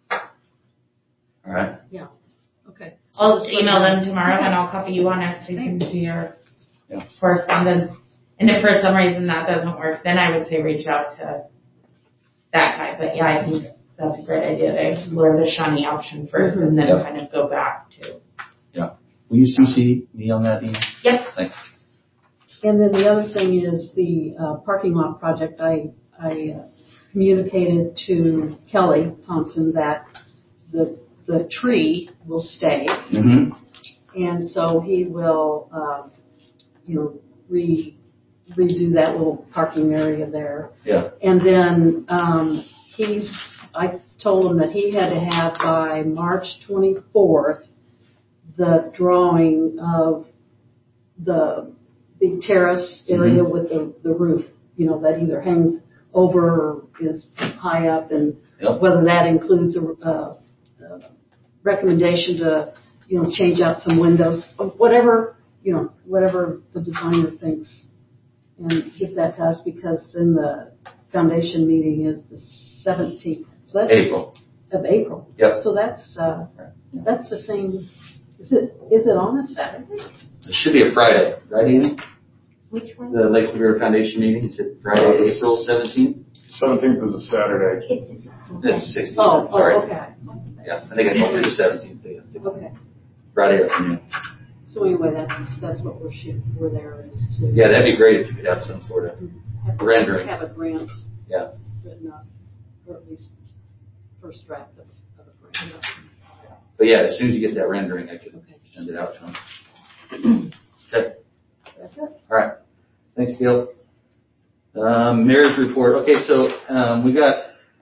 All right. Yeah, okay. I'll just email them tomorrow and I'll copy you on it so you can see your Yeah. correspondence. And if for some reason that doesn't work, then I would say reach out to that guy. But yeah, I think that's a great idea to explore the Shawnee option first and then Yeah. kind of go back to. Will you C C me on that email? Yep. Thanks. And then the other thing is the uh, parking lot project. I, I uh, communicated to Kelly Thompson that the, the tree will stay. Mm-hmm. And so he will, um, you know, re, redo that little parking area there. Yeah. And then, um, he's, I told him that he had to have by March twenty-fourth, the drawing of the big terrace area Mhm. with the, the roof, you know, that either hangs over or is high up, and Yep. whether that includes a, a, a recommendation to, you know, change out some windows, whatever, you know, whatever the designer thinks, and give that to us, because then the foundation meeting is the seventeenth. So that's April. Of April. Yep. So that's, uh, that's the same, is it, is it on a Saturday? It should be a Friday, right, Amy? Which one? The Lake Superior Foundation meeting, is it Friday, April seventeenth? Seventeenth is a Saturday. It's, It's the sixteenth. Oh, Sorry. oh, okay. Yeah, I think I told you the seventeenth. Okay. Friday afternoon. So anyway, that's, that's what we're shooting for there, is to. Yeah, that'd be great if you could have some sort of have- rendering. Have a grant. Yeah. Written up, or at least first draft of, of a grant. But yeah, as soon as you get that rendering, I could send it out to them. Okay. That's it. All right. Thanks, Gil. Um, mayor's report. Okay, so um, we got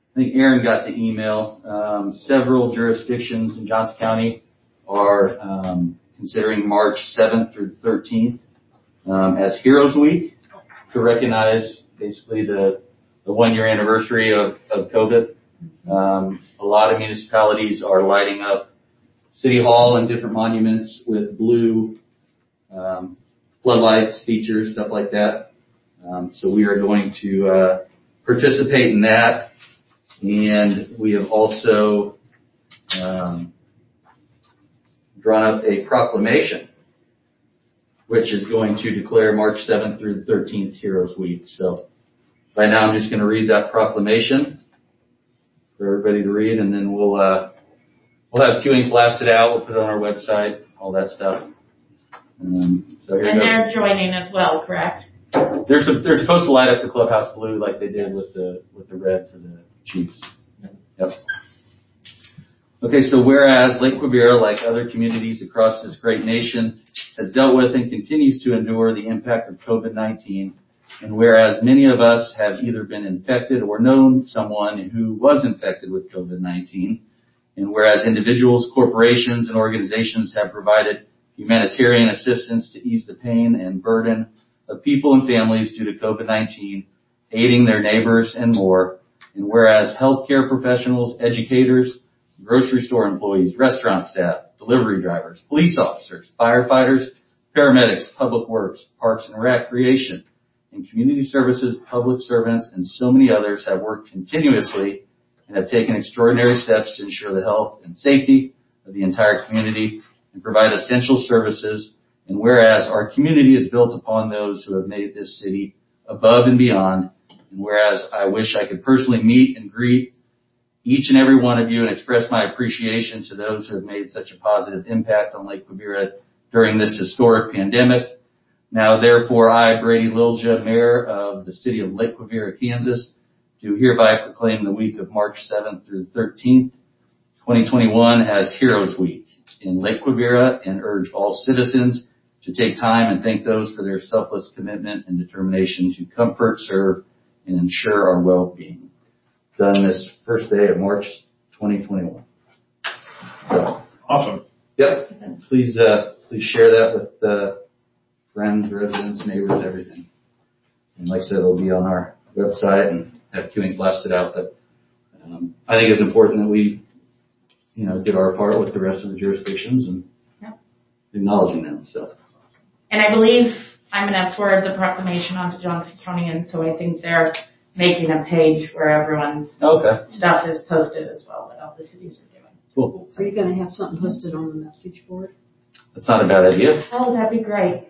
I think Aaron got the email. Um, several jurisdictions in Johnson County are um, considering March seventh through thirteenth um, as Heroes Week to recognize basically the, the one-year anniversary of, of COVID. Um, a lot of municipalities are lighting up City Hall and different monuments with blue um, floodlights, features, stuff like that. Um, so we are going to uh, participate in that. And we have also um, drawn up a proclamation, which is going to declare March seventh through the thirteenth Heroes Week. So right now I'm just going to read that proclamation for everybody to read, and then we'll uh, we'll have queuing blasted out. We'll put it on our website, all that stuff. Um, so here and goes. they're joining as well, correct? They're, they're supposed to light up the clubhouse blue like they did with the with the red for the Chiefs. Yep. Okay, so whereas Lake Quivira, like other communities across this great nation, has dealt with and continues to endure the impact of COVID nineteen, and whereas many of us have either been infected or known someone who was infected with COVID nineteen, and whereas individuals, corporations, and organizations have provided humanitarian assistance to ease the pain and burden of people and families due to COVID nineteen, aiding their neighbors and more, and whereas healthcare professionals, educators, grocery store employees, restaurant staff, delivery drivers, police officers, firefighters, paramedics, public works, parks and recreation, and community services, public servants, and so many others have worked continuously and have taken extraordinary steps to ensure the health and safety of the entire community and provide essential services. And whereas our community is built upon those who have made this city above and beyond, and whereas I wish I could personally meet and greet each and every one of you and express my appreciation to those who have made such a positive impact on Lake Quivira during this historic pandemic. Now, therefore, I, Brady Lilja, Mayor of the City of Lake Quivira, Kansas, do hereby proclaim the week of March seventh through thirteenth, twenty twenty-one as Heroes Week in Lake Quivira, and urge all citizens to take time and thank those for their selfless commitment and determination to comfort, serve, and ensure our well-being. Done this first day of March twenty twenty-one. So, awesome. Yep. Please, uh, please share that with uh, friends, residents, neighbors, everything. And like I said, it'll be on our website and have queuing blasted out. But um, I think it's important that we, you know, did our part with the rest of the jurisdictions and yep. acknowledging them. So. And I believe I'm going to forward the proclamation onto Johnson County, and so I think they're making a page where everyone's okay. stuff is posted as well, what all the cities are doing. Cool. Are you going to have something posted on the message board? That's not a bad idea. Oh, that'd be great.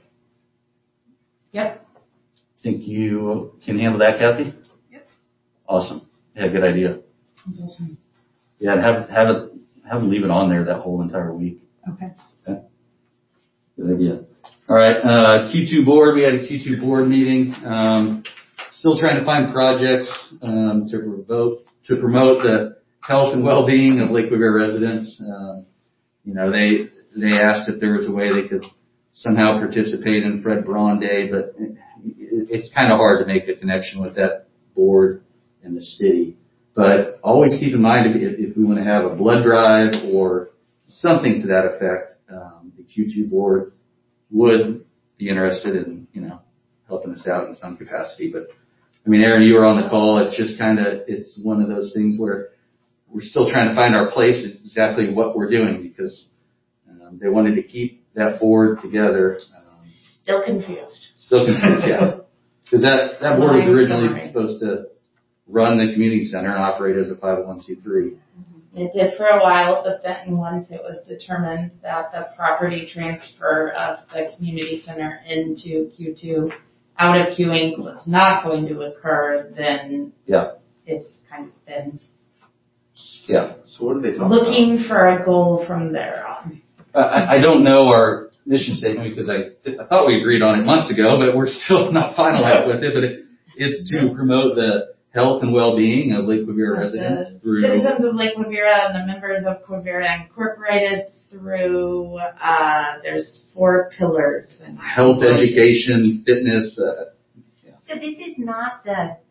Yep. Think you can handle that, Kathy? Yep. Awesome. Yeah, good idea. That's awesome. Yeah, and have have it have them leave it on there that whole entire week. Okay. Okay. Good idea. All right, uh, Q two board. We had a Q two board meeting. Um, still trying to find projects um, to promote to promote the health and well-being of Lake Quivira residents. Um, you know, they they asked if there was a way they could somehow participate in Fred Braun Day, but it, it's kind of hard to make a connection with that board and the city. But always keep in mind if, if we want to have a blood drive or something to that effect, um, the Q two board would be interested in, you know, helping us out in some capacity. But I mean, Aaron, you were on the call. It's just kind of, it's one of those things where we're still trying to find our place in exactly what we're doing because um, they wanted to keep that board together. Um, still confused. Still confused, yeah. Because that, that board was originally supposed to run the community center and operate as a five oh one c three. It did for a while, but then once it was determined that the property transfer of the community center into Q two out of queuing was not going to occur, then yeah. it's kind of been yeah. So what are they talking looking about? for a goal from there on. I, I don't know our mission statement because I I thought we agreed on it months ago, but we're still not finalized with it. But it, it's to promote the health and well-being of Lake Quivira residents the through citizens of Lake Quivira and the members of Quivira Incorporated through uh, there's four pillars. And health, education, fitness. Uh, yeah. So this is not the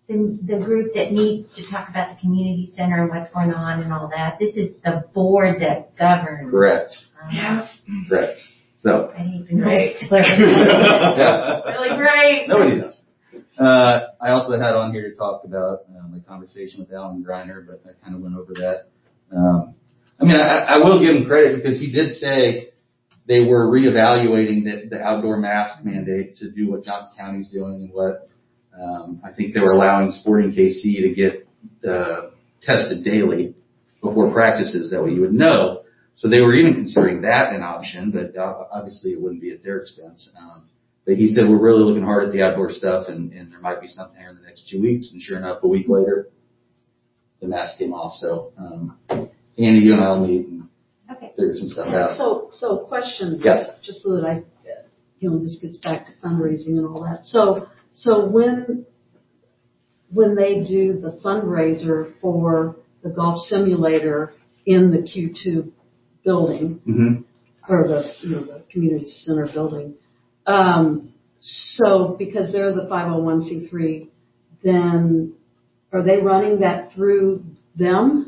the, the group that meets to talk about the community center and what's going on and all that. This is the board that governs. Correct. Um, Yeah. Correct. So. I need to know. Great. Yeah. Really great. Nobody does. Uh, I also had on here to talk about uh, my conversation with Alan Griner, but I kind of went over that. Um, I mean, I, I will give him credit because he did say they were reevaluating the, the outdoor mask mandate to do what Johnson County's doing and what um, I think they were allowing Sporting K C to get uh, tested daily before practices. That way you would know. So they were even considering that an option, but uh, obviously it wouldn't be at their expense. Um, but he said we're really looking hard at the outdoor stuff, and, and there might be something here in the next two weeks. And sure enough, a week later, the mask came off. So um, Andy, you and I'll meet and Okay. figure some stuff out. So, so question. Yes. Just so that I, you know, this gets back to fundraising and all that. So, so when, when they do the fundraiser for the golf simulator in the Q two building, Mm-hmm. or the, you know, the community center building, um, so because they're the five oh one c three, then are they running that through them?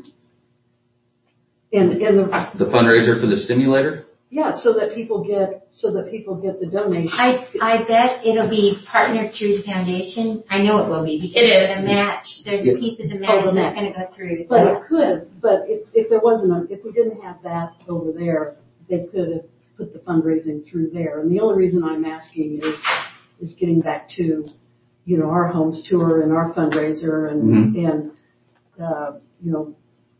In, in the, The fundraiser for the simulator? yeah, so that people get, so that people get the donation. I, I bet it'll be partnered through the foundation. I know it will be because It is. the match, there's a piece of the match Oh, the that's match. going to go through. But it could, but if, if there wasn't, a, if we didn't have that over there, they could have put the fundraising through there. And the only reason I'm asking is, is getting back to, you know, our homes tour and our fundraiser and, Mm-hmm. and, uh, you know,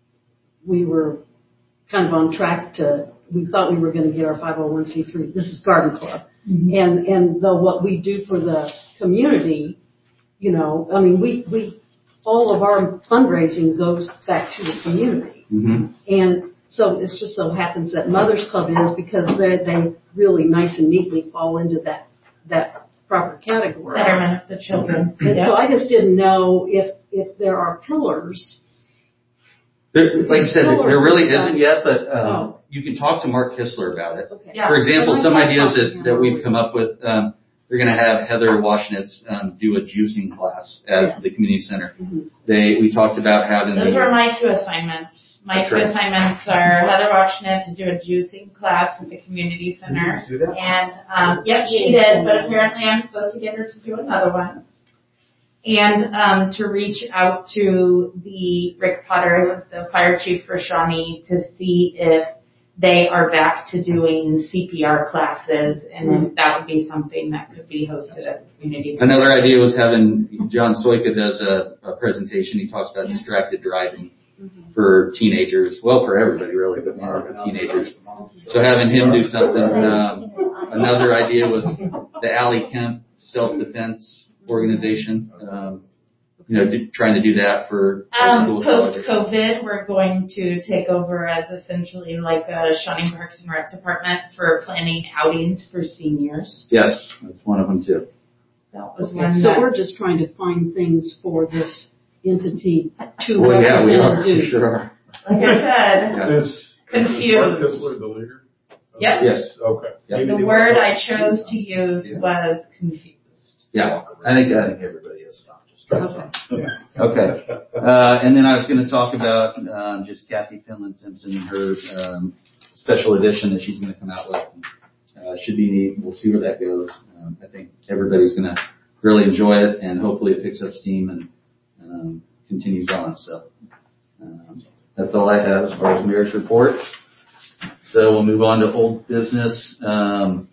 we were kind of on track to, we thought we were going to get our five oh one c three. This is Garden Club. Mm-hmm. And, and though what we do for the community, you know, I mean, we, we, all of our fundraising goes back to the community. Mm-hmm. And so it just so happens that Mother's Club is because they they really nice and neatly fall into that, that proper category. Betterment of the children. And Yeah. so I just didn't know if, if there are pillars. There, like I said, there really Pillars isn't yet, but um, Oh. you can talk to Mark Kistler about it. Okay. Yeah. For example, But I some thought ideas talking that, to him that we've earlier. come up with, um, they're going to have Heather Washnitz um, do a juicing class at Yeah. the community center. Mhm. They we talked about having Those the, were my two assignments. My That's two right. assignments are Heather Watchnet to do a juicing class at the community center. Did you do that? And, um, yep, she did, but apparently I'm supposed to get her to do another one. And, um, to reach out to the Rick Potter, the fire chief for Shawnee, to see if they are back to doing C P R classes, and if that would be something that could be hosted at the community center. another idea was having John Soika does a, a presentation. He talks about distracted driving for teenagers. Well, for everybody really, but more for teenagers. So having him do something. Um, another idea was the Allie Kemp self-defense organization. Um, you know, do, trying to do that for high Um, school, college. post-COVID, we're going to take over as essentially like a Shawnee Parks and Rec department for planning outings for seniors. Yes, that's one of them too. That was Okay, one so that, we're just trying to find things for this entity to Well, yeah, we represent are. and do. We sure are. like I said, Yeah. Is Confused. Mark Kistler the leader? Yep. Yes. Okay. Yeah. Maybe the they word want- I chose to use was confused. Yeah, I think I think everybody is. Okay. Okay. Uh, and then I was going to talk about um, just Kathy Finland Simpson and her um, special edition that she's going to come out with. Uh, should be neat. We'll see where that goes. Um, I think everybody's going to really enjoy it, and hopefully it picks up steam and um, continues on. So um, that's all I have as far as mayor's report. So we'll move on to old business. Um,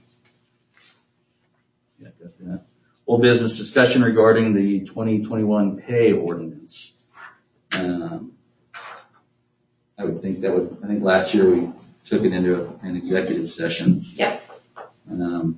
yeah, got that. Old business discussion regarding the twenty twenty-one pay ordinance. Um, I would think that would, I think last year we took it into a, an executive session. Yep. Um,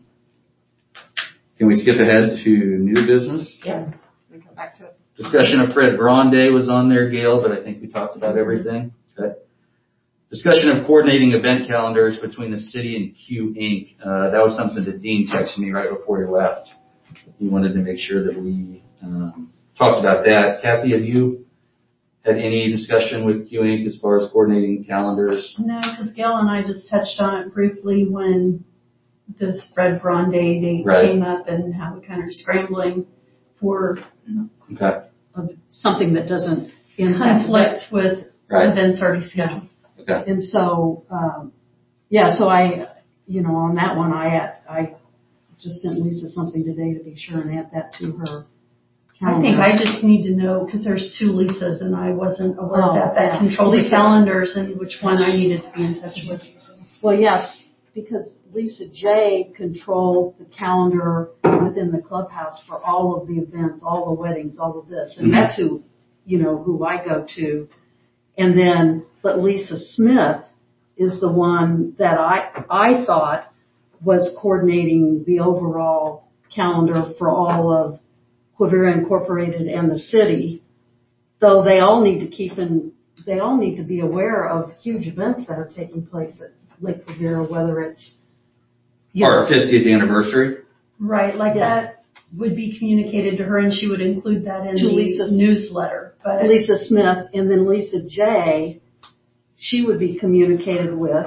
can we skip ahead to new business? Yep. We come back to it. Discussion of Fred Grande was on there, Gail, but I think we talked about everything. Okay. Discussion of coordinating event calendars between the city and Q Incorporated. Uh, that was something that Dean texted me right before he left. He wanted to make sure that we um, talked about that. Kathy, have you had any discussion with Q Incorporated as far as coordinating calendars? No, because Gail and I just touched on it briefly when this Fred Grande date Right. came up and how we kind of scrambling for. Okay. of something that doesn't impact Conflict with Right. events already scheduled. Okay. And so, um, yeah, so I, you know, on that one, I add, I just sent Lisa something today to be sure and add that to her I calendar. think I just need to know, because there's two Lisas and I wasn't aware Oh, that that yeah. controlled the Lisa. calendars and which one I needed to be in touch with. Well, yes, because Lisa J controls the calendar within the clubhouse for all of the events, all the weddings, all of this. And Mhm. that's who, you know, who I go to. And then, but Lisa Smith is the one that I, I thought was coordinating the overall calendar for all of Quivira Incorporated and the city, though they all need to keep in, they all need to be aware of huge events that are taking place at Lake Quivira, whether it's, you Our know, fiftieth anniversary. Right, like Yeah. that would be communicated to her and she would include that in To the Lisa's- newsletter. But Lisa Smith, and then Lisa J, she would be communicated with.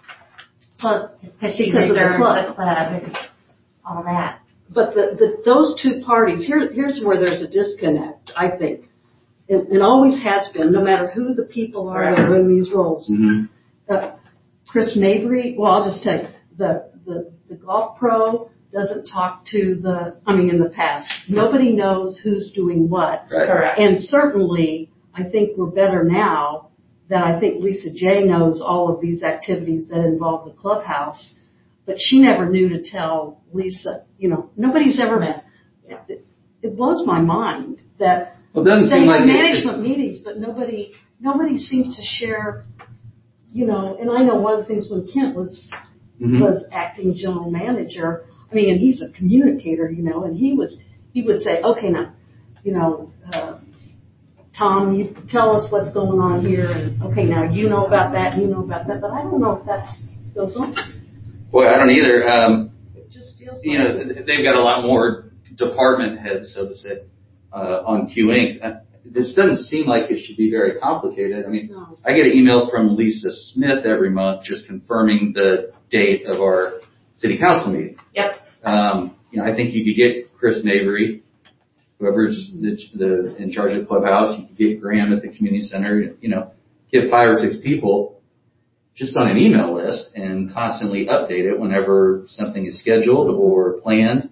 Well, because she Because of the reserved club. the club and all that. But the, the, those two parties, here, here's where there's a disconnect, I think. And, and always has been, no matter who the people are that are in these roles. Mm-hmm. Uh, Chris Mabry, well, I'll just tell you, the, the, the golf pro doesn't talk to the, I mean, in the past, nobody knows who's doing what. Right. Correct. And certainly, I think we're better now that I think Lisa J knows all of these activities that involve the clubhouse, but she never knew to tell Lisa, you know, nobody's ever, it, it blows my mind that Well, it doesn't they seem have like it- management meetings, but nobody, nobody seems to share, you know, and I know one of the things when Kent was, Mhm. was acting general manager, I mean, and he's a communicator, you know, and he was, he would say, okay, now, you know, uh, Tom, you tell us what's going on here, and okay, now you know about that, you know about that, but I don't know if that's goes on. Boy, I don't either. Um, It just feels like you know, th- they've got a lot more department heads, so to say, uh, on Q Inc. Uh, This doesn't seem like it should be very complicated. I mean, no. I get an email from Lisa Smith every month just confirming the date of our city council meeting. Yep. Um, you know, I think you could get Chris Mabry, whoever's the, the in charge of the clubhouse. You could get Graham at the community center. You know, get five or six people just on an email list and constantly update it whenever something is scheduled or planned.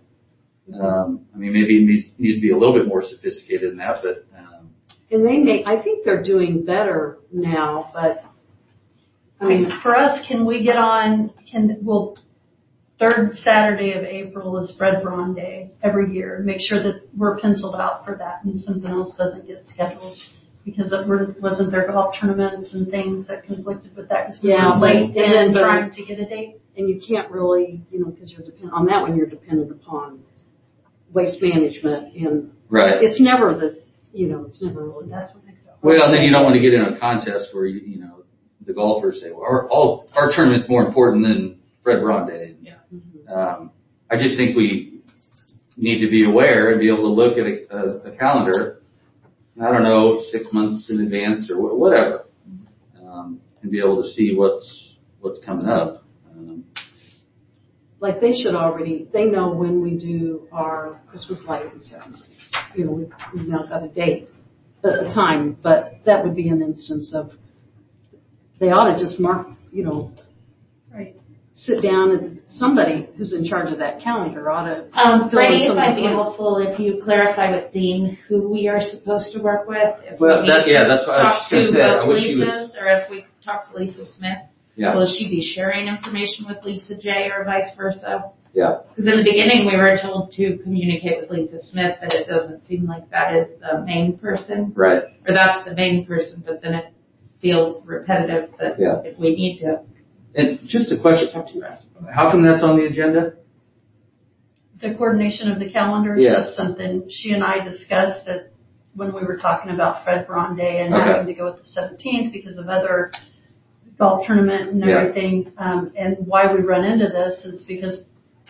Um, I mean, maybe it needs, needs to be a little bit more sophisticated than that, but um, And they may, I think they're doing better now, but I mean, for us, can we get on, can, well, third Saturday of April is Fred Braun Day every year. Make sure that we're penciled out for that and something else doesn't get scheduled. Because it were- wasn't there golf tournaments and things that conflicted with that because we Yeah, were late and then and the- trying to get a date. and you can't really, you know, because you're dependent on that one, you're dependent upon waste management, and right. it's never the, you know, it's never really. That's what makes it. Well, and then you don't want to get in a contest where you, you know, the golfers say, well, our, all, our tournament's more important than Fred Braun Day. Yeah. Um, I just think we need to be aware and be able to look at a, a, a calendar, I don't know, six months in advance or wh- whatever, um, and be able to see what's, what's coming up. Um, Like they should already, they know when we do our Christmas lighting ceremony. You know, we've, we've now got a date, a, a time, but that would be an instance of, they ought to just mark, you know, Right. sit down and somebody who's in charge of that calendar ought to. Um, fill in Freddie, some it of might the be blanks. helpful if you clarify with Dean who we are supposed to work with. If Well, we that- need yeah, to that's what I was talk just to gonna say. I both wish she was- Lisas, or if we talk to Lisa Smith. yeah, Will she be sharing information with Lisa J or vice versa? yeah. Because in the beginning we were told to communicate with Lisa Smith, but it doesn't seem like that is the main person. Right. Or that's the main person, but then it feels repetitive that Yeah. if we need to And just a question, talk to the rest. how come that's on the agenda? The coordination of the calendar is Yeah. just something she and I discussed at, when we were talking about Fred Braun Day and Okay. having to go with the seventeenth because of other golf tournament and Yeah. everything. Um, and why we run into this is because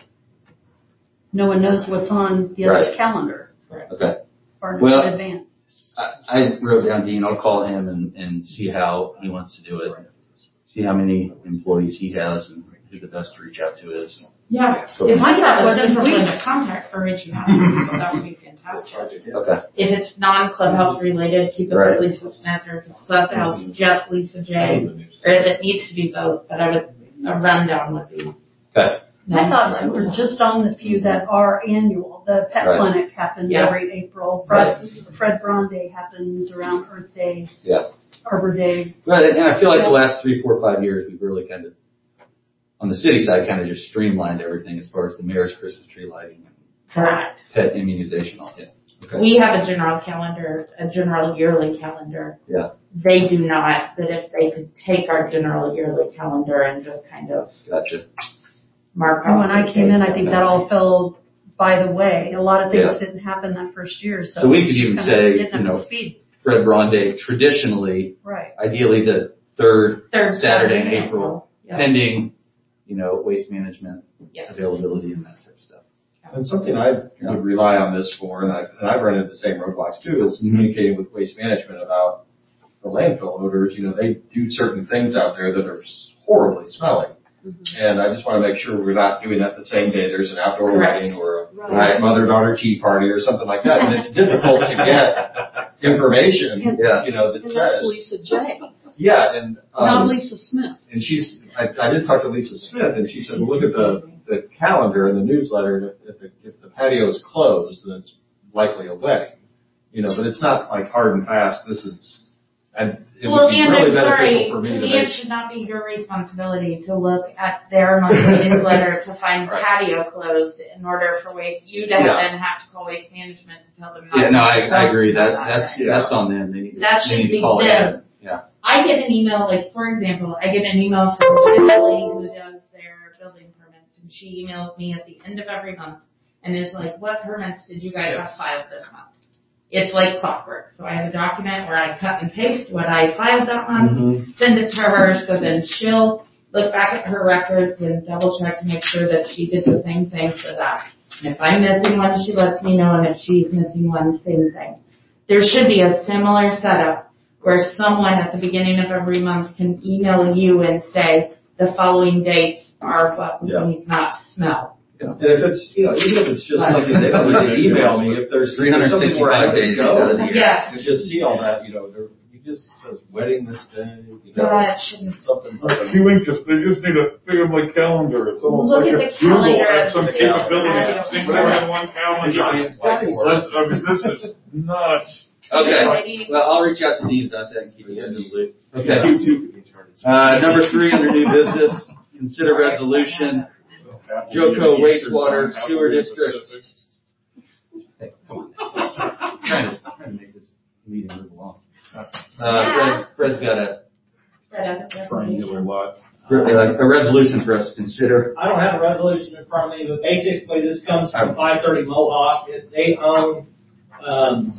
no one knows what's on the other's Right. calendar Okay. far enough Well, in advance. I, I wrote down Dean. I'll call him and, and see how he wants to do it. See how many employees he has and who the best to reach out to is. Yeah, So- if I could have a central point of contact for reaching out to people, that would be fantastic. Okay. If it's non-clubhouse related, keep it Right. with Lisa Smith, or if it's clubhouse, just Lisa J, or if it needs to be both, but I would, a rundown would be. Okay. My thoughts were just on the few that are annual. The pet Right. clinic happens Yeah. every April. Fred, Fred Braun Day happens around Earth Day, Yeah. Arbor Day. Well, and I feel like the last three, four, five years, we've really kind of, on the city side, kind of just streamlined everything as far as the mayor's Christmas tree lighting and Correct. pet immunization. All yeah. Okay. We have a general calendar, a general yearly calendar. Yeah. They do not, but if they could take our general yearly calendar and just kind of Gotcha. mark And off. when I came in, I think that all fell by the way. A lot of things Yeah. didn't happen that first year, so. So we could it's even kind say, of getting up you know, to speed. Fred Braun Day traditionally, Right. ideally the third, Third Saturday in Saturday in April, April. Yeah. pending, you know, waste management Yes. availability and that type of stuff. And something I would rely on this for, and, I, and I've run into the same roadblocks too, is communicating with Waste Management about the landfill odors. You know, they do certain things out there that are horribly smelly. Mm-hmm. And I just want to make sure we're not doing that the same day there's an outdoor Correct. wedding or a Right. mother-daughter tea party or something like that. And it's difficult to get information, Yeah. you know, that And that's says. Lisa J, Yeah, and um, not Lisa Smith. and she's, I, I did talk to Lisa Smith, and she said, well, look at the, the calendar in the newsletter, and if, if the, if the patio is closed, then it's likely a wedding. You know, but it's not like hard and fast, this is, and it Well, would be and really I'm sorry, beneficial for me to to me, it make. should not be your responsibility to look at their monthly newsletter to find Right. patio closed in order for waste, you to Yeah. then have to call Waste Management to tell them not Yeah, to. no, I, I agree. That, Not that's, that. that's on them. They need to, That they should need to be call them. ahead. Yeah. I get an email, like, for example, I get an email from this lady who does their building permits, and she emails me at the end of every month and is like, what permits did you guys have filed this month? It's like clockwork. So I have a document where I cut and paste what I filed that month, Mm-hmm. send it to her, so then she'll look back at her records and double check to make sure that she did the same thing for that. And if I'm missing one, she lets me know, and if she's missing one, same thing. There should be a similar setup where someone at the beginning of every month can email you and say, the following dates are what we Yeah. need not to smell. And if it's, you know, even if it's just something, they don't need to email me, if there's three hundred something where I sixty-five can days go, out of the year. Yes. and just see all that, you know, there, you just says wedding this day, you know, Yeah, it shouldn't. something, something. You ain't just, they just need a family calendar. It's almost Look like at if the Google calendar had as some the capability calendar. to sync more than one calendar. Giant whiteboard. That's, I mean, this is nuts. Okay. Well, I'll reach out to Dean about that and keep you guys in the loop. Okay. You too could be charged. Uh, number three under new business, consider resolution, Joko wastewater sewer district. Hey, come on. Trying to, trying to make this meeting move along. Uh, Fred's, Fred's got a, Triangular lot. a resolution for us to consider. I don't have a resolution in front of me, but basically this comes from five thirty Mohawk. They own, um,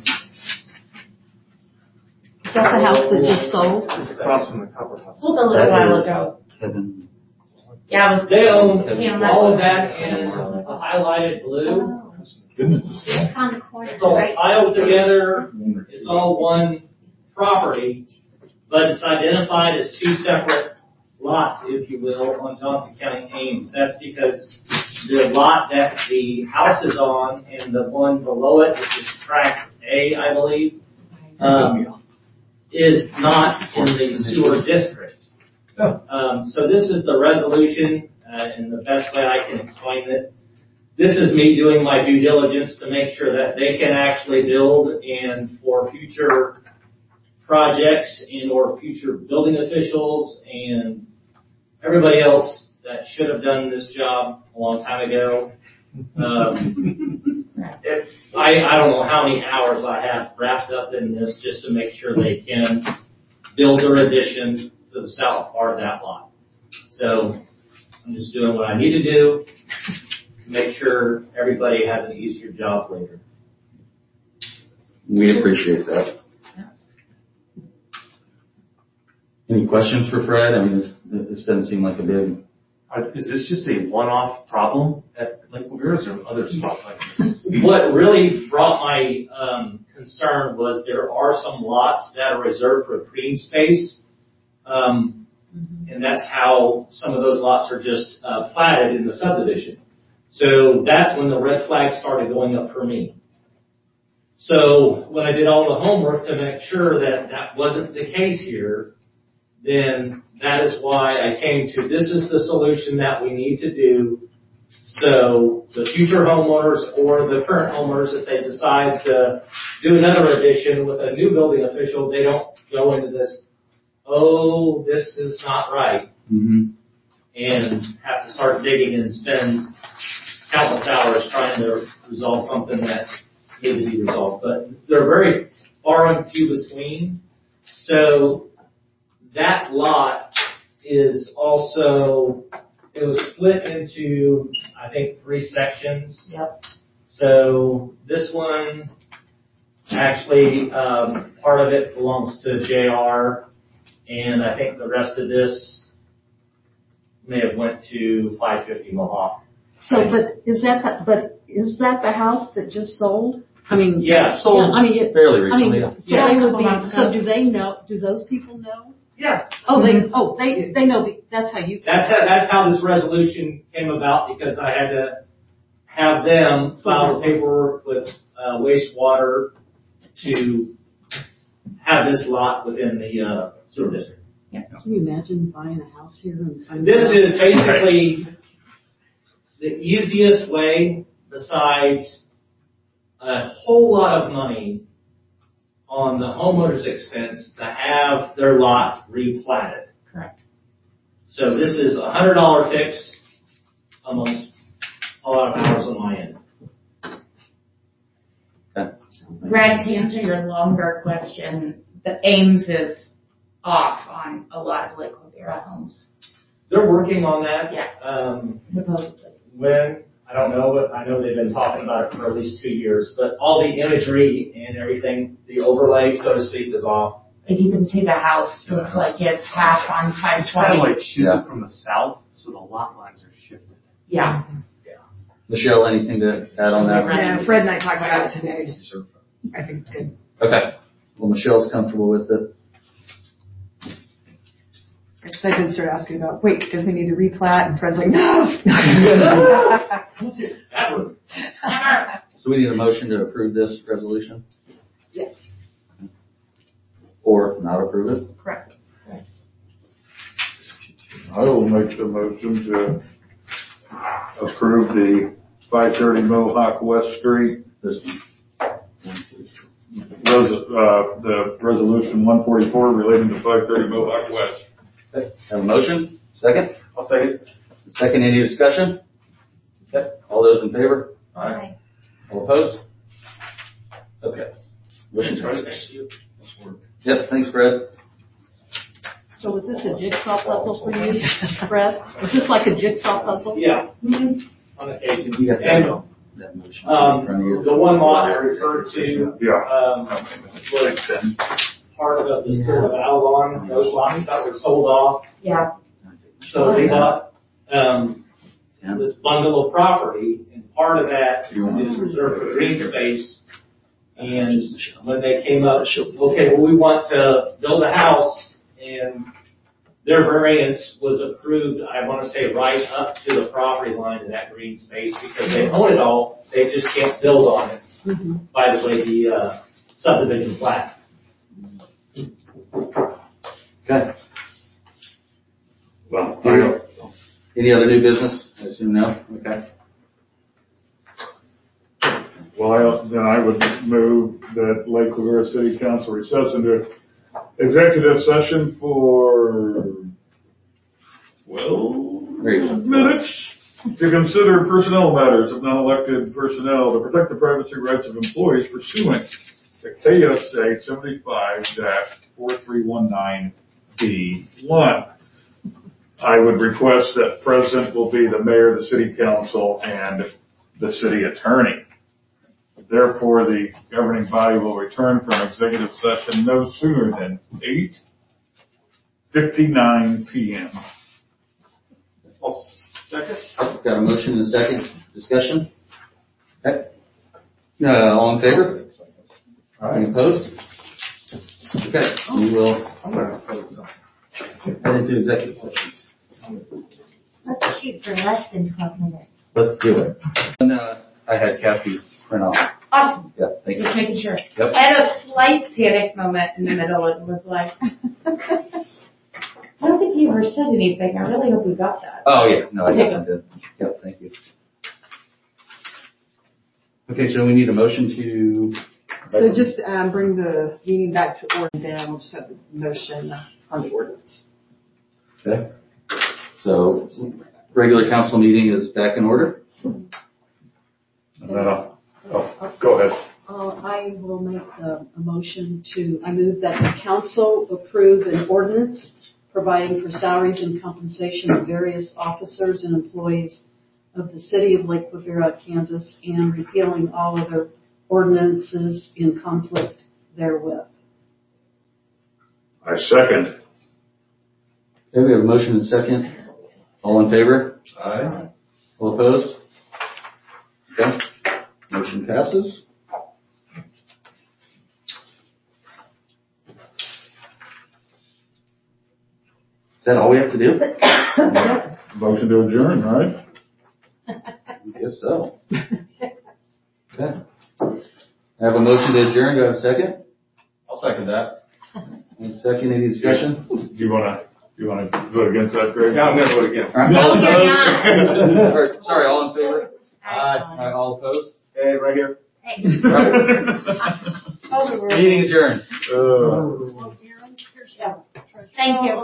Is that the house that just sold? It's across from the Copper House. Sold a little while ago. Kevin. Yeah, it was. they own Yeah, all of that in a highlighted blue. It's on the corner, It's all right? piled together. It's all one property, but it's identified as two separate lots, if you will, on Johnson County Ames. That's because the lot that the house is on and the one below it, which is tract A, I believe, um, is not in the sewer district. Um, so this is the resolution, uh, and the best way I can explain it. This is me doing my due diligence to make sure that they can actually build, and for future projects and or future building officials and everybody else that should have done this job a long time ago. Um, if, I, I don't know how many hours I have wrapped up in this just to make sure they can build their addition to the south part of that lot. So I'm just doing what I need to do to make sure everybody has an easier job later. We appreciate that. Any questions for Fred? I mean, this, this doesn't seem like a big. Are- Is this just a one-off problem at Lakewood, or is there other spots like this? What really brought my um, concern was there are some lots that are reserved for green space. Um, And that's how some of those lots are just uh, platted in the subdivision. So that's when the red flag started going up for me. So when I did all the homework to make sure that that wasn't the case here, then that is why I came to this is the solution that we need to do. So the future homeowners or the current homeowners, if they decide to do another addition with a new building official, they don't go into this, oh, this is not right, mm-hmm. and have to start digging and spend countless hours trying to resolve something that needed to be resolved. But they're very far and few between. So that lot is also, it was split into, I think, three sections. Yep. So this one, actually, um, part of it belongs to J R, and I think the rest of this may have went to five fifty Mohawk. So, but is that, the, but is that the house that just sold? I mean, yeah, sold yeah, I mean, it, fairly I recently. mean, so yeah. they would be, so do they know, do those people know? Yeah. Oh, they, oh, they, they know, be- that's how you. That's how, that's how this resolution came about, because I had to have them file the paperwork with uh, wastewater to have this lot within the uh, sewer district. Yeah. Can you imagine buying a house here and finding This out? is basically the easiest way, besides a whole lot of money on the homeowner's expense, to have their lot replatted. Correct. So this is a hundred dollar fix amongst a lot of hours on my end. Brad, to answer your longer question, the Ames is off on a lot of Lake Ladera homes. They're working on that. Yeah. Um, Supposedly. when, I don't know, but I know they've been talking about it for at least two years. But all the imagery and everything, the overlay, so to speak, is off. If you can see the house, looks like it's half on five It's kind of twenty. like shoots Yeah. it from the south, so the lot lines are shifted. Yeah. Michelle, anything to add on that? Yeah, Fred and I talked about it today. Just, I think it's good. Okay. Well, Michelle's comfortable with it. Because I did start asking about, wait, do they need to replat? And Fred's like, no. Ever. So we need a motion to approve this resolution? Yes. Or not approve it? Correct. I will make the motion to approve the five thirty Mohawk West Street, This one. res, uh, the resolution one forty-four relating to five thirty Mohawk West. Okay. Have a motion? Second? I'll say it. Second, any discussion? Okay. All those in favor? Aye. All opposed? Okay. Motion carries. Yep, thanks, Fred. So was this a jigsaw puzzle for you, Fred? Was this like a jigsaw puzzle? Yeah. On occasion. You got that, And, that motion. um, in front of you. the one lot I referred to, Yeah. um, was part of the Spirit of Avalon. Those lots that were sold off. Yeah. So they bought, um, this bundle of property, and part of that is reserved for green space. And when they came up, okay, well, we want to build a house, and their variance was approved, I want to say, right up to the property line in that green space, because they own it all, they just can't build on it Mm-hmm. by the way the uh, subdivision plat. Okay. Well, Any, any other new business? I assume no? Okay. Well, I, then I would move that Lake Ladera City Council recess into executive session for, well, minutes to consider personnel matters of non-elected personnel to protect the privacy rights of employees pursuant to K S A seventy-five dash four three one nine B one. I would request that present will be the mayor, the city council, and the city attorney. Therefore, the governing body will return from executive session no sooner than eight fifty-nine p.m. I'll second. Got a motion and a second. Discussion? Okay. Uh, all in favor? Any opposed? Okay, we will. I'm going to post something. I didn't do executive sessions. Let's shoot for less than twelve minutes. Let's do it. And, uh, I had Kathy print off. Awesome. Yeah, thank you. Just making sure. Yep. I had a slight panic moment in the middle. It was like, I don't think you ever said anything. I really hope we got that. Oh, yeah, no, I definitely did. Yep, thank you. Okay, so we need a motion to. So just um, bring the meeting back to order, then we'll just have the motion on the ordinance. Okay. So, regular council meeting is back in order. And then I'll, oh, go ahead. Uh, I will make the, a motion to, I move that the council approve an ordinance providing for salaries and compensation of various officers and employees of the city of Lake Quivira, Kansas, and repealing all other ordinances in conflict therewith. I second. Okay, we have a motion and second. All in favor? Aye. All opposed? Okay. Motion passes. Is that all we have to do? Motion to adjourn, right? I guess so. Okay. I have a motion to adjourn. Do I have a second? I'll second that. Any second, any discussion? Do you want to, do you want to vote against that, Greg? Yeah, I'm going to vote against. All right, all opposed? Or, sorry, all in favor? Aye. All right, all opposed? Hey, right here. Hey. Meeting adjourned. Uh, Thank you.